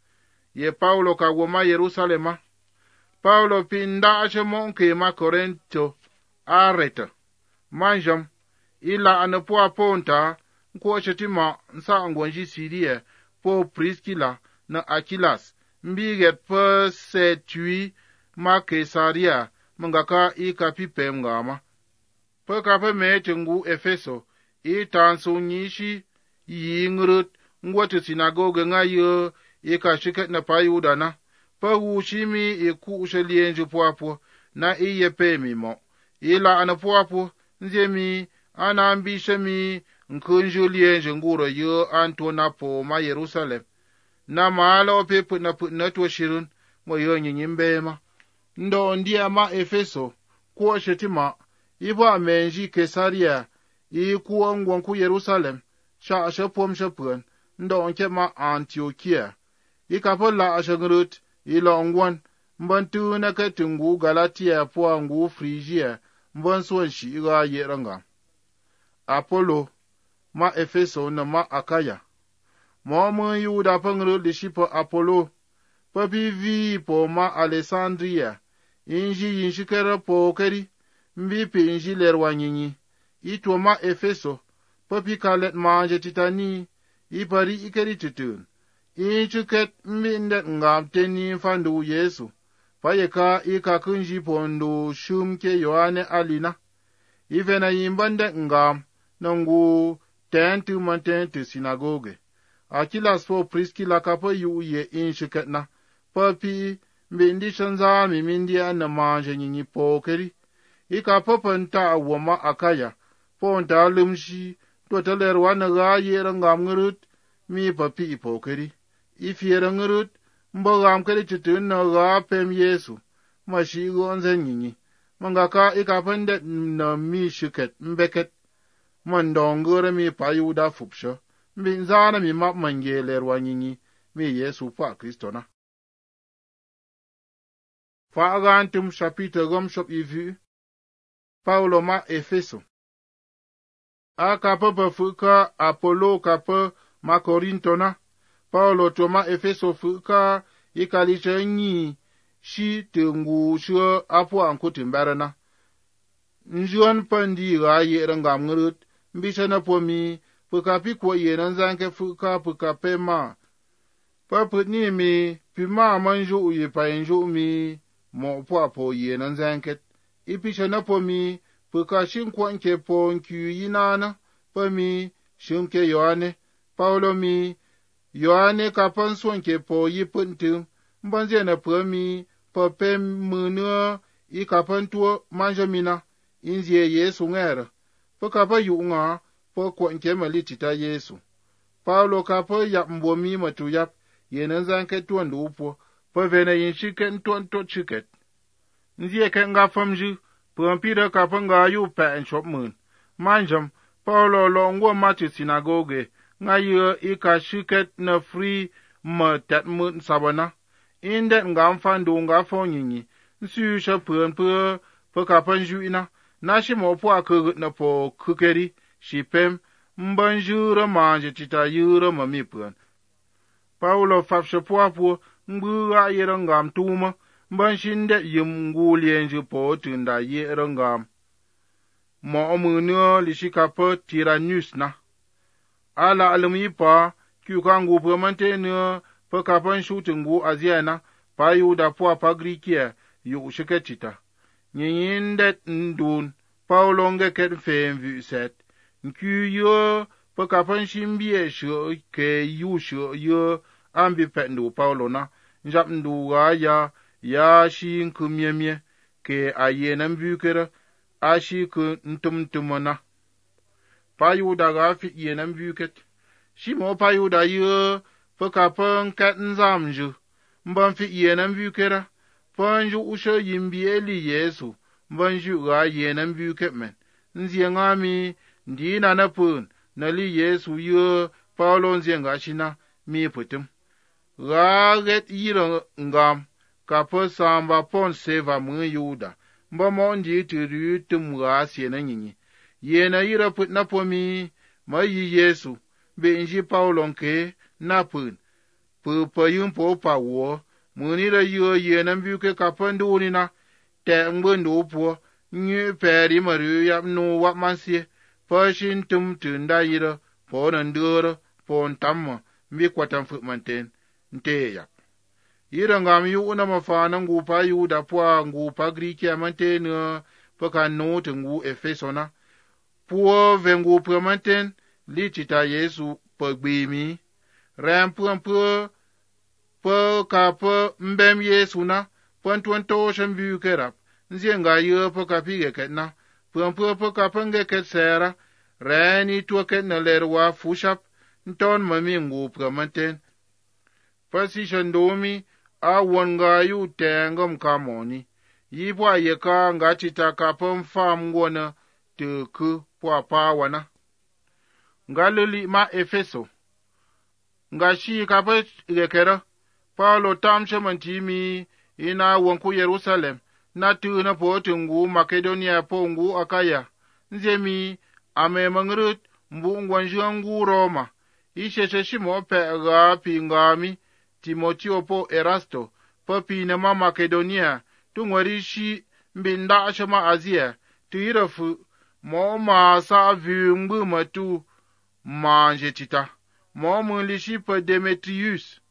ye Paulo ka woma Yerusalema Paulo pinda achemo ke ma Corinto areta manjam ila anapo aponta nko chetima nsa ngonji Siria po Priscilla na Akilas mbiget po setui ma Kesaria mangaka ikapi pemgama po kape metengu Efeso itanso nyishi yingrut ngwatu sinagoge ngayo ikashiket na pa Yuda na pa wushimi iku ushalienju poapo na iye pemi mo ila anapoapo nzemi anambishemi nkunjulienju nguro yo antona po ma Yerusalem na maala ope putna putna to shirun mo yo nyimbema ndo ndia ma Efeso ko shetima ibo amenji Kesaria iku ngwanku Yerusalem sha ashopom shopun ndo onke ma Antiochia ikapola ashagrut ilo ngwan mbantu na katungu Galatia po ngu Phrygia mbonso shi iga yeranga Apollo ma Efeso na ma Akaya mo mo Yuda pangru disciple Apollo papi vi po ma Alexandria inji yinshikera po keri mbipi inji lerwanyinyi ito ma Efeso papi kalet ma jetitani ipari ikeri tutun inchuket mbinde ngamteni fandu Yesu payeka ika kunji pondo shumke Yohane alina ife na yimbande ngam nangu tentu mantentu sinagoge. Akilas po priskila kapa yu ye in shiketna. Papi mbindi shanza mimindi na manje nyinyi pokeri. Ika papanta wama akaya. Ponta lumshi totalerwa na ga yera ngam ngurut mi papi ipokeri. Ifiera ngurut mbogam kari chitun na ga pem Yesu. Mashi gonze nyinyi. Mangaka ika pende na mi shiket mbeket. Mandongore mi payuda fupsho. Mbinzana mi map mangelerwa nyinyi mi Yesu pa Kristona. Fa agantum chapitre gom shop ivu. Paulo ma Efeso. A kapa pa fuka Apollo kapa ma Korintona. Paulo to ma Efeso fuka ikalisha nyi shi tengu shua apu ankutin barana. Njuan pandi ga yera ngam ngurut. Mbisha na pomi puka pikwa yenan zanke fuka puka pema. Pa putni mi pima manju uye pa enju mi mo po po yenan zanket. Ipisha na pomi puka shinkwa nke po nkyu yinana. Pa mi shunke yoane. Paulo mi yoane kapan sonke po yipuntum. Mbanze na pa mi pa pem munua i kapan tuo manjamina. Inzie Yesu ngera. Pa kapa yu nga pa kwa nke malitita Yesu. Paulo kapa yap mbomi matu yap yenan zanket tuan lupo. Pa vena yin shiket tuan tot shiket. Nzie ke nga famju. Pa mpira kapa nga yu pa en shop mun. Manjam Paulo lo ngwa matu sinagoge. Nga yu ika shiket na free ma tat mun sabana. Indet nga mfandu nga fonyinyi. Nsu sha puen pue pa kapa nju ina. Nashi mo po akugut na po kukeri. Shipem mbanjura manje tita yura mamipuen. Paulo fapsha po apu mbuga yera ngam tuma. Mbanshinde yimgulienju po tunda yera ngam. Mo omunyo lishikapa Tyrannus na. Ala alamipa kyukangu pamantene pa kapan shutingu aziana pa yuda po apagrikia yu shiketita. Nyindet ndun Paulo ngeket femvu set. Nkyu yo pa kapan shimbie sho ke yu sho yo ambi pendu Paulo na. Njap nduga ya ya shi nkumyemye ke ayenan bukera ashi ku ntumtumana. Pa yuda ga fi yenan buket. Shimo pa yuda yo pa kapan kat nzamju. Mban fi yenan bukera. Panju usho yimbi eli Yesu. Mbanju ga yenan buket men. Nzie ngami ndi na napun na li Yesu yo Paulo nzie nga shina mi putum. Ga get yira ngam kapa samba pon seva mu yuda. Mba mo ndi turu tum ga siena nyinyi. Yena yira put na pomi ma yi Yesu. Be nji Paulo nke napun. Pu pa yun po pa wo. Munira yo yenan buke kapa nduni na. Te mbendu po. Nyu peri maru yap no wap mansie. Pashin tum tunda yira. Po nandura. Po ntamma. Mbi kwa tamfut manten. Nte yap. Yira ngam yu una mafana ngu pa yu da po ngu pa Grikia manten. Paka no tengu Efesona. Po vengu pa manten. Li chita Yesu pa gbemi. Rampu ampu. Pa kapa mbem Yesu na. Pantuan toshan biu kerap. Nzie nga yu pa kapi geket na. Pampu pa kapa ngeket sera. Rani tua ket na lerwa fushap. Nton mami ngu pa manten. Pasi shandomi. A wanga yu tengam kamoni. Yipwa yeka nga chita kapa mfam ngwana. Tuku pwa pa wana. Nga luli ma Efeso. Nga shi kapa gekera. Paulo tamsha mantimi ina wanku Yerusalem. Na tu na po tungu Makedonia po ngu Akaya. Nzemi ame mangrut mbu ngwanjangu Roma. Ishe shimo pega pingami Timoteo po Erasto. Papi na ma Makedonia. Tungwarishi mbinda ashama Azia. Tuirafu mo ma sa vu mbu matu manje tita. Mo mulishi pa Demetrius.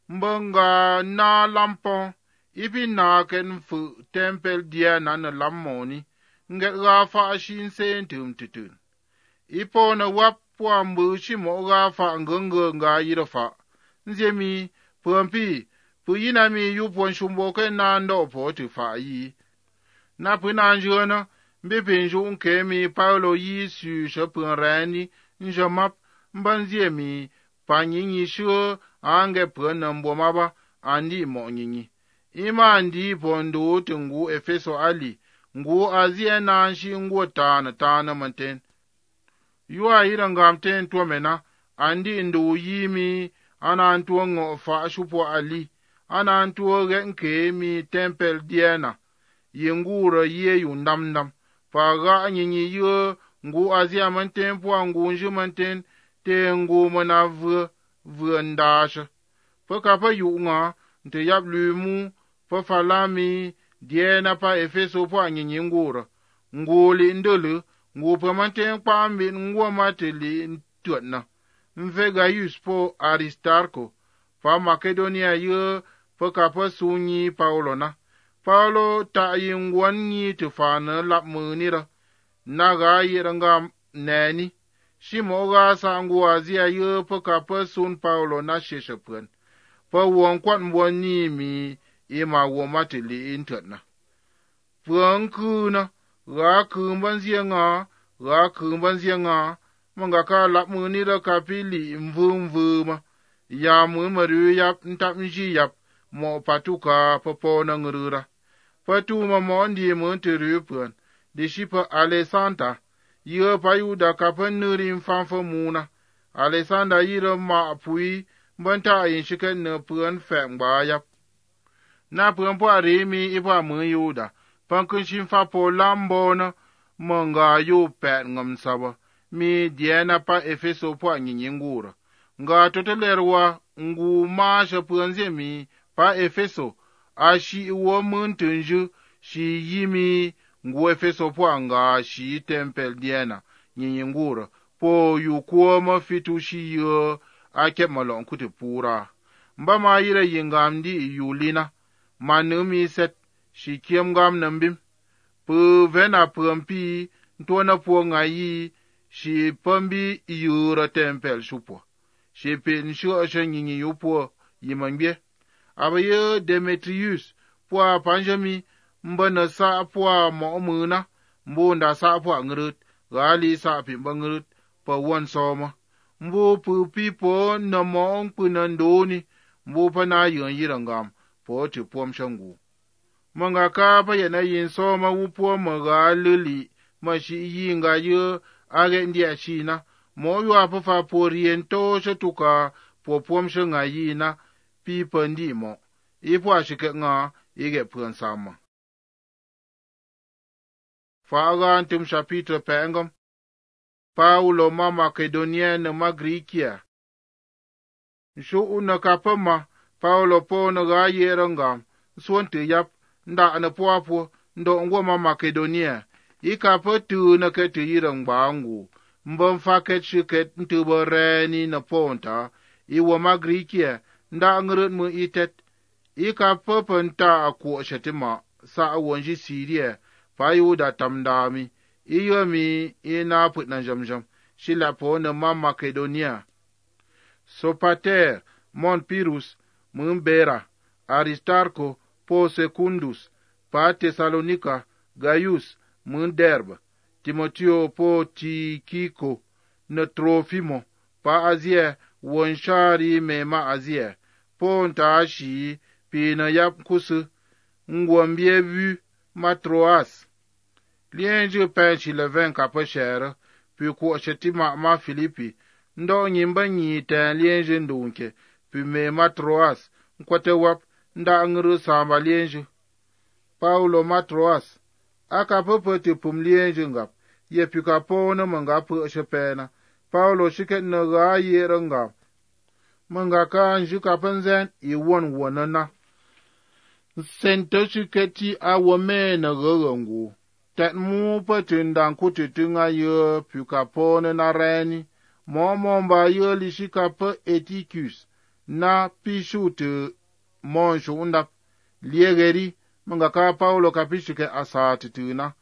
Mbanga na lampon. Ipi na ken fu tempel dia na na lammoni. nget ga fa shin sen tum tutun. Ipo na wap pwa mbu shi mo ga fa ngungu nga yira fa. Nze mi, pumpi, pu yina mi yu pon shumbo ke na ndo po tu fa yi. Na pu na njona, mbi pinju nke mi Paulo yi su shepun rani, njamap, mbanzie mi, pa nyinyi shu, ange pu na mbo maba, andi mo nyinyi. Ima andi pondo tungu Efeso ali, ngu azie na nshi ngu tana tana manten. Yua ira ngamten tuwa mena, andi ndu yimi, ana antuwa ngo fa shupo ali, ana antuwa genke mi tempel diena, yengura ye yu ndam ndam, pa ga nyinyi yu ngu azia manten puwa ngu nju manten, te ngu mana vwe, vwe ndasha. Pa kapa yu nga, nte yap lumu, pa falami, diena pa Efeso puwa nyinyi ngura, ngu li ndulu, ngu pa manten pa mbin ngu matili tuatna. Mve Gaius po Aristarko, pa Makedonia yu, pa kapa sunyi Paulo na. Paulo ta yingwan nyi tufana lap munira, na ga yiranga nani, shi moga sa ngu azia yu pa kapa sun Paulo na sheshapun, pa wonkwat mwani mi ima womatili intana. Pwang kuna, ga kumbanzia nga, ga kumbanzia nga, manga ka lap munira kapili mvumvuma, ya mumaru yap ntapnji yap, mo patuka papona ngurura. Patuma mondi muntiru pun, di shipa Alessandra, yu payuda kapan nuri mfanfa muna, Alessandra yira ma apui, mbanta yin shikan na pun feng ba yap. Na pun po arimi ipa muyuda, pankun shimfa po lambona, manga yu pet ngam saba, mi diena pa Efeso po nyinyingura. Nga totelerwa ngu masha punze mi pa Efeso, ashi iwo muntunju shi yimi ngu Efeso po nga shi tempel diena nyinyingura, po yu kuwa mafitu shi yu ake malon kuti pura. Mba ma yira yingam di yulina, manumi set shi kiem gam nambim, pu vena pumpi, ntona po ngayi, shi pambi yura tempel shupo. Shi pin shu asha nyinyi yupo yimangye. Abaye Demetrius, po panjami, mba na sa po maumuna, mbo nda sa po ngrut, gali sa pimba ngrut, pa wan soma. Mbo pupi po na maong punandoni, mbo pa na yon yirangam, po tu pom shangu. Manga ka pa yana yin soma upo maga lili, ma shi yinga yu age ndia shina, mo yu apa fa po riento shatuka po pom shanga yina, pi pandi mo. Ipo ashike nga ige pun sama. Faga antum chapitra pengam, Paulo ma Makedonia na ma Grikia. Shu una kapama, Paulo po na ga yerangam, swante yap, nda na po apo, ndo ngwa ma Makedonia, ikapa tu na kete yirang bangu, mbam faket shiket ntubareni na ponta, iwa ma Grikia, nda ngrut mu itet, ikapa panta aku shatima, sa awanji Syria, payu da tamdami, iyo mi ina put na jamjam, shila po na ma Makedonia. Sopater, Mon Pirus, Mumbera, Aristarko, po Secundus, pa Thessalonica, Gaius, Munderba, Timoteo po Tikiko, na Trofimo, pa Asia, wanshari me ma Asia, po ntashi, pi na yap kusu, ngwambie vu, ma Troas. Lienje penchi le ven kapashere, pi kwa shetima ma Filipi, ndo nyimba nyita lienje ndunke, pi me ma Troas, nkwate wap, nda ngru samba lienje. Paulo ma Troas, aka popoti pum lienje ngap, ye pi kapona manga pu shepena, Paulo shiket na ga yere ngap. Manga ka nju kapenzen, i won wonana. Sento shiketi awame na gagangu. Tet mu patin dan kutitinga ye pi kapona na reni, momo mba ye li shikapa Etikus, na pishute monshu undap, liegeri, manga ka Paulo kapishike asati tuna,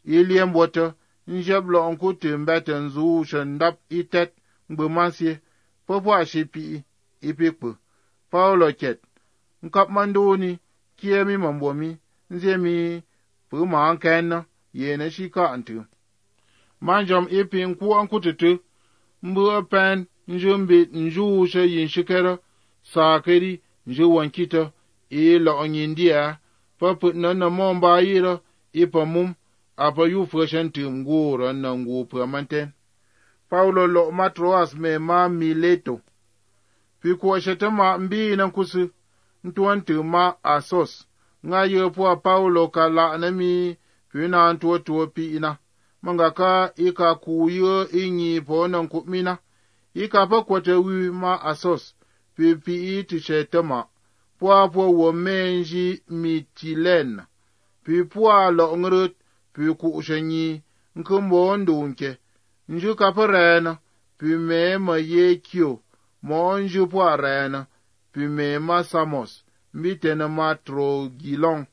iliem wata njeb lo onku timbeten zu shendap itet ngbumasie popo ashipi ipikpu Paulo ket nkap mandoni kiemi mambomi nzemi pu ma anken yene shika antu manjom ipi nku anku tutu mbu pen njumbi nju she yin shikera sakeri nju wankita e lo onyindia paput na na momba yira ipamum apa yu freshen tim gura na ngu permanten Paulo lo matroas me ma Mileto pi ko shetama mbi na kusu ntuantu ma Asos nga yepo Paulo kala na mi pi na antu to pi ina mangaka ika kuyo inyi po na kumina ika pa kwata wi ma Asos pi pi iti shetama po po wo menji Mitilen pi po lo ngrut pi ku shenyi nkumbo ndunke nju kaparena pi me ma yekyo mo nju po arena pi me ma Samos mbitena ma Trogilon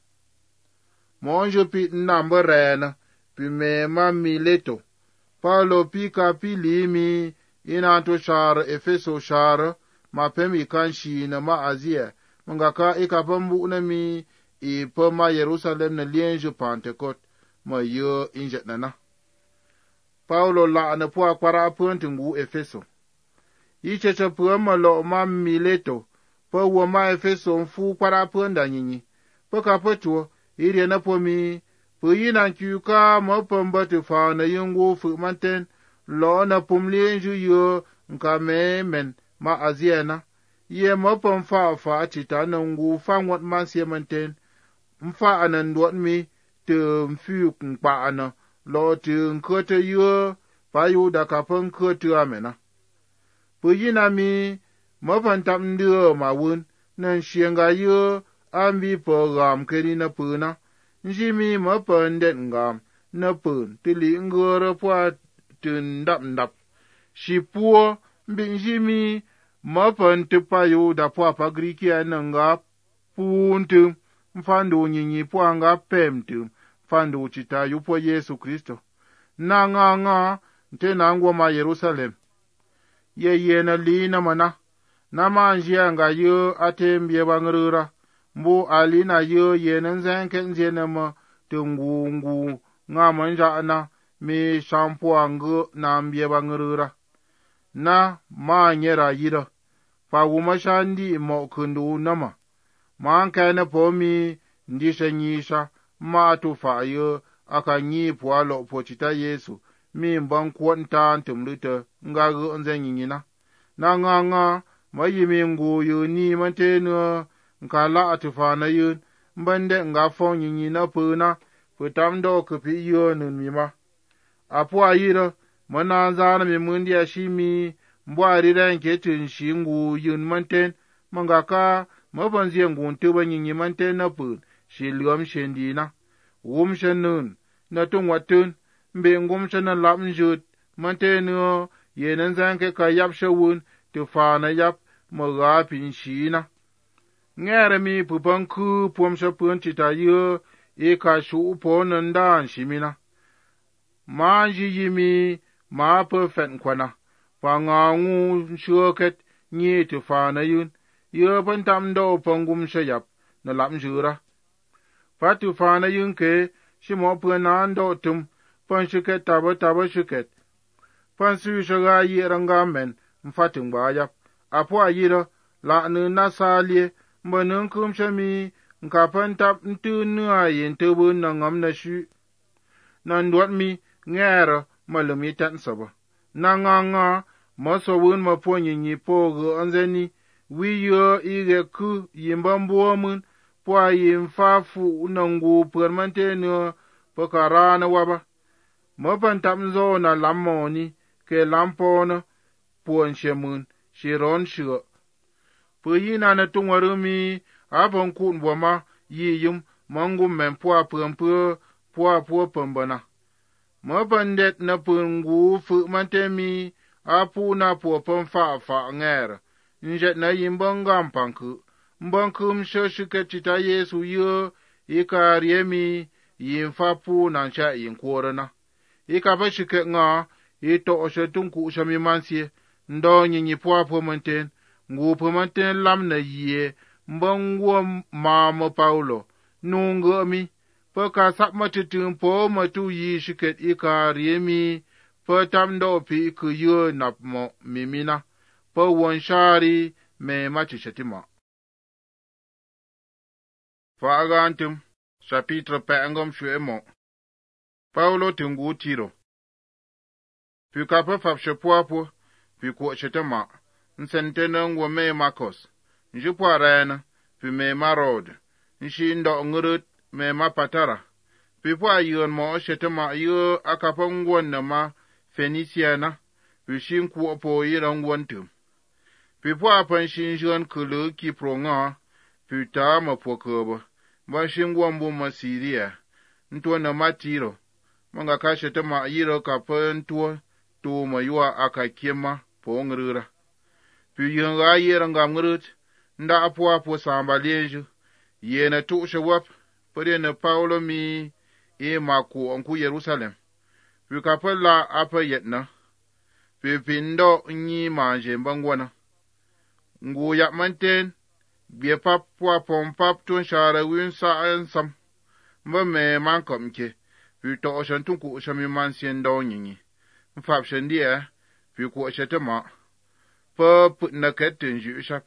mo nju pi namberena pi me ma Mileto Paulo pi ka pi limi inanto shar Efeso shar ma pemi kanshi na ma Azia mangaka ikapambu na mi i pa ma Jerusalem na lienju Pentecost ma yo injet nana Paulo la na po akwara apuntingu Efeso iche cha po ma lo ma Mileto pa wo ma Efeso mfu kwara apunda nyinyi pa ka petuo ire na po mi po yina kyuka ma pamba te fa na yungu fu manten lo na pumlienju yo nka me men ma Aziana ye ma pam fa fa chita na ngu fa ngot ma sie manten mfa anan dot mi te mfu kpa ana lo te nkote yo pa yu da ka pon kote amena po yina mi ma pan tam ndio ma wun nan shienga yo ambi po gam keri na puna njimi ma pan det ngam na pun tili ngoro po tun dap dap shipuo mbi njimi ma pan te pa yu da po pa griki ananga puntum mfando nyinyi po anga pemtum fando chita yu po Yesu Kristo na nga nga nte na ngwa ma Jerusalem ye ye na li na mana na manjia nga yo atembie bangrura mbu ali na yo ye na nzenke nje na ma tungungu nga manja na mi shampo angu na ambie bangrura na ma nyera yira pa wuma shandi mo kundu nama ma anka na pomi ndisha nyisha ma tu fa yo aka nyi po alo po chita Yesu mi mban kwanta ntumluta nga go nzenyina na nga nga ma yimi ngu yo ni manteno nkala atufana yo mbande nga fo nyinyi na puna putamdo kupi yo nunmima apo ayira mana zana mi mundi ashimi mbwari ranke tun shingu yun manten mangaka mabanzi ngu ntuba nyinyi manten na pun shilgam shendina wum shenun na tun watun mbe ngum shana lamjut manteno yenen zanke ka yap shawun tu fana yap maga pin shina ngere mi pupanku pom shapun chitayo e ka shu ponan dan shimina manji yimi ma perfect kwana pangangu shoket nyi tu fana yun yo pantam do pangum shayap na lamjura patu fana yun ke shimo punan do tum pan shuket taba taba shuket pan su shaga yiranga men mfatin bayap apo ayira la nu nasalie mbanun kum shami nkapan tap ntunu ayin tubun na ngam na shu nan dot mi ngera malumi tan saba na nga nga masawun maponyi ni pogo anzeni wiyo ige ku yimbambo mun po ayim fafu nangu permanente no pokarana waba mapan tap nzo na lamoni ke lampona puan shemun shiron shuo po yina na tungwarumi abon kun boma yiyum mangum men po pampu po po pambana mapandet na pungu fu mantemi apu na po pamfa fa ngera njet na yimbangam panku mbankum shoshike chita Yesu yo ikariemi yin fa pu nan cha yin kwore na. I ka pa shike nga, i to o she tung ku shami mansie, ndo nyinyi pua po menten, ngu po menten lam na ye, mbangwa mama Paulo, nunga mi, pa ka sap matitung po matu yi shiket i ka riemi, pa tam do pi ku yu nap mo mimina, pa wan shari me machi shatima. Fa agantum, chapitre pe angom shuemo. Paulo tungu tiro. Pi ka pa fap shepuapo, pi kwa shetama, nsentene ngwa me makos, njipwa rena, pi me marod, nshi ndo ngurut me mapatara, pi pwa yon mo shetama yu akapangwan na ma Feniciana, pi shin kwa po yirang wantum. Pi pwa pan shin jon kulu ki pronga, pi ta ma po kobo, ba shin wambu ma Syria, ntwa na matiro, manga ka shetama yiro kapan tuwa, tu ma yua aka kiema po ngrura. Pi yunga yera nga ngrut, nda apua po samba lenju, ye na tu shawap, pade na Paulo mi, e maku onku Yerusalem. Pi kapala apa yetna, pi pindo nyi manje mbangwana. Ngu ya manten, bie pap pua pompap tun shara win sa ansam, mba me mankom ke, pi to oshan tunku oshami mansien do nyinyi. Mfap shendia, pi kwa shetama, pa put na ketin ju shap.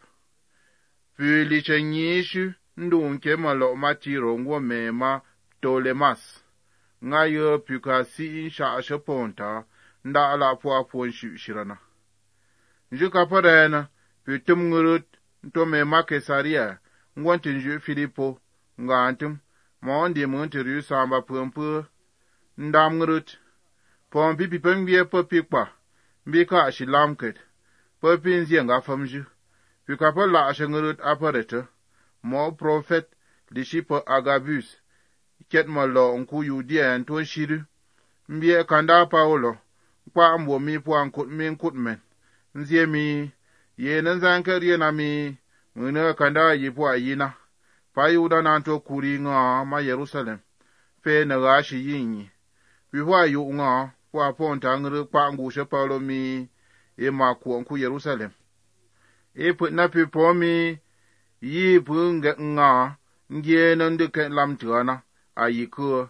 Pi li chenyishu, ndu nke malo matiro ngwa me ma Tolemas. Nga yo pi ka si insha asha ponta, nda ala pua pon shu shirana. Nju kaparena, pi tum ngurut, nto me ma Kesaria, ngwantin ju Filipo, nga antum, ma ondi mwantiri samba pumpu, ndam ngurut. Pon pipi pengbie pa pikpa, mbika ashi lamket, pa pinzi nga famju. Pika pa la ashe ngurut aparete, mo profet, lishi pa Agabus, ket ma lo nku Yudea nton shiru, mbie kanda Paulo, kwa ambo mi po ankut min kutmen, nzie mi, ye nenzanke riena mi, mwine kanda yipo ayina, pa yuda nanto kuri nga ma Yerusalem, pe na gashi yinyi, pihwa yu nga, kwa ponta ngru kwa ngushe Paulo mi, e ma ku onku Yerusalem. E put na pi po mi, yi pu nge nga, nge nandike lamtuana, ayiku.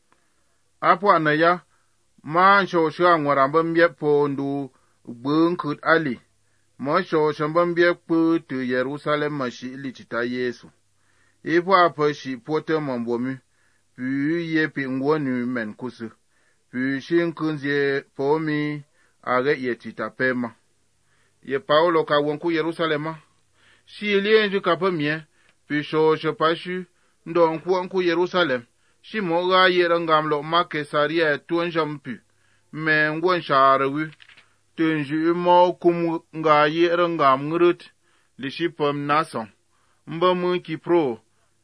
Apo anaya, ma sho sho ngwaramba mbye po ndu, bunkut ali, ma sho shamba mbye pu tu Yerusalem ma shi ili chita Yesu. E po apa shi pote mambomi, pi ye pi ngwonu men kusu. Pi shin kunzie po mi, age ye chita pema. Ye Paulo ka wonku Yerusalema. Si lienju kapa mie, pi sho sho pashu, ndo nku wonku Yerusalem. Si moga yera ngamlo ma Kesaria tuanjampu, me ngwan sharawi, tunju mo kum nga yera ngam ngrut, li shi pom nason, mba mu ki pro,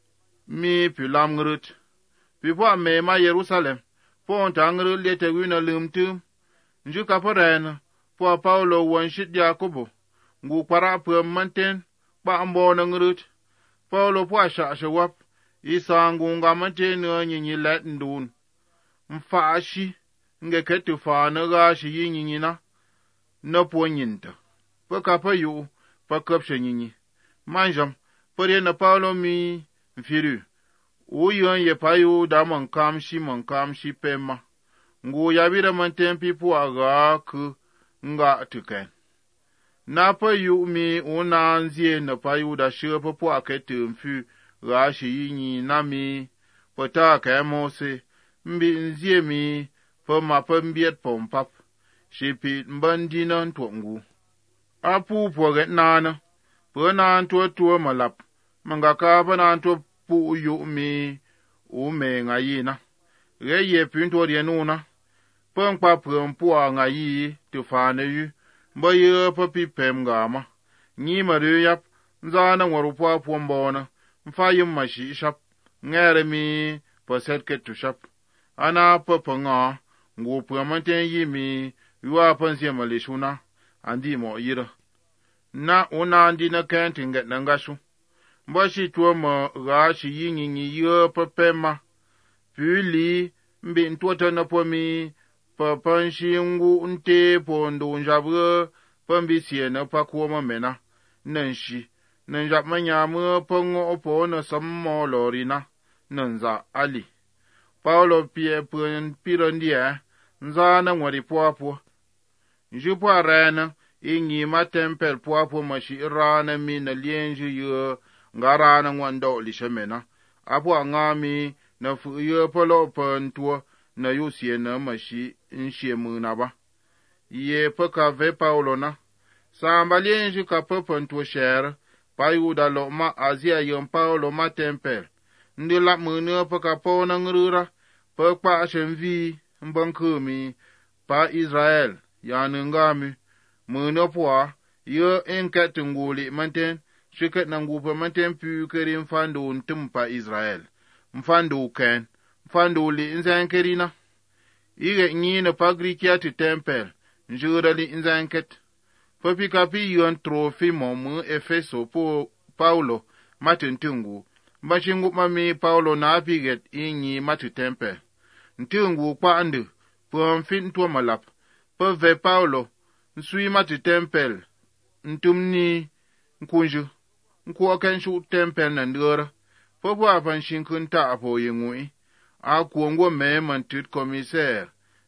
mi pi lam ngrut. Pi po me ma Yerusalem, po nta ngrut lete wina lumtum, nju kaparena, po Paulo wanshit Yakobo, ngu para pom manten, pa ambo na ngrut. Paulo po asha asha wap, isa ngu nga manten nga nyinyi let ndun. Mfa ashi, nge ketu fa na gashi yi nyinyi na, na po nyinta. Pa kapa yu, pa kapsha nyinyi. Manjam, pare na Paulo mi mfiru. Uyon ye payu da mankamshi mankamshi pema. Ngu yabira manten pipu aga ku nga tuken. Na payu mi unanzie na payu da shepa po aketu mfu gashi yinyi na mi pata kemose mbi nzie mi pa mapa mbiet pompap shipi mbandina ntwangu. Apu po get nana pa na ntwa tuwa malap mangaka pa na ntwa pu yu mi ume ngayina. Ge ye pinto rienuna pa nkpa pumpu ngayi tufane yu mba ye pa pipem gama. Nyi maru yap nzana warupa puambona mfa yim mashi shap ngere mi pa setke tu shap. Ana pa pa nga ngu pa manten yi mi yuwa pa nzie malishuna andi mo yira. Na una andi na kenti nget na ngashu. Mba shi tuwa ma ga shi yi nyinyi ye pa pema. Puli mbi ntwata na po mi pa panshingu nte po ndo njabwe pa mbi siye na pa kuwa mena nanshi nanjab manyamwe pa ngo po na sammo lorina nanza ali. Paulo pie puen pirandia nza na ngwari po po. Njupo arena ingi ma tempel po po mashi rana mi na lienju yo ngarana ngwando lishamena. Apo ngami na fu yo polo pantua na yusie na mashi nshie muna ba. Ye paka ve Paulo na. Samba lienju ka pa pantua shere. Pa yuda lo ma azia yon Paulo ma tempel. Ndi la muna paka po na ngurura. Pa pa ashenvi mbankumi pa Israel ya nungami. Muna poa yo enket nguli manten. Shiket na ngupa manten pu keri mfando ntumpa Israel. Mfando ken. Mfando li inzankerina. Ige nyine pagrikia ti tempel. Njura li inzanket. Papi kapi yon trofi momu Efeso po Paulo matintungu. Mbachingu mami Paulo na apiget inyi mati tempel. Ntungu kwa andu. Po mfin tuwa malap. Po ve Paulo. Nsui mati tempel. Ntumni nkunju. Nkuwa kenshu tempel na ndura. Popo apanshinkun ta apo yengui. Akuongo me mantit komiser.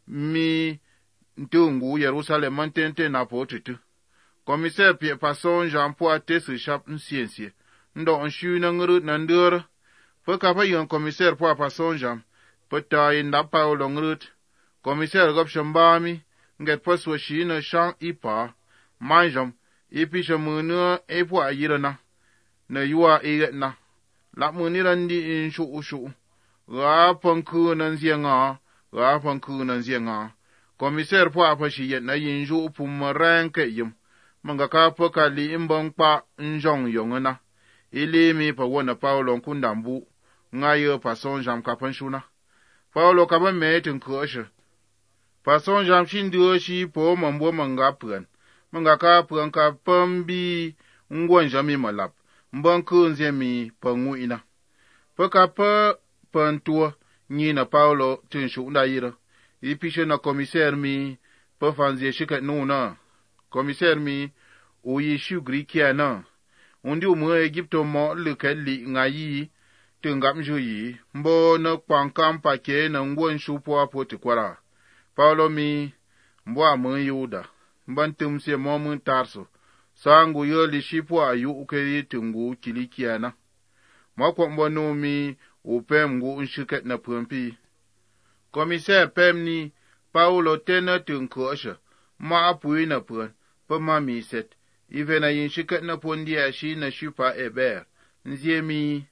Mi ntungu Yerusalem mantente na po tutu. Komiser pie pason jampo atesi shap nsiensie. Ndo nshu na ngurut na ndura. Po kapa yon komiser po pason jam. Po ta inda Paulo ngurut. Komiser gop shambami. Nget po swashi na shang ipa. Manjam. Ipi shamunu epo ayirana. Na yuwa iget na. La munirandi inshu ushu. Ga panku nanzia nga. Ga panku nanzia nga. Komiser po apashi yet na yinju upumaranke yum. Manga ka po ka li imbang pa njong yongana. Ili mi pa wana Paulo nkundambu. Nga yo pason jam kapanshuna. Paulo kaba metin kushe. Pason jam shindu shi po mambo manga puan. Manga ka puan ka pambi ngwan jami malap. Mbanku nzie mi pangu ina. Paka pa pantua nyi na Paulo tinshu undayira. Ipishe na komiser mi pa fanzie shikat nuna. Komiser mi uyi shu grikia na. Undi umu Egypto mo luket li ngayi tungam juyi. Mbo na kwankam pake na ngwan shupo apo tikwara. Paulo mi mbo amu yuda. Mbantumse mo mun tarso. Sangu yo li shipo ayu ukeri tungu kilikiana. Mwakwa mbono mi upem ngu unshiket na pumpi. Komiser pemni Paulo tena tunkosha. Ma apui na pun. Pa mami set. Ive na yinshiket na pundi ashi na shupa eber. Nzie mi.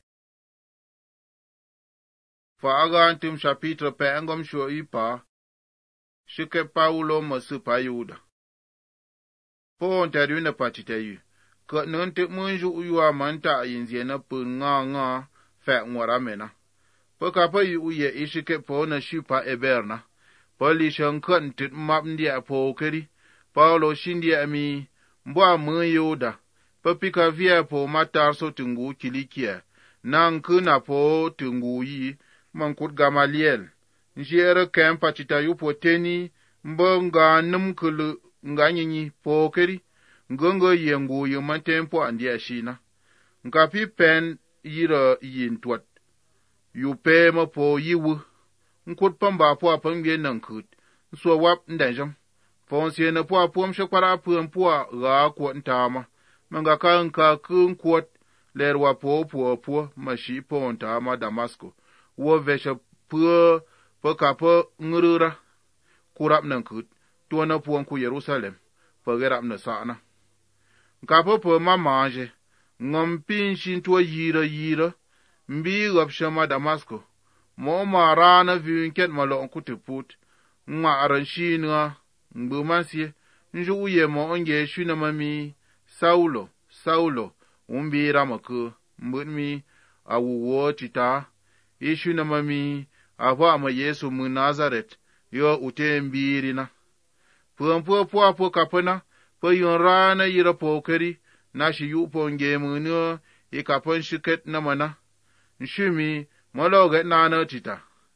Fa aga antum chapitre pe engom sho ipa. Shike Paulo masupa yuda. Po ontari na patite yu. Ka nante munju uyua manta yinzie na pu nga nga fe nwara mena. Po kapa yu uye ishike po na shupa eberna. Po li shankan tit map ndia po keri. Paulo shindia ami mbwa mu yuda. Po pika via po matarso tungu kilikia. Nang kuna po tungu yi mankut Gamaliel. Njere kem patita yu po teni mbo nga numkulu nga nyinyi po keri. Ngongo yengu yu mantempo andia shina. Nkapi pen yira yintwat. Yu pe ma po yiwu. Nkut pamba po apangye nankut. Nswa wap ndanjam. Fonsiye na po apom shakwara apom po ga kwa ntama. Manga ka nka kunkwat lerwa po po po mashi po ntama Damasko. Wo vesha po po kapo ngurura. Kurap nankut. Tuwana po nku Yerusalem. Pagerap na sana. Nkapo po mamanje. Ngampin shintwa yira yira. Mbi gapshama Damasko. Mo marana vinket malo nkutiput. Nga aranshi nga. Mbumansiye. Nju uye mo onge shuna mami. Saulo. Saulo. Umbira maku. Mbutmi. Awuwo tita. Ishuna mami. Awa ama Yesu mu Nazaret. Yo ute mbirina. Pumpo po apo kapana. Po yon rana yira pokeri. Nashi yu ponge munyo. Ikapon shiket namana. Nshumi. Mologet nana tita.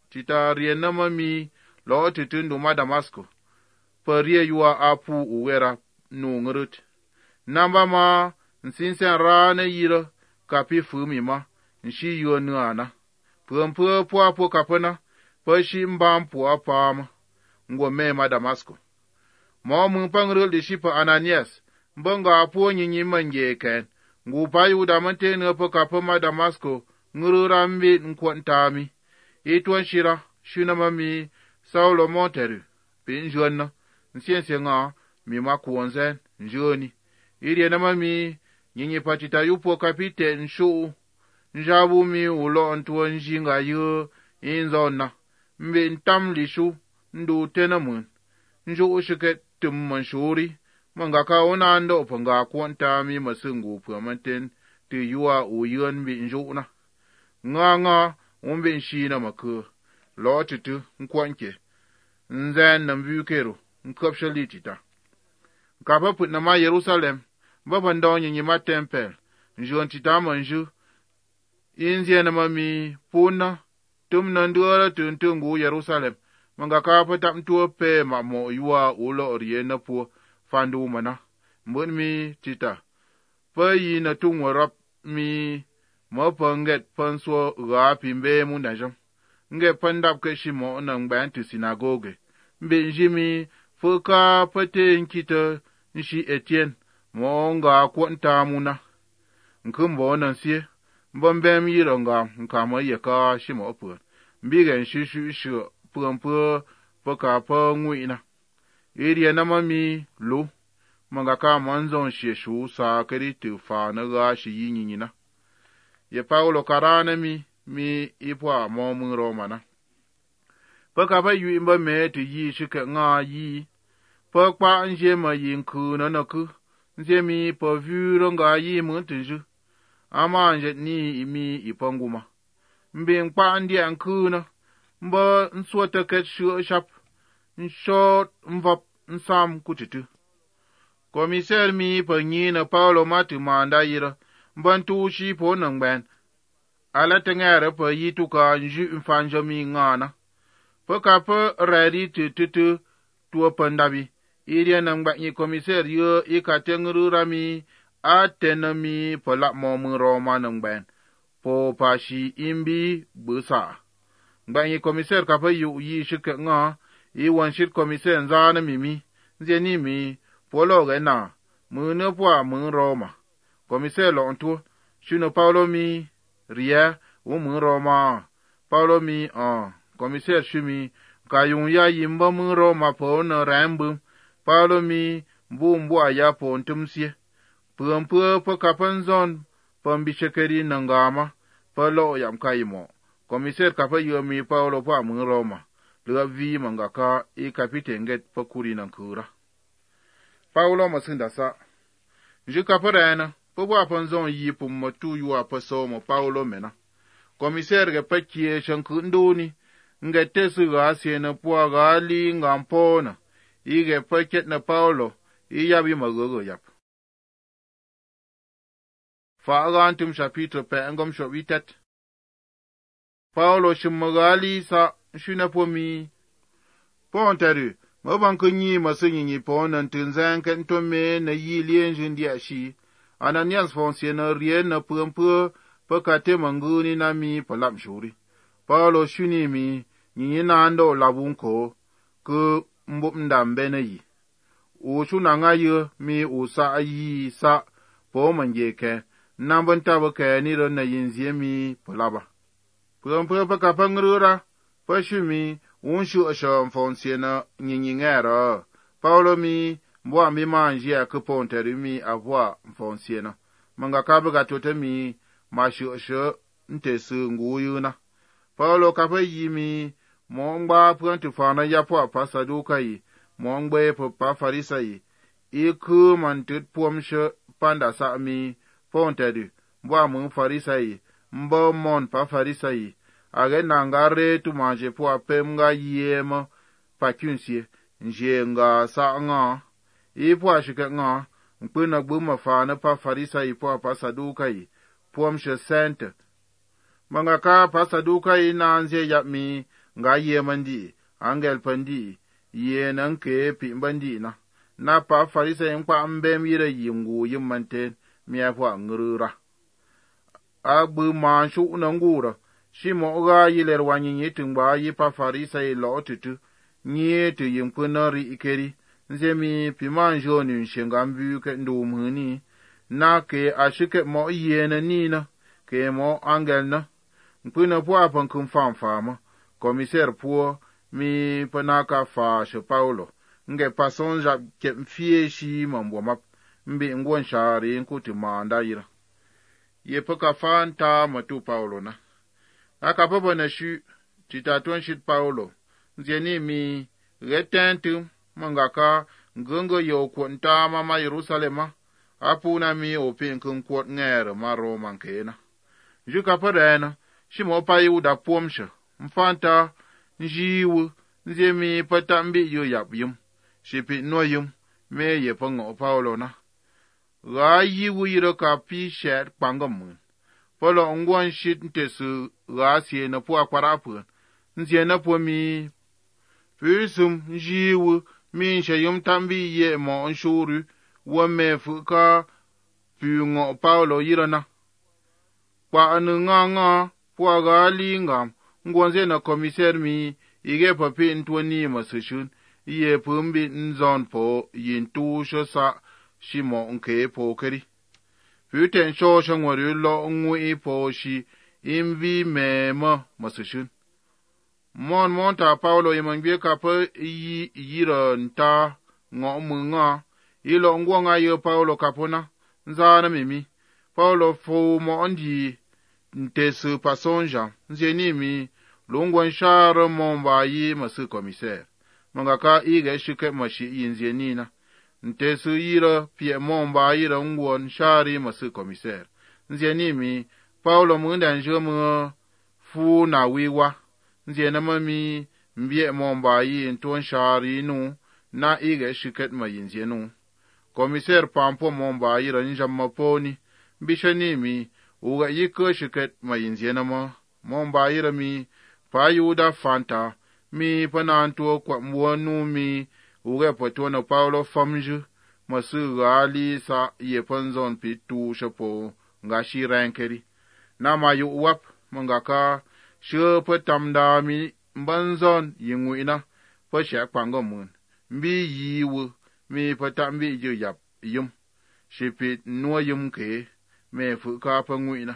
chita rien na mami lo titundu ma Damasko pa rie yua apu uwera nu ngurut namba ma nsinsen ra na yira kapi fumi ma nshi yua nuana pumpu pua pu kapana pa shi mbam pua pama ngo me ma Damasko mo mun pangrul di shipa Ananias mbanga apu nyinyi manje ken ngu pa yuda mante ne pa kapa ma Damasko ngurura mbi nkwantami itwan shira shuna mami Saulo monteru pin jonna nsiense nga mi makuonzen njoni iri na mami nyinyi patita yupo kapite nshu njabu mi ulo ntuwa njinga yu inzona mbi ntam lishu ndu tenamun nju ushiket tummanshuri mangaka ona ndo panga kwanta mi masungu pamaten tu yuwa uyun mbi njuna nga nga umbi nshina maku lo tutu nkwanke nzen nambukero nkopshalita kapa put na ma Jerusalem baba ndonye nyima tempel njon tita manju inzie na mami puna tum na nduara tuntungu Jerusalem manga kapa tap tuo pe ma mo yuwa ulo oriena pu fandu mana mbun mi tita pa yi na tungwarap mi mo panget panswo ga pimbe mundajam nge pandap ke shimo na ngban tu sinagoge mbe njimi fuka pate nkita nshi Etienne mo nga kwanta muna nkumbo na sie mbambem yironga nkama yeka shimo pu mbige shishu shu pumpu paka pa ngwina iri na mami lu manga ka manzon sheshu sa kari tu fa na ga shi yinyina ye Paulo karana mi mi ipwa mo mun romana paka pa yu imba me tu yi shika nga yi pakpa nje ma yin ku na na ku nje mi pa vu nga yi mun tunju ama nje ni imi ipanguma mbi nkpa ndi an ku na mba nswata ket shu shap nshot mvap nsam kutitu komiser mi pa nyi na Paulo matu manda yira mbantu shi po nangban ala tengere pa yitu ka nju mfanja mi ngana pa ka pa ready tu tu tu tu pandabi iri nangba ni komiser yo ikatengru rami atenami pala mo mu roma nangban po pa shi imbi busa ngbanyi komiser ka pa yu yi shike nga i wan shit komiser nzana mimi nzeni mi polo gena mu ne pwa mu roma komiser lo ntu shuno Paulo mi ria u mu roma Paulo mi ah komiser shumi ka yung ya yimba mu roma po na rambu Paulo mi mbu mbu aya po ntumsie pumpu po kapanzon pambi shekeri nangama palo yam kaimo komiser kapa yomi Paulo pa mu roma lwa vi mangaka i kapite nget pakuri nankura Paulo masinda sa jika parana po bwa panzon yi pum matu yuwa paso mo Paulo mena komiser ge pakie shankunduni ngete su ga siena po ga li ngampona ige paket na Paulo i yabi magogo yap fa gantum chapitre pe ngom shobitet Paulo shimagali sa shuna pomi pontaru maban kunyi masunyi ni ponan tunzan kan tomme na yi lienjin dia shi Ananias fonse na rien na pumpu pakate manguni na mi palam shuri Paulo shuni mi ni na ando labunko ku mbumda mbene yi u shuna ngayo mi usa yi sa po manjeke nambanta baka ni ron na yinzie mi palaba pumpu pakapangrura pashumi unshu asham fonse na nyinyingera Paulo mi mbwa mi manje akuponteri mi avwa fonse na manga kabaga tote mi mashu asho ntesu nguyuna Paulo kapa yimi mongba prantu fana yapo pasaduka yi mongbe pa farisa yi iku mantut pomsho panda sa mi ponteri mbwa mu farisa yi mbo mon pa farisa yi age nangare tu manje po apemga yema pakunsie njenga sa nga ipo ashike nga mpuna gbuma fana pa farisa yi po pasaduka yi pomsho sente mangaka pasaduka yi nanze yapmi nga ye mandi angel pandi ye nan ke pi bandi na na pa farisa yin pa ambem yire yingu yimmanten miya fa ngurura agbu ma shu na ngura shi mo ga yiler wanyin yitin ba yi pa farisa yi lo tutu nye tu yimkunari ikeri nzemi pi manjo ni shengambu ke ndumhuni na ke ashike mo yene nina ke mo angel na mpuna po apan kun fam fama commissaire po mi panaka fa she Paulo nge pasonja ke mfie shi mambo map mbi ngwon shari nkuti manda yira ye paka fanta matu Paulo na aka baba na shu titaton shit Paulo nzeni mi retentu mangaka ngungo yo kwonta mama Yerusalema apuna mi opin kun kwot ngere maro mankena juka parena shimo pa yuda pomsha mfanta njiwu nzemi patambi yo yapyum shipi noyum me ye pango Paulo na ga yiwu yiro ka pi shet pangam polo ngwan shit ntesu ga sie na po akwarapu nzie na po mi pisum njiwu min shayum tambi ye mo nshuru wa me fuka pyungo Paulo yirana kwa anu nga nga po ga linga ngwanze na commissaire mi ige papi ntwani masushun ye pumbi nzon po yintu shosa shimo nke po keri puten sho shangwari lo ngui po shi imvi mema masushun mon monta Paulo imangbe kapa yi yira nta ngo munga ilo ngwanga yo Paulo kapona nzana mimi Paulo fo mo ondi ntesu pasonja nzeni mi longwan shara momba yi masu commissaire mangaka ige shike mashi yinzenina ntesu yira pie momba yira ngwon shari masu commissaire nzeni mi Paulo munda njomu fu na wiwa nzena mami mbie momba yi nton shari nu na ige shike ma yinzenu commissaire pampo momba yira njamma poni bishani mi uga yiko shike ma yinzena ma momba yira mi pa yuda fanta mi pananto kwa mwanu mi uge potona Paulo famju masu gali sa ye panzon pitu shapo ngashi rankeri na mayu wap mangaka she patamda mi mbanzon yinguina pa shak pangamun mbi yiwu mi patambi ju yap yum shipit no yum ke me fuka panguina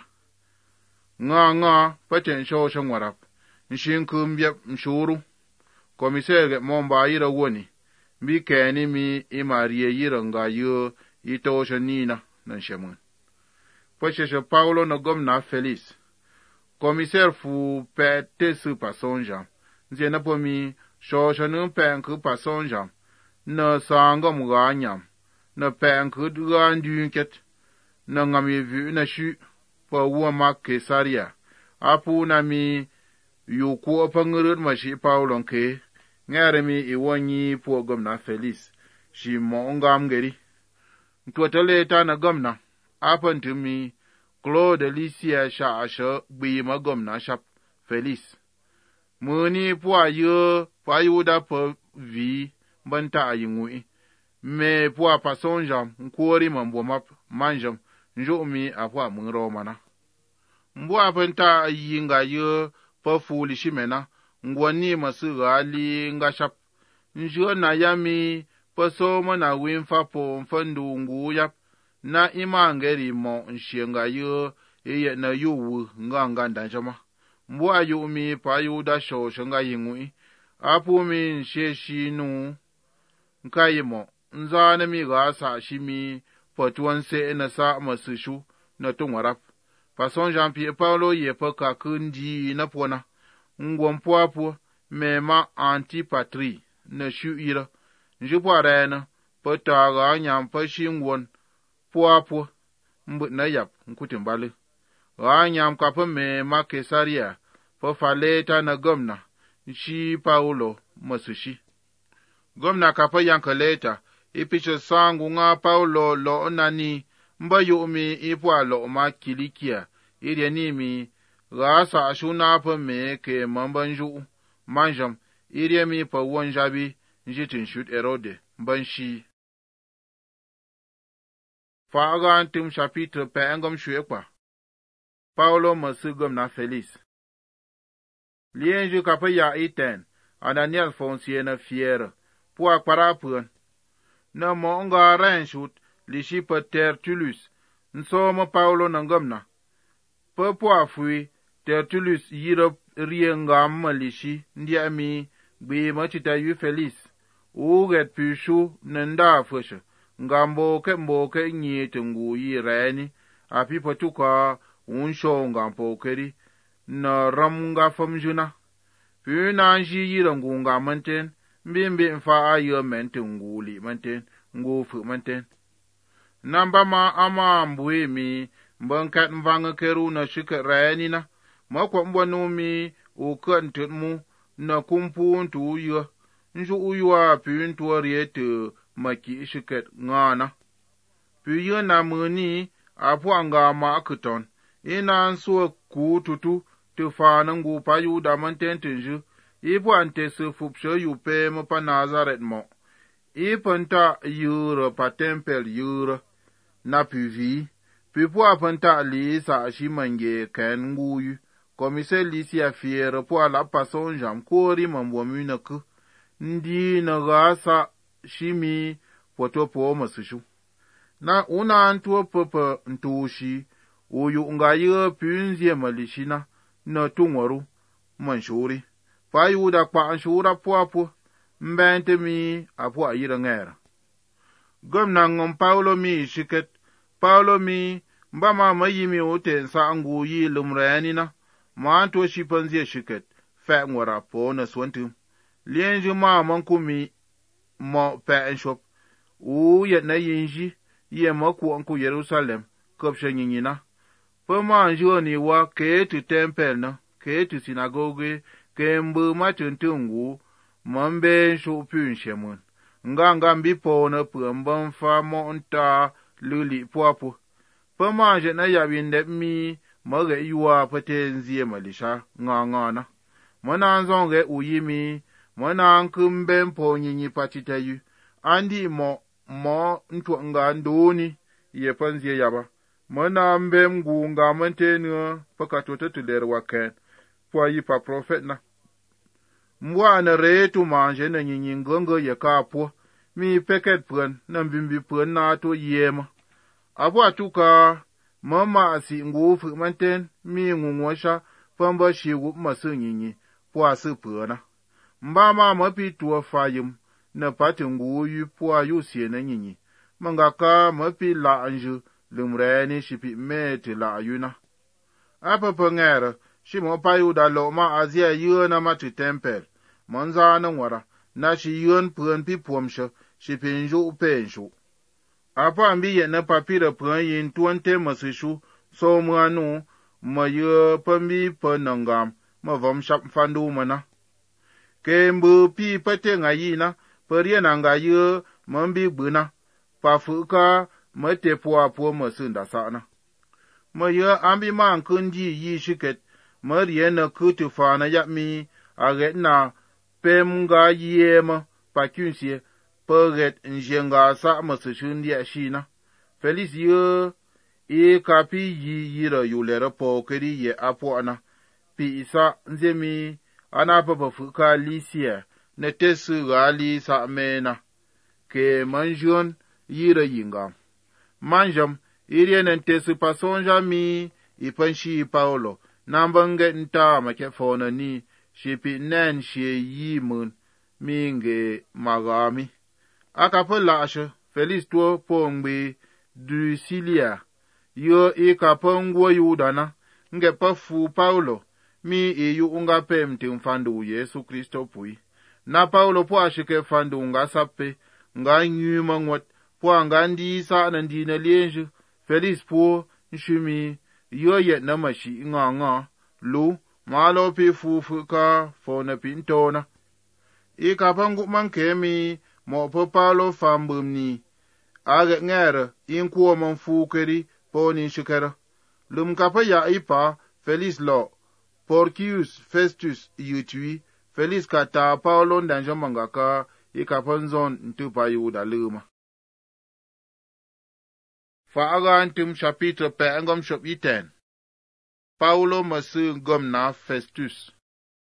nga nga paten sho shangwarap nshinkum byap mshuru commissaire momba yira woni bi keni mi imarie yira nga yo ito shanina nan shamun poche Paulo na gomna Felix commissaire fu pete su pasonja nzena pomi sho shanun penku pasonja na sangam ganyam na penku gandunket na ngami vu na shu pa wa makesaria apu na mi yu ko pangurut mashi Paulo ke ngare mi iwonyi po gomna Felix shi mo ngam geri ntotale ta na gomna apan tumi Claude Licia sha asha gbi ma gomna shap Felix muni po ayo pa yuda po vi banta ayingui me po pasonja nkori mambo map manjam njo mi apwa mungro mana mbo apenta yinga yo pa fuli shimena ngwani masu gali nga shap njo na yami pa soma na wimfa po mfandu ngu yap na ima ngeri mo nshenga yo iye na yuwu nga nga ndanjama mbo ayu mi pa yuda sho shanga yingui apu mi nsheshi nu nkayimo nzana mi ga sa shimi potuan se na sa masushu na tungwarap pason Jean-Pierre Paulo ye pa ka kundi na pona ngwon poapo mema antipatri na shu ira njupwa rena pa taga nyam pa shingwon poapo mbut na yap nkutimbale ga nyam ka pa mema kesaria pa faleta na gomna shi Paulo masushi gomna ka pa yankaleta ipicho sangu nga Paulo lo nani mba yumi ipwa lo ma kilikia iri nimi ga sa shuna pa me ke mambanju manjam iri mi pa won jabi njitin shut Herode ban shi. Fa aga antum chapitre pe engom shwekwa. Paulo masugum na Felis. Lienju kapa ya iten, Ananiel fonsie na fiere, po akpara pun. Na mo nga renshut, lishi pa Tertullus, nso mo Paulo nangomna. Pa po afui, Tertullus yira riengam malishi, ndia mi, gbi machita yu Felis. Uget pishu nenda fusha, ngambo ke mboke nye tungu yi reni, api patuka unsho ngampo keri, na ramga famjuna. Pu na nji yira ngunga manten, mbimbi mfa ayo mente nguli manten, ngufu manten. Namba ma ama mbui mi, mbankat mvanga keru na shika reni na, makwa mbwanu mi ukantut mu, na kumpu ntu uyo, nju uywa pu ntu ariete maki shiket ngana. Pu yu na muni, apu anga ma akuton, ina nsuwa ku tutu, tufa nangu pa yu da manten tunju, ipu ante se fupshe yu pe mo pa Nazaret mo. Ipu nta yura pa tempel yura, na pu vi, pu pu apanta li sa ashi mange ken nguyu, komise li si a fiere po ala pason jam kori mambo muna ku, ndi na gasa shimi poto po masushu. Na una antuwa papa ntushi, uyu nga yu punzie malishina, na tungwaru, manshuri. Pa yu da kwa anshura po apu, mbente mi apu ayira ngera. Gomna ngom Paulo mi shiket, Paulo mi, mba ma mayimi uten sa angu yi lumreni na, ma anto shipanzie shiket, fe ngwara po na swantum. Lienji ma manku mi, mo pe enshop, u yet na yinji, ye maku anku Jerusalem, kopshe nyingina. Pa ma anjo ni wa ke tu tempel na, ke tu sinagoge, ke mbu matuntungu, mambe nsho punshemun. Nga nga mbipo na pumban fa mo nta luli puapu. Pa ma anje na yabinde mi, maga iwa pate nzie malisha, nga nga na. Mana anzonge uyimi, mana ankumbe mpo nyinyi pachita yu, andi mo, mo ntu nga ndoni, ye panzie yaba. Mana mbe mgu nga mantenu, pakatote tuler waken, kwa yi pa profet na. Mwa na retu manje na nyinyi ngongo ye kapo, mi peket pren, na mbimbi pren na to yema. Apo atuka, mama asi ngufu manten, mi ngungwasha, pamba shiwu masu nyinyi, pwa su prena. Mba ma mapi tuwa fayim, na pati nguyu pwa yusie na nyinyi. Mangaka mapi la anju, lumreni shipi meti la ayuna. Apa pengere, shimo payu da lo ma azia yu na mati tempel. Manza na wara, na shi yun pren pi puamsha, shi pinju upenshu. Apa ambi ye na papira pren yin tuante masishu, so mwanu, ma yu pambi penangam, ma vam shap fandu mana. Ke mbu pi pate ngayi na, perie na nga yu, mambi buna, pa fuka, ma te pua pua masunda sana. Ma yu ambi ma ankunji yi shiket, ma rie na kutu fana yap mi, aget na, pem nga yema, pa kunsie, peget njenga sa masishun dia shina. Felis yu, e kapi yi yira yulera po keri ye apuana, pi isa nzemi, ana papa fuka lisia, ne tesu gali sa mena, ke manjun yira yingam. Manjam, irie ne tesu pasonja mi, ipanshi Paulo, nambange nta makefona ni, shipi nen shie yi mun, minge magami. Akapo lashe, Felis tuo pongbe, Drusilia, yo e kapongwo yudana, nge pafu Paulo, mi e yu unga pemte mfandu Yesu Kristo pui. Na Paulo po ashike fandu nga sape, nga nyuma ngot, po nga ndi sa na ndi na lienju, Felis po, nshumi, yo yet na mashi nga nga, lu, malo pe fufu ka, fona pintona. E kapangu mankemi, mo po Paulo fambum ni, age ngere, inkuwa manfukeri, po ni shikera. Lum kapa ya ipa, Felis lo, Porcius Festus yutui, Felix kata Paulo ndanjo mangaka ikapanzon ntupa yuda luma. Fa aga ntum chapitre pe engom shop iten. Paulo masu gom na Festus.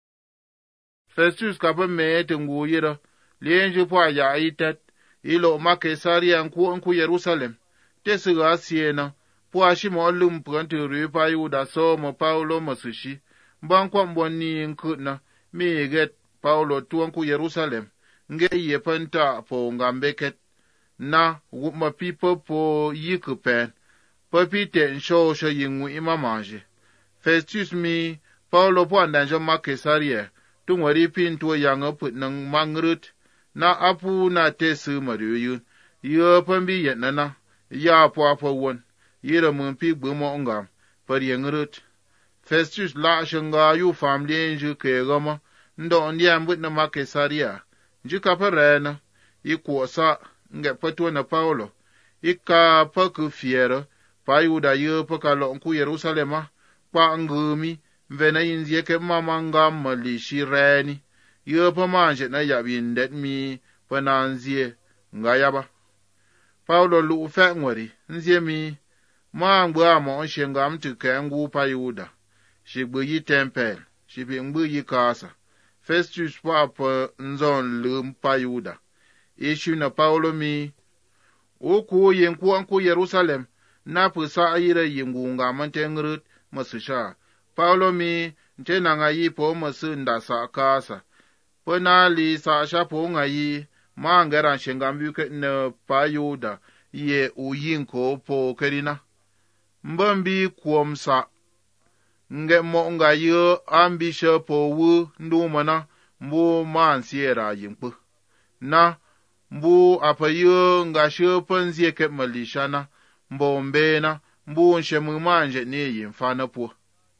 Festus kapa me tengu yira, lienju po ya itet, ilo ma Kesaria nku nku Yerusalem, tesiga siena, po ashimo lum prantu ripa yuda so mo Paulo masushi, bankwa mboni nkutna, mi get Paulo tuanku Yerusalem, nge yepenta po ngambeket, na wuma pipo po yikupen, papite nsho sho yingu imamaje. Festus mi, Paulo po andanjo ma Kesaria, tungwari pinto yang put nang mangrut, na apu na tesu mariyun, yo pambi yet nana, ya po apa won, yira mumpi bumo ngam, par yangrut. Festus la shanga yu family nju ke gama, ndo ndiam but na ma Kesaria, nju kaparena, ikuosa, nge patwa na Paulo, ika paku fiera, pa yuda yo paka lonku Yerusalema, pa ngumi, vena inzie ke mamanga malishi reni, yo pa manje na yabin det mi, pa nanzie, nga yaba. Paulo lu fe ngwari, nzie mi, maangbu ama onshe nga mtuke ngu pa yuda, shigbu yi tempel, shibi ngbu yi kasa, Festus pa pa nzon lum pa yuda. Ishu na Paulo mi, uku yenku anku Yerusalem, na pusa ayira yingu nga mantengrut, masusha. Paulo mi, nche na nga yi po masu ndasa kasa. Pena li sa asha po nga yi, maa ngera nshengambi ke na pa yuda, ye uyinko po kerina. Mbambi kuomsa, nge mo nga yi ambisha po wu ndumana, mbu maa nsiera yinpu. Na, mbu apayo nga shopan zieke malishana, mbo mbena, mbu nshemu manje ne yinfana po.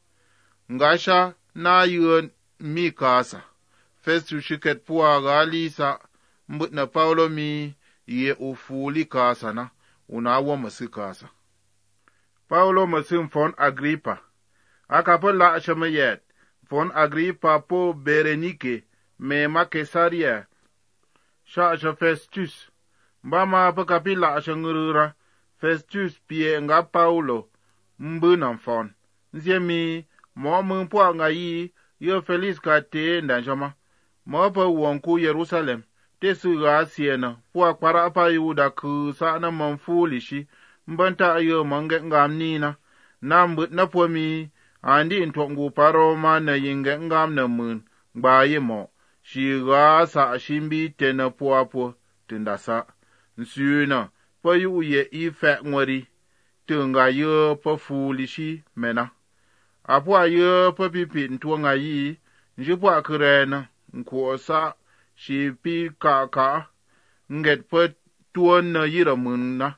Ngasha na yun mi kasa. Festus shiket puwa galisa, mbut na Paulo mi ye ufuli kasa na, unawa masu kasa. Paulo masu mfon Agripa. Akapo la ashamayet, mfon Agripa po Berenike, me ma Kesaria, sha asha Festus. Mbama pa kapila asha ngurura, Festus pie nga Paulo, mbu na mfon. Nzie mi, mo mpo nga yi, yo Felix ka te ndanjama. Mo pa wonku Yerusalem, te suga siena, po kwara pa yuda ku sa na mamfulishi, mbanta ayo mange ngam nina, na mbut na po mi, andi intongu paroma na yinge ngam na mun, gbaye mo, shiga sa shimbi tena po apo, tindasa. Nsuna, pa yu ye ife ngwari, tunga yo pa fulishi mena. Apo ayo pa pipi ntuwa nga yi, njipo akurena, nkuosa, shipi kaka, nget pa tuwa na yira muna.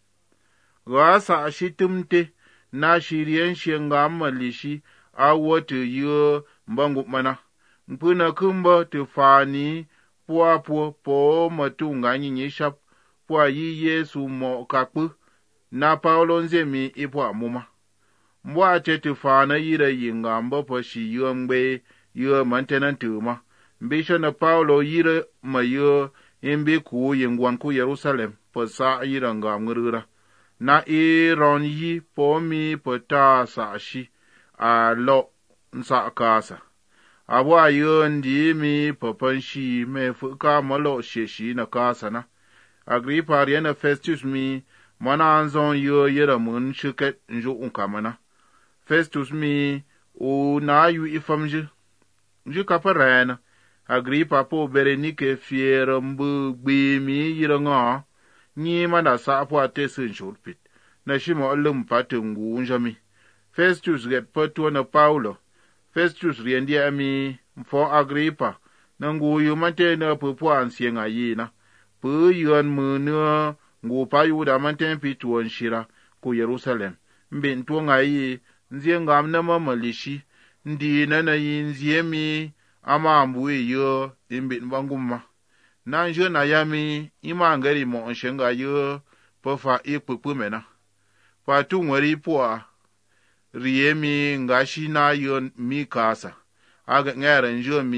Gasa ashitumte, na shirien shenga malishi, awatu yo mbangu mana. Mpuna kumba tufani, pua pua po matunga nyinyishap, pua yi Yesu mo kakpu, na Paulo nzemi ipua muma. Mbwa che tufana yira yinga mba pa shi yo mbe yo mantenan tuma. Mbisho na Paulo yira ma yo imbi ku yingwan ku Yerusalem pa sa yira nga ngurura. Na iron yi po mi pa ta sa shi a lo nsa kasa. Abwa yo ndi mi pa panshi me fuka malo sheshi na kasa na. Agripa riena Festus mi mana anzon yo yira mun shiket nju unkamana. Festus mi u na yu ifamji. Nju kaparena. Agripa po Berenike fiera mbu gbi mi yira nga. Nyi mana sa po atesi nshulpit. Na shimo alum patungu unjami. Festus get patwa na Paulo. Festus riendi ami mfo Agripa. Nangu yu mante na pupo ansienga yina. Pu yuan muna ngu pa yuda mante pituan shira ku Yerusalem. Mbintu nga yi nzie ngam na mamalishi. Ndi na na yi nzie mi ama ambuwe yo imbin banguma. Na njo na yami ima ngari mo nshenga yo pofa ikpupu mena. Patu ngwari poa riemi ngashi na yo mi kasa. Aga ngara njo mi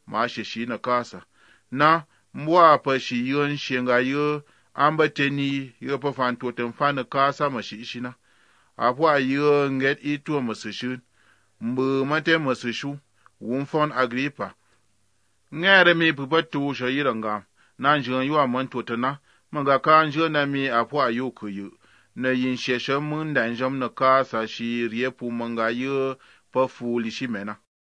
ma she shi na kasa na mbwa pa shi yon shenga yo amba teni yo pa fan to tem fan kasa ma shi shi na apwa yo nget itu masishun mbu mate masishu wumfon Agripa ngere mi pupatu shayiranga na njiran yo amon to tana manga kan je na mi apwa yo kuyu na yin sheshe mun dan jam na kasa shi riepu manga yo pa fuli shi mena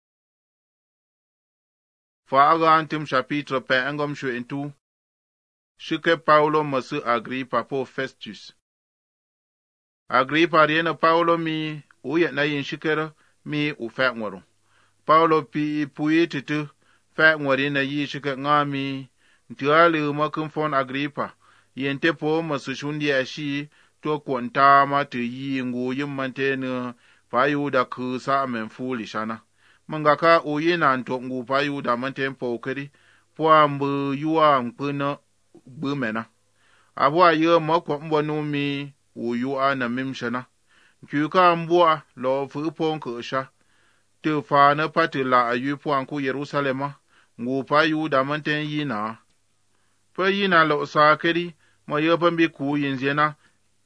fa agantim chapitre pe engom shu entu shike Paulo masu Agripa po Festus Agripa riena Paulo mi uye na yin shikera mi u fe ngoro Paulo pi puyi titu fe ngori na yi shike ngami ntiali makum fon Agripa yente po masu shundi ashi to kwanta ma te yi ngu yimmante ne payuda ku sa men fuli shana mangaka uye na nto ngu payuda mante po keri po ambu yuwa mpuna bumena abwa yo mako mbonu mi uyu ana mimshana kyuka mbwa lo fu pon ko sha te fa na patila ayu po ku Yerusalema ngu payuda mante yina pa yina lo sa keri mo yo pambi ku yinzena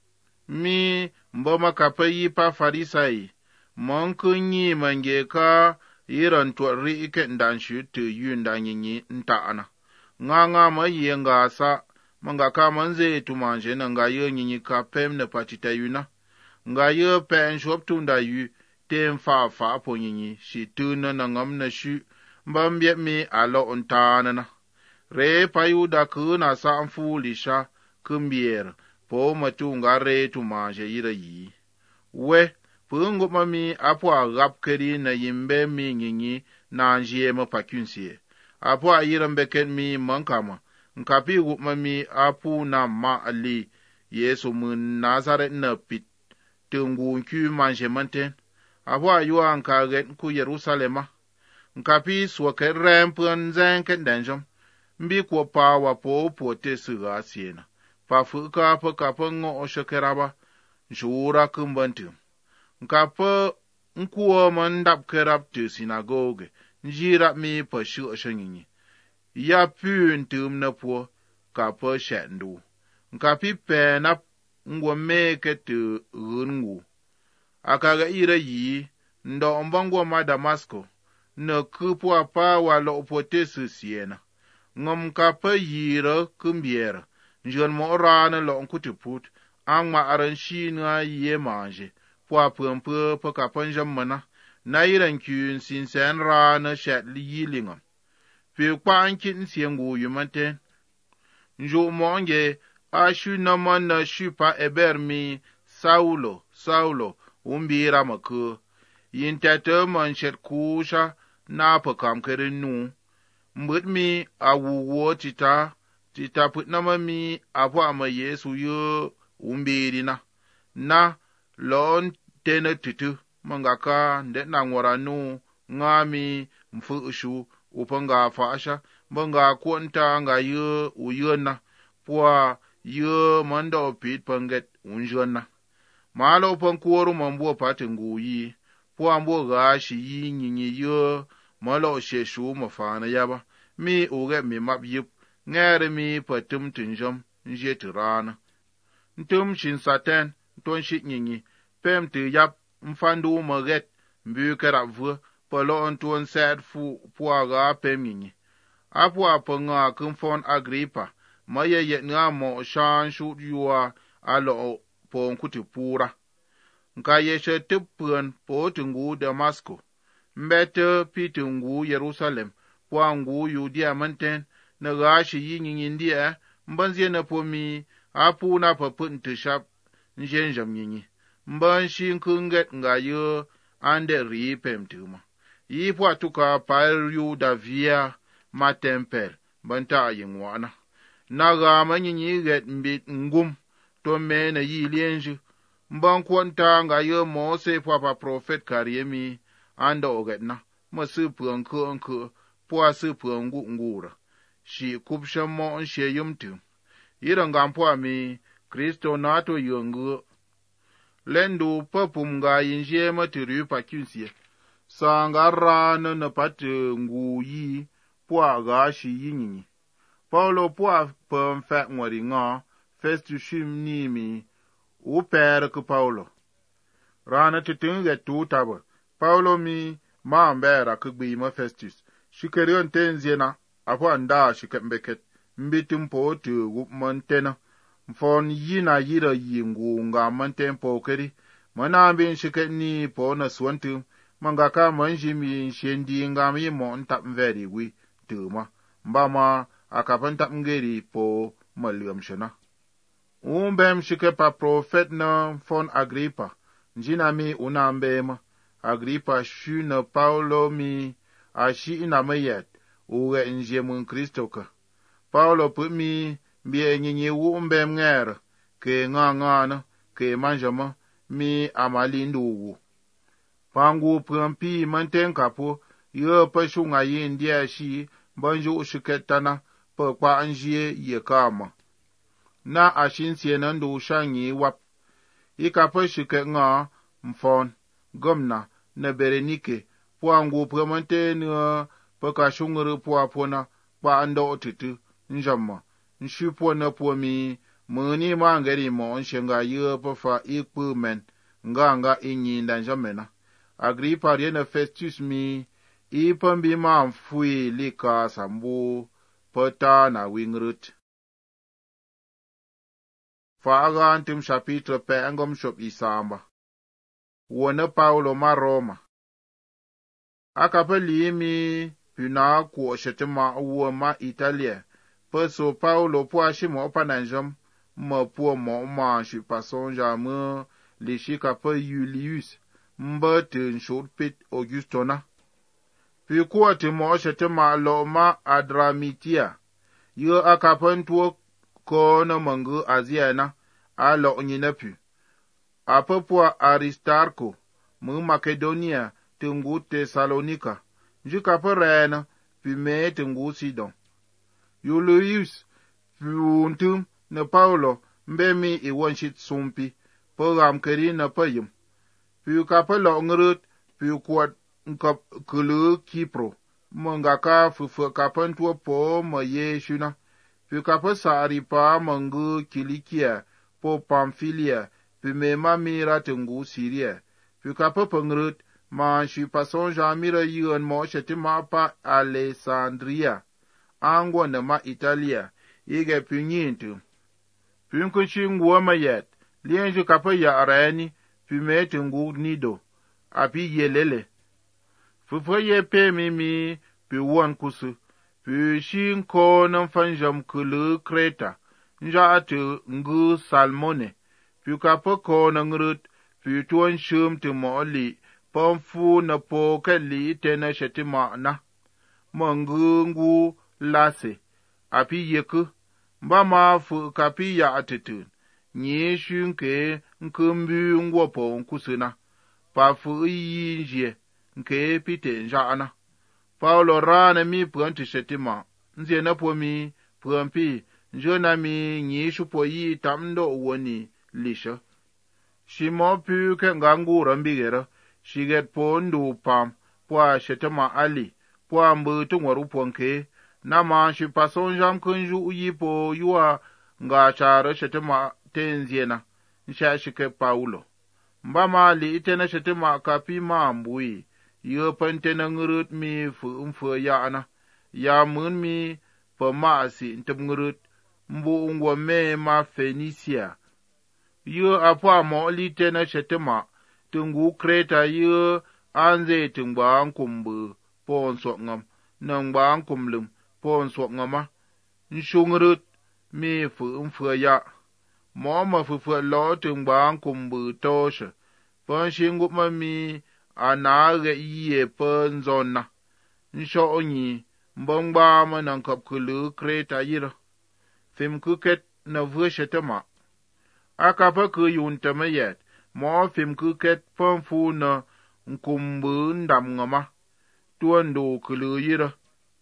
mi mboma kapayi pa farisai mon kunyi mange ka yiran to ri ike ndan shu te yun dan yinyi nta ana nga nga ma yenga sa manga ka manze tu manje na nga yo nyinyi ka pem ne patita yuna nga yo pen shop tunda yu tem fa fa po nyinyi shi tuna na ngam na shu mbambye mi alo ontana na re payuda ku na sa amfu lisha kumbier po matu nga re tu manje yira yi we pungo mami apo agap keri na yimbe mi nyinyi na njie ma pakunsie apo ayira mbeken mi mankama nkapi gup mami apu na ma ali Yesu mun Nazaret na pit tungu nkyu manje manten apo ayua nkaget ku Yerusalema nkapi swake rempun zenken denjom mbi kwa pa wapo pote suga siena pa fuka pa kapa ngo oshakeraba njura kumbantum nkapa nkuwa mandap kerab tu sinagoge njira mi pa shu oshanyi ya pun tum na po kapa shendu nkapi pe na ngwa meke tu rungu akaga ira yi ndo mbangwa ma Damasko na kupwa pa wala opote su siena ngom kapa yira kumbiera njon mo rana lo nkutuput ang ma aran shi na ye manje pwa pumpu pa kapan mana na yiran kyun sin sen rana shat li yilingam pe kwa ankin siengu yumante njo monge ashu na mana shu pa ebermi Saulo Saulo umbira maku yintata man shat kusha na pa kamkerin nu mbut mi awuwo tita tita put na mami apo ama Yesu yo umbirina na lon tena titu mangaka nde na ngora nu ngami mfushu upanga fasha manga kwanta nga yo uyona pwa yo manda pit panget unjona malo pankuoru mambo patengu yi pwa mbo gashi yi nyinyi yo malo sheshu mafana yaba mi uge mi map yip ngere mi patum tinjom nje tirana ntum shin saten ton shit nyinyi pem ti yap mfandu maget mbukera vu polo onton sad fu puaga pem nyinyi apwa panga kumfon Agripa maye yet nga mo shan shut yuwa alo pon kutipura nka yeshe tipun po tungu Damasko mbete pitungu Yerusalem pwangu Yudia manten na gashi yin yin dia mbanzie na pomi apu na papun tishap njenjam nyinyi mban shin kunget nga yo ande ri pemtuma yi pwa tuka par Yuda via ma tempel banta yingwana na ga manyinyi get mbit ngum to me na yi lienju mban kwanta nga yo Mose pwa pa prophet Kariemi anda ogetna masu pwanko anko pwa su pwangu ngura shi kupshamo nshe yumtu yiranga pwa mi Kristo nato yongu lendu papum nga yinje matiri pa kunsie sanga rana na patu nguyi pua ga shi yinyi. Paulo pua pem fe ngori nga, Festus shim ni mi, u per ku Paulo. Rana titunge tu tabo, Paulo mi ma mbera ku gbi ma Festus. Shikerion tenzena, apo anda shikembeket, mbitum po tu gup montena. Mfon yina yira yingu nga monten po keri, mana bin shiket ni po na swantum, mangaka manjimi shendi nga mi mon tap mveri wi, tuma, mbama akapan tap ngeri po maliam shana. Umbem shike pa profet na fon Agrippa, njina mi unambema, Agrippa shu na Paulo mi, ashi ina mayet, uwe nje mun Kristo ka. Paulo put mi, biye nyinyi umbem ngere, ke nga nga na, ke manjama, mi amali ndugu. Pangu prampi manten kapo, ye pa shunga yin dia shi, banjo ushiketana, pa kwa anjie ye kama. Na ashin siena ndu shanyi wap. Ika pa shiket nga, mfon, gomna, na Berenike, pangu pramante nga, pa ka shungere pwa pona, pa ando otitu, njama, nshupo na po mi, muni mangeri mo nshenga ye pa fa ikpu men, nga nga inyi ndanjamena. Agrippa riena Festus mi, ipambi ma mfui lika sambu, pata na wingrut. Faaga antum chapitre pe engom shop isamba. Wona Paulo ma Roma. Akapeli mi, puna kuo shetema uwa ma Italia. Peso Paulo po ashimo pananjam, ma po mo ma shipason jame, lishika pe Julius. Mba ten short pit Augustona. Pi kuwa te mo shete ma lo ma Adramitia. Yo akapan tuwa ko na mangu aziana, a lo nyina pi. Apa pua Aristarko, mu Makedonia, tengu Thessalonika. Jika pa rena, pi me tengu Sidon. Julius, pi untum na Paulo, mbe mi iwanshit sumpi, pa ramkeri na payim. Pi kapa lo ngerut, pi kuat nkap kulu Kipro, mangaka fufu kapan tua po ma Yeshuna. Pi kapa saari pa mangu Kilikia, po Pamphylia, pi me ma mira tengu Syria. Pi kapa pengerut, ma shi pason jamira yuan mo sheti ma pa Alessandria, angwa na ma Italia, ige pi nyintu. Pi nkunshi nguwa mayet, lienju kapa ya arani, pi me tengu Nido, api yelele. Fufu ye pe mi mi, pi wan kusu, pi shin ko nan fanjam kulu Kreta, nja atu ngu Salmone, pi kapa ko nan ngrut, pi tuan shum tu mo'li, pamfu na po kali tena sheti ma'na, mangu ngu lase, api yeku, mba ma fu kapi ya atitun, nye shun ke nkumbu ngwapo nkusuna, pa fu yi nje, nke pite njana. Paulo rana mi pranti shetima, nze na po mi, prampi, njona mi nyishu po yi tamdo uwani lisha. Shimo pu ke ngangu rambigera, shiget po ndu pam, po shetima ali, po mbu tungwaru ponke, nama shi pason jam kunju uyi po yuwa nga chara shetima tenziena, nsha shike Paulo. Mbama li itena shetima kapi ma mbui, yo pantena ngurut mi fu mfu ya ana, ya mun mi pa maasi ntip ngurut, mbu ungwa me ma Fenisia. Yo apa mo li tena shetima, tungu Kreta yo anze tungba ankumbu, po nsok ngam, nangba ankumlum, po nsok ngama, nshungurut mi fu mfu ya. Mo ma fu fu lo tungba ankumbu toshe, pa shingup ma mi, anage iye pen zona. Nsho onyi, mbangba manang kap kulu Kreta yira. Fim kuket na vushetama. Akapa ku yuntama yet, mo fim kuket pamfu na nkumbu ndam ngama. Tuando kulu yira.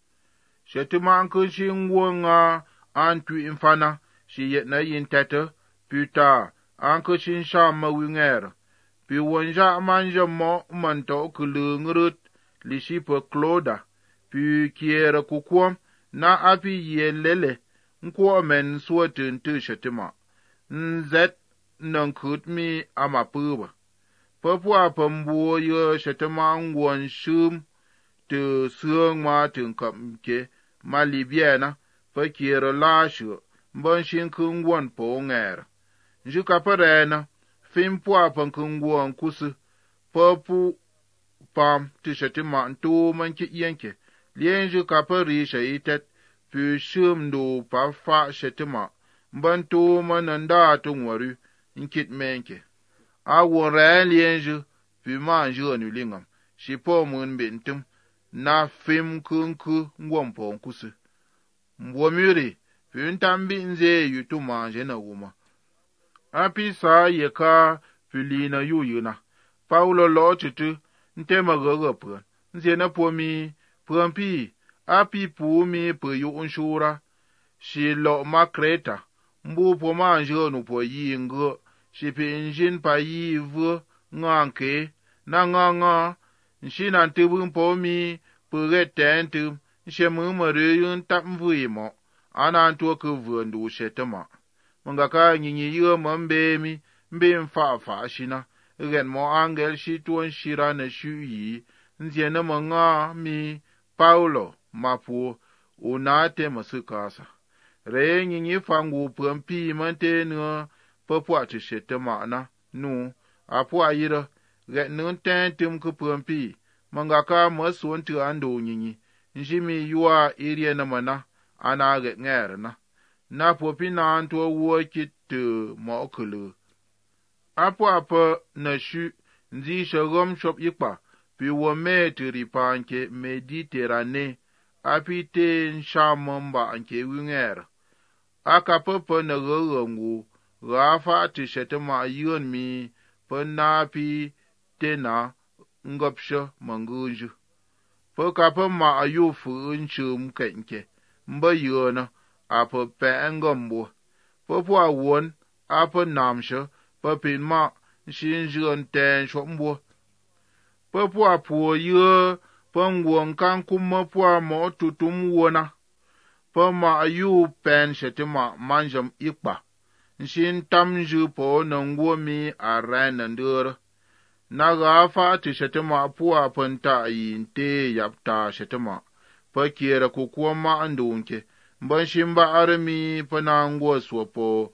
Shetuma anku shingwa nga antu infana, shi yet na yintete, puta, anku shinsha mawingera. Pi wanja manja mo manto kulu ngurut, lishi pa Kloda, pi kiere kukwom na api ye lele nkwo men suotin tu shetima nzet nan kut mi ama puba papua pambuo ye shetima ngwon shum tu suong ma tin kamke malibiena pa kiere la shu bon shin kungwon po nger njuka parena fim pua pan kungwon kusu papu pam tu shetima tu man ki yenke lienju kapari shaitet pu shum do pa fa shetima bantu mananda tungwaru inkit menke awo re lienju pu manju anulingam shipo mun bintum na fim kunku ngwompo nkusu mbomiri pu ntambi nze yutu manje na wuma api sa yeka filina yuyuna paulo lo chitu ntema gogopo nze na pomi pumpi api pumi pu yu unshura shi lo makreta mbu po manje nu po yingo shi pinjin pa yivu nganke na nganga shi nan tibun po mi pu retentu shi mumare yun tamvuimo anan to ku vundu shetama mangaka nyinyi yo mambe mi mbe mfa fa shina ren mo angel shi tuon shira na shuyi nze na manga mi Paulo mapu unate masukasa re nyinyi fangu pumpi mante no papua tishetama na nu apu ayira re nun tentum ku pumpi mangaka masontu ando nyinyi njimi yuwa irie na mana ana re ngerna na popi na anto wo kitu mokulu apu apa na shu nzi shagom shop yikpa pi wo me tiri panke mediterane apite nshamamba anke winger aka papa na gogongu gafa ti shetema yon mi panapi tena ngopsho manguju poka pa ma ayufu nchum kenke mba yona apa pe ngombo popo awon apa namsho papin ma shinjon ten shombo papua po ye pangwon kan kuma pua mo tutum wona pa ma ayu pen shetima manjam ikpa shin tamju po nangwo mi arena ndur na gafa ti shetima pua panta yinte yapta shetima pa kiera kukuwa ma andunke ban shimba armi panangwo swopo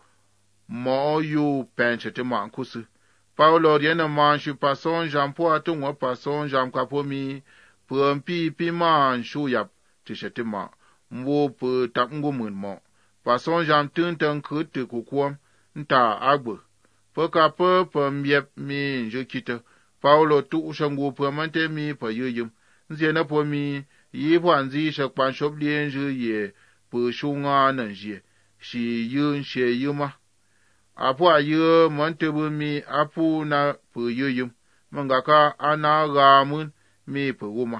mo yu pen shetima kusu Paulo riena manshu pason jampo atungwa pason jam kapomi pumpi pima nshu yap tishetima mwo pu tapngu munmo pason jam tuntan kutu kukwam nta agbo poka po pum yep mi njukita Paulo tu ushangu pumante mi pa yuyum nzena pomi yipo anzi shakpan shoblien ju ye pu shunga nanje shi yun she yuma apu ayo montebu mi apu na pu yuyum mangaka ana gamun mi pu wuma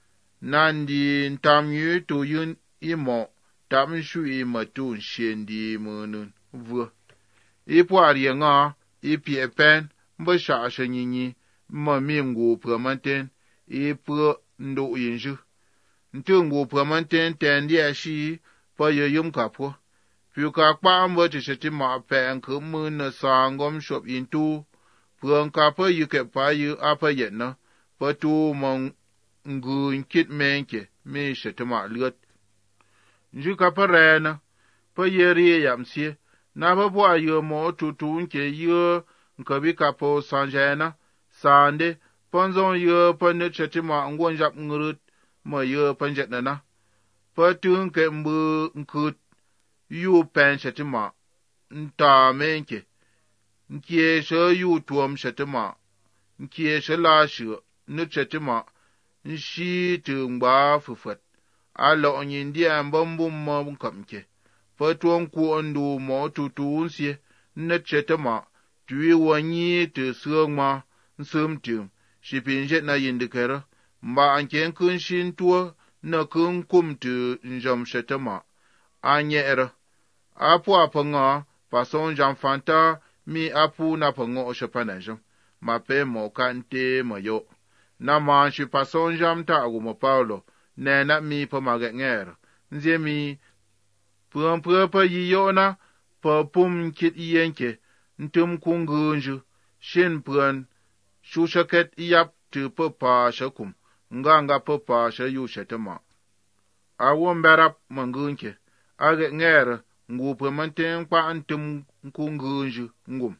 nandi ntam yu tu yun imo tam shu ima tu shendi munun vu ipu arienga ipi epen mbasha ashenyinyi ma mi ngu pramanten ipu ndo yinju ntungu pramanten tendi ashi pa yuyum kapo Pyuka kpa mbo chisheti ma pen ke mun na sangom shop intu pran ka pa yuke pa yu apa yetna pa tu mong ngun kit menke me shetama liot nju ka pa rena pa yeri yamsie na pa bwa yu mo tutu nke yu nkabi ka po sanjena sande ponzon yu pa ne cheti ma ngon jap ngurut ma yu panjet na pa tu nke mbu nkut yu pen shetima nta menke nkie she yu tuom shetima nkie she la she nu shetima nshi tu ngba fufat ala onyindi ambambu mo kamke patwon ku andu mo tutu nsie net shetima tuwi wanyi tu sungma nsumtum shipinje na yindikera mba anken kun shin tuo na kun kumtu njam shetima anyera apu apanga pason jam fanta mi apu na pango oshapanajam mape mo kante mayo na ma shi pason jam ta agumo Paulo nè na mi pa ma ge nger nzie mi puan pua pa yi yo na pa pum kit yenke ntum kungunju shin puan shu shaket yap tu pa pa shakum nga nga pa pa sha yu shatama a won berap mangunke a ge nger ngu pa manten pa ntum kungunju ngum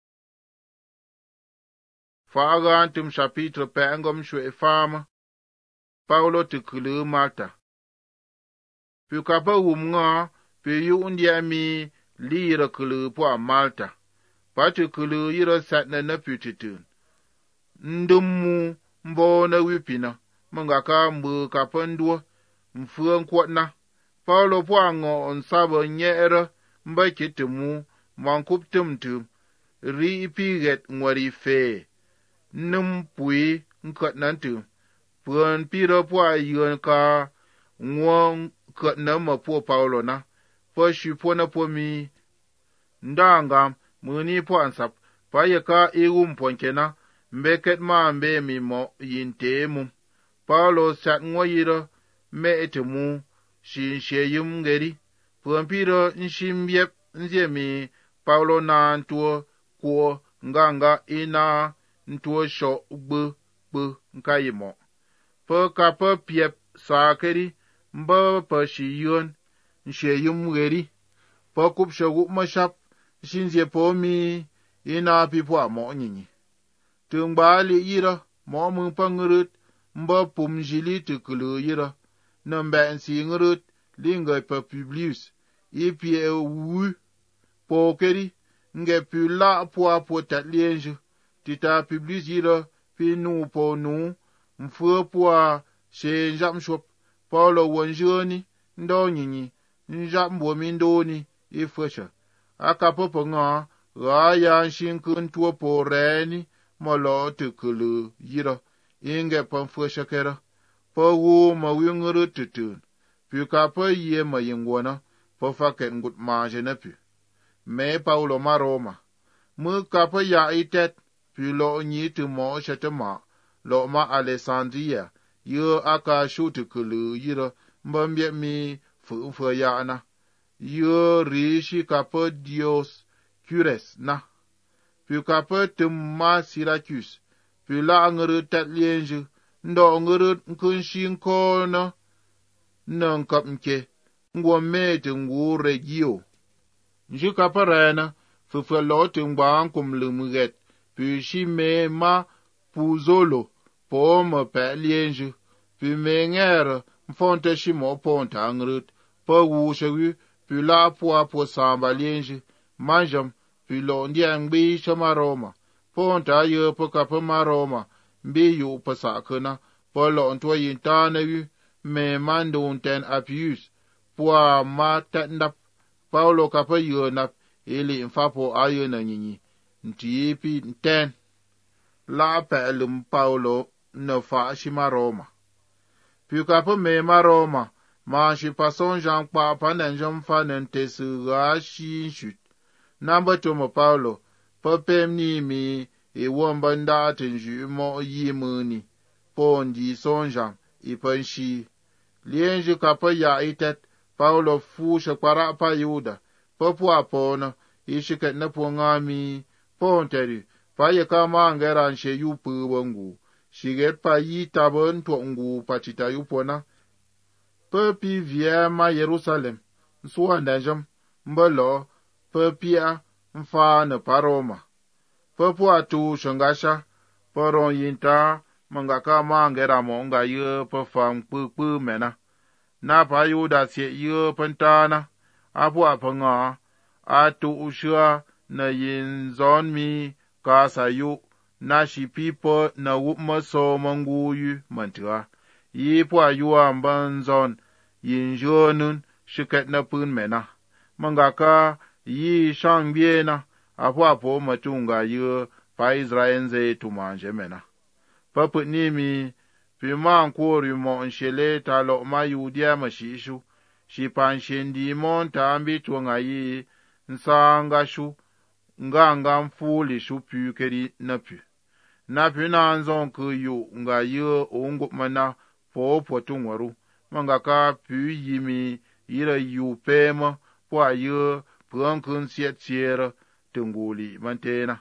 Faga antum chapitre pe engom shwe fama Paulo te kulu Malta Pu kapa wum nga pe yu undia mi lira kulu po Malta pa te kulu yira satna na putitun ndummu mbo na wipina mangaka mbu kapa ndua mfuan kwatna Paulo po ngo on sabo nyera mba kitimu mankup tumtum ri ipiget ngwari fe num pui nkat nantu puan pira pua yun ka ngwong kat na ma po Paulo na pa shi po na po mi ndanga muni po ansap pa yaka igum ponkena mbeket ma mbe mi mo yinte mu Paulo sat ngoyira me etemu shin sheyum ngeri puan pira nshimbyep nzie mi Paulo na ntuo ko nganga ina ntuo sho gbe gbe nkayimo pa kapa piep sakeri mba pa shiyun nsheyum ngeri pa kup shogu mashap shinzie po mi ina pipo amo nyinyi tungba li yira mo mun pangurut mba pum jili tukulu yira namba nsi ngurut linga pa Publius ipi e wu po keri nge pu la po po tatlienju tita Publius yira pi nu po nu mfu po she njam shop Paulo wonjoni ndo nyinyi njam bo mi ndoni ifosha akapo po nga ga ya shinkun tuo po reni molo tukulu yira inge pa mfosha kera po wu ma winguru tutun pi kapa ye ma yingwana po faket ngut ma jenepu me Paulo ma Roma mu kapa ya itet pi lo nyi tu mo shatama lo ma Alessandria yo aka shutu kulu yira mbambye mi fu fu ya na yo rishi kapa Dios Cures na pi kapa tum ma Syracuse pi la nguru tatlienju ndo nguru nkunshin ko na nan kap nke ngwo me te ngu regio nji kapa rena fu fu lo te ngba kum lumuget pi shi me ma puzolo po mo pe lienju pi me ngere mfonte shi mo ponta angrut po wu shewi pi la po po samba lienju manjam pi lo ndia ngbi shama Roma ponta yo po kapa ma Roma mbi yu pa sakana po lo ntwa yintana yu me mando ten Appius po ma tatndap Paulo kapa yo nap ili mfapo ayo na nyinyi ntipi ten la pelum Paulo no fa shima Roma pi kapa me ma Roma ma shi pason jan pa panen jom fa nente su ga shi shut namba to mo Paulo pa pem ni mi e womba nda tenju mo yimuni pondi sonjan i panshi lienju kapa ya itet Paulo fu shakwara pa Yuda pa pu apona ishiket na po ngami ponteri pa ye kama ngera nshe yu pu wangu shiget pa yi tabon to ngu pachita yu pona pa pi vie ma Jerusalem nsuwa ndajam mbalo pa pia mfa na paroma pa pu atu shangasha poron yinta mangaka ma ngera mo nga ye pa fam pu pu mena na pa Yuda se ye pantana apu apanga atu ushua na yin zon mi ka sayu na shi pipo na wupma so manguyu mantua yi po ayua mban zon yin jonun shiket na pun mena mangaka yi shang biena apu apo matunga yu pa Israel ze tumanje mena paput nimi piman kori mo nshele talo ma yudia mashishu shi panshendi mon tambi tuanga yi nsanga shu nganga mfuli shu pukeri na pu na pu na nzon ku yu nga yu ungu mana po po tungwaru manga ka pu yimi ira yu pema pwa yu pran kun siet siera tunguli mantena.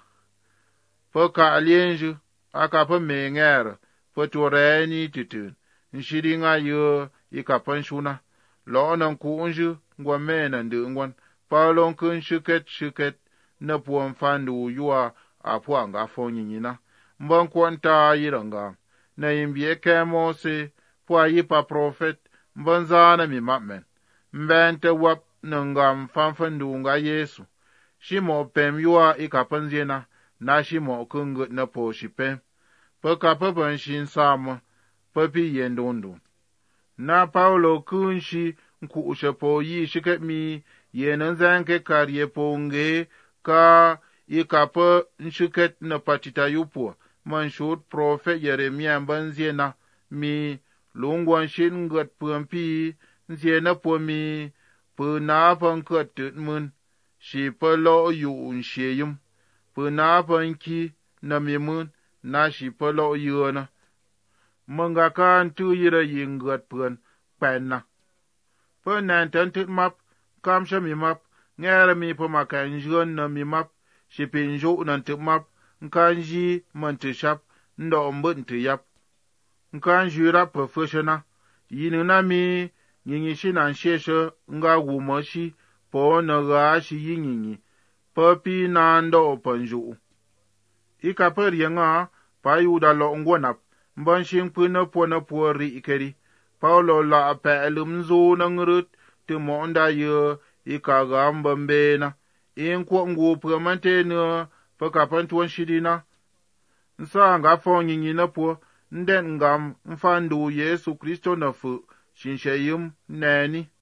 Pa ka alienju aka pa menger pa toreni titun nshiringa yu ikapan shuna lo nan kunju ngwa mena ndungwan palon kun shuket shuket na puan fandu yuwa apwa nga fonyina mban kwanta yiranga na yimbie kemose pwa yipa prophet mban zana mi mamen mbente wap nangam fanfandu nga Yesu shimo pem yuwa ikapanzena na shimo kungut na po shipem pa kapapan shin sama pa pi yendundu na Paulo kunshi nkuusha po yi shiket mi yenan zanke karye po nge ka ikapa nshiket na patita yupo man shut prophet Yeremia banzena mi lungwan shin ngat pumpi nzena po mi pu na pankat mun shi pa lo yu nsheyum pu na panki na mi mun na shi pa lo yuna manga kan tu yira yingat pun penna pa nan tan tit map kam sha mi map ngera mi pa makan jon na mi map shi pin jo nan tit map kan ji man ti shap ndo mbun ti yap kan jura pa fushana yin na mi yin shi nan shesha nga guma shi po na ga shi yin pa pi na ndo panju ika per yanga pa yuda lo ngwanap mban shin puna pona pori ikeri Paulo la pa elumzo nangrut ti monda ye ikaga mbambena in ko ngu pramante no pa kapantuan shidina nsa nga fonyi na po nden ngam mfandu Yesu Kristo na fu shinsheyum neni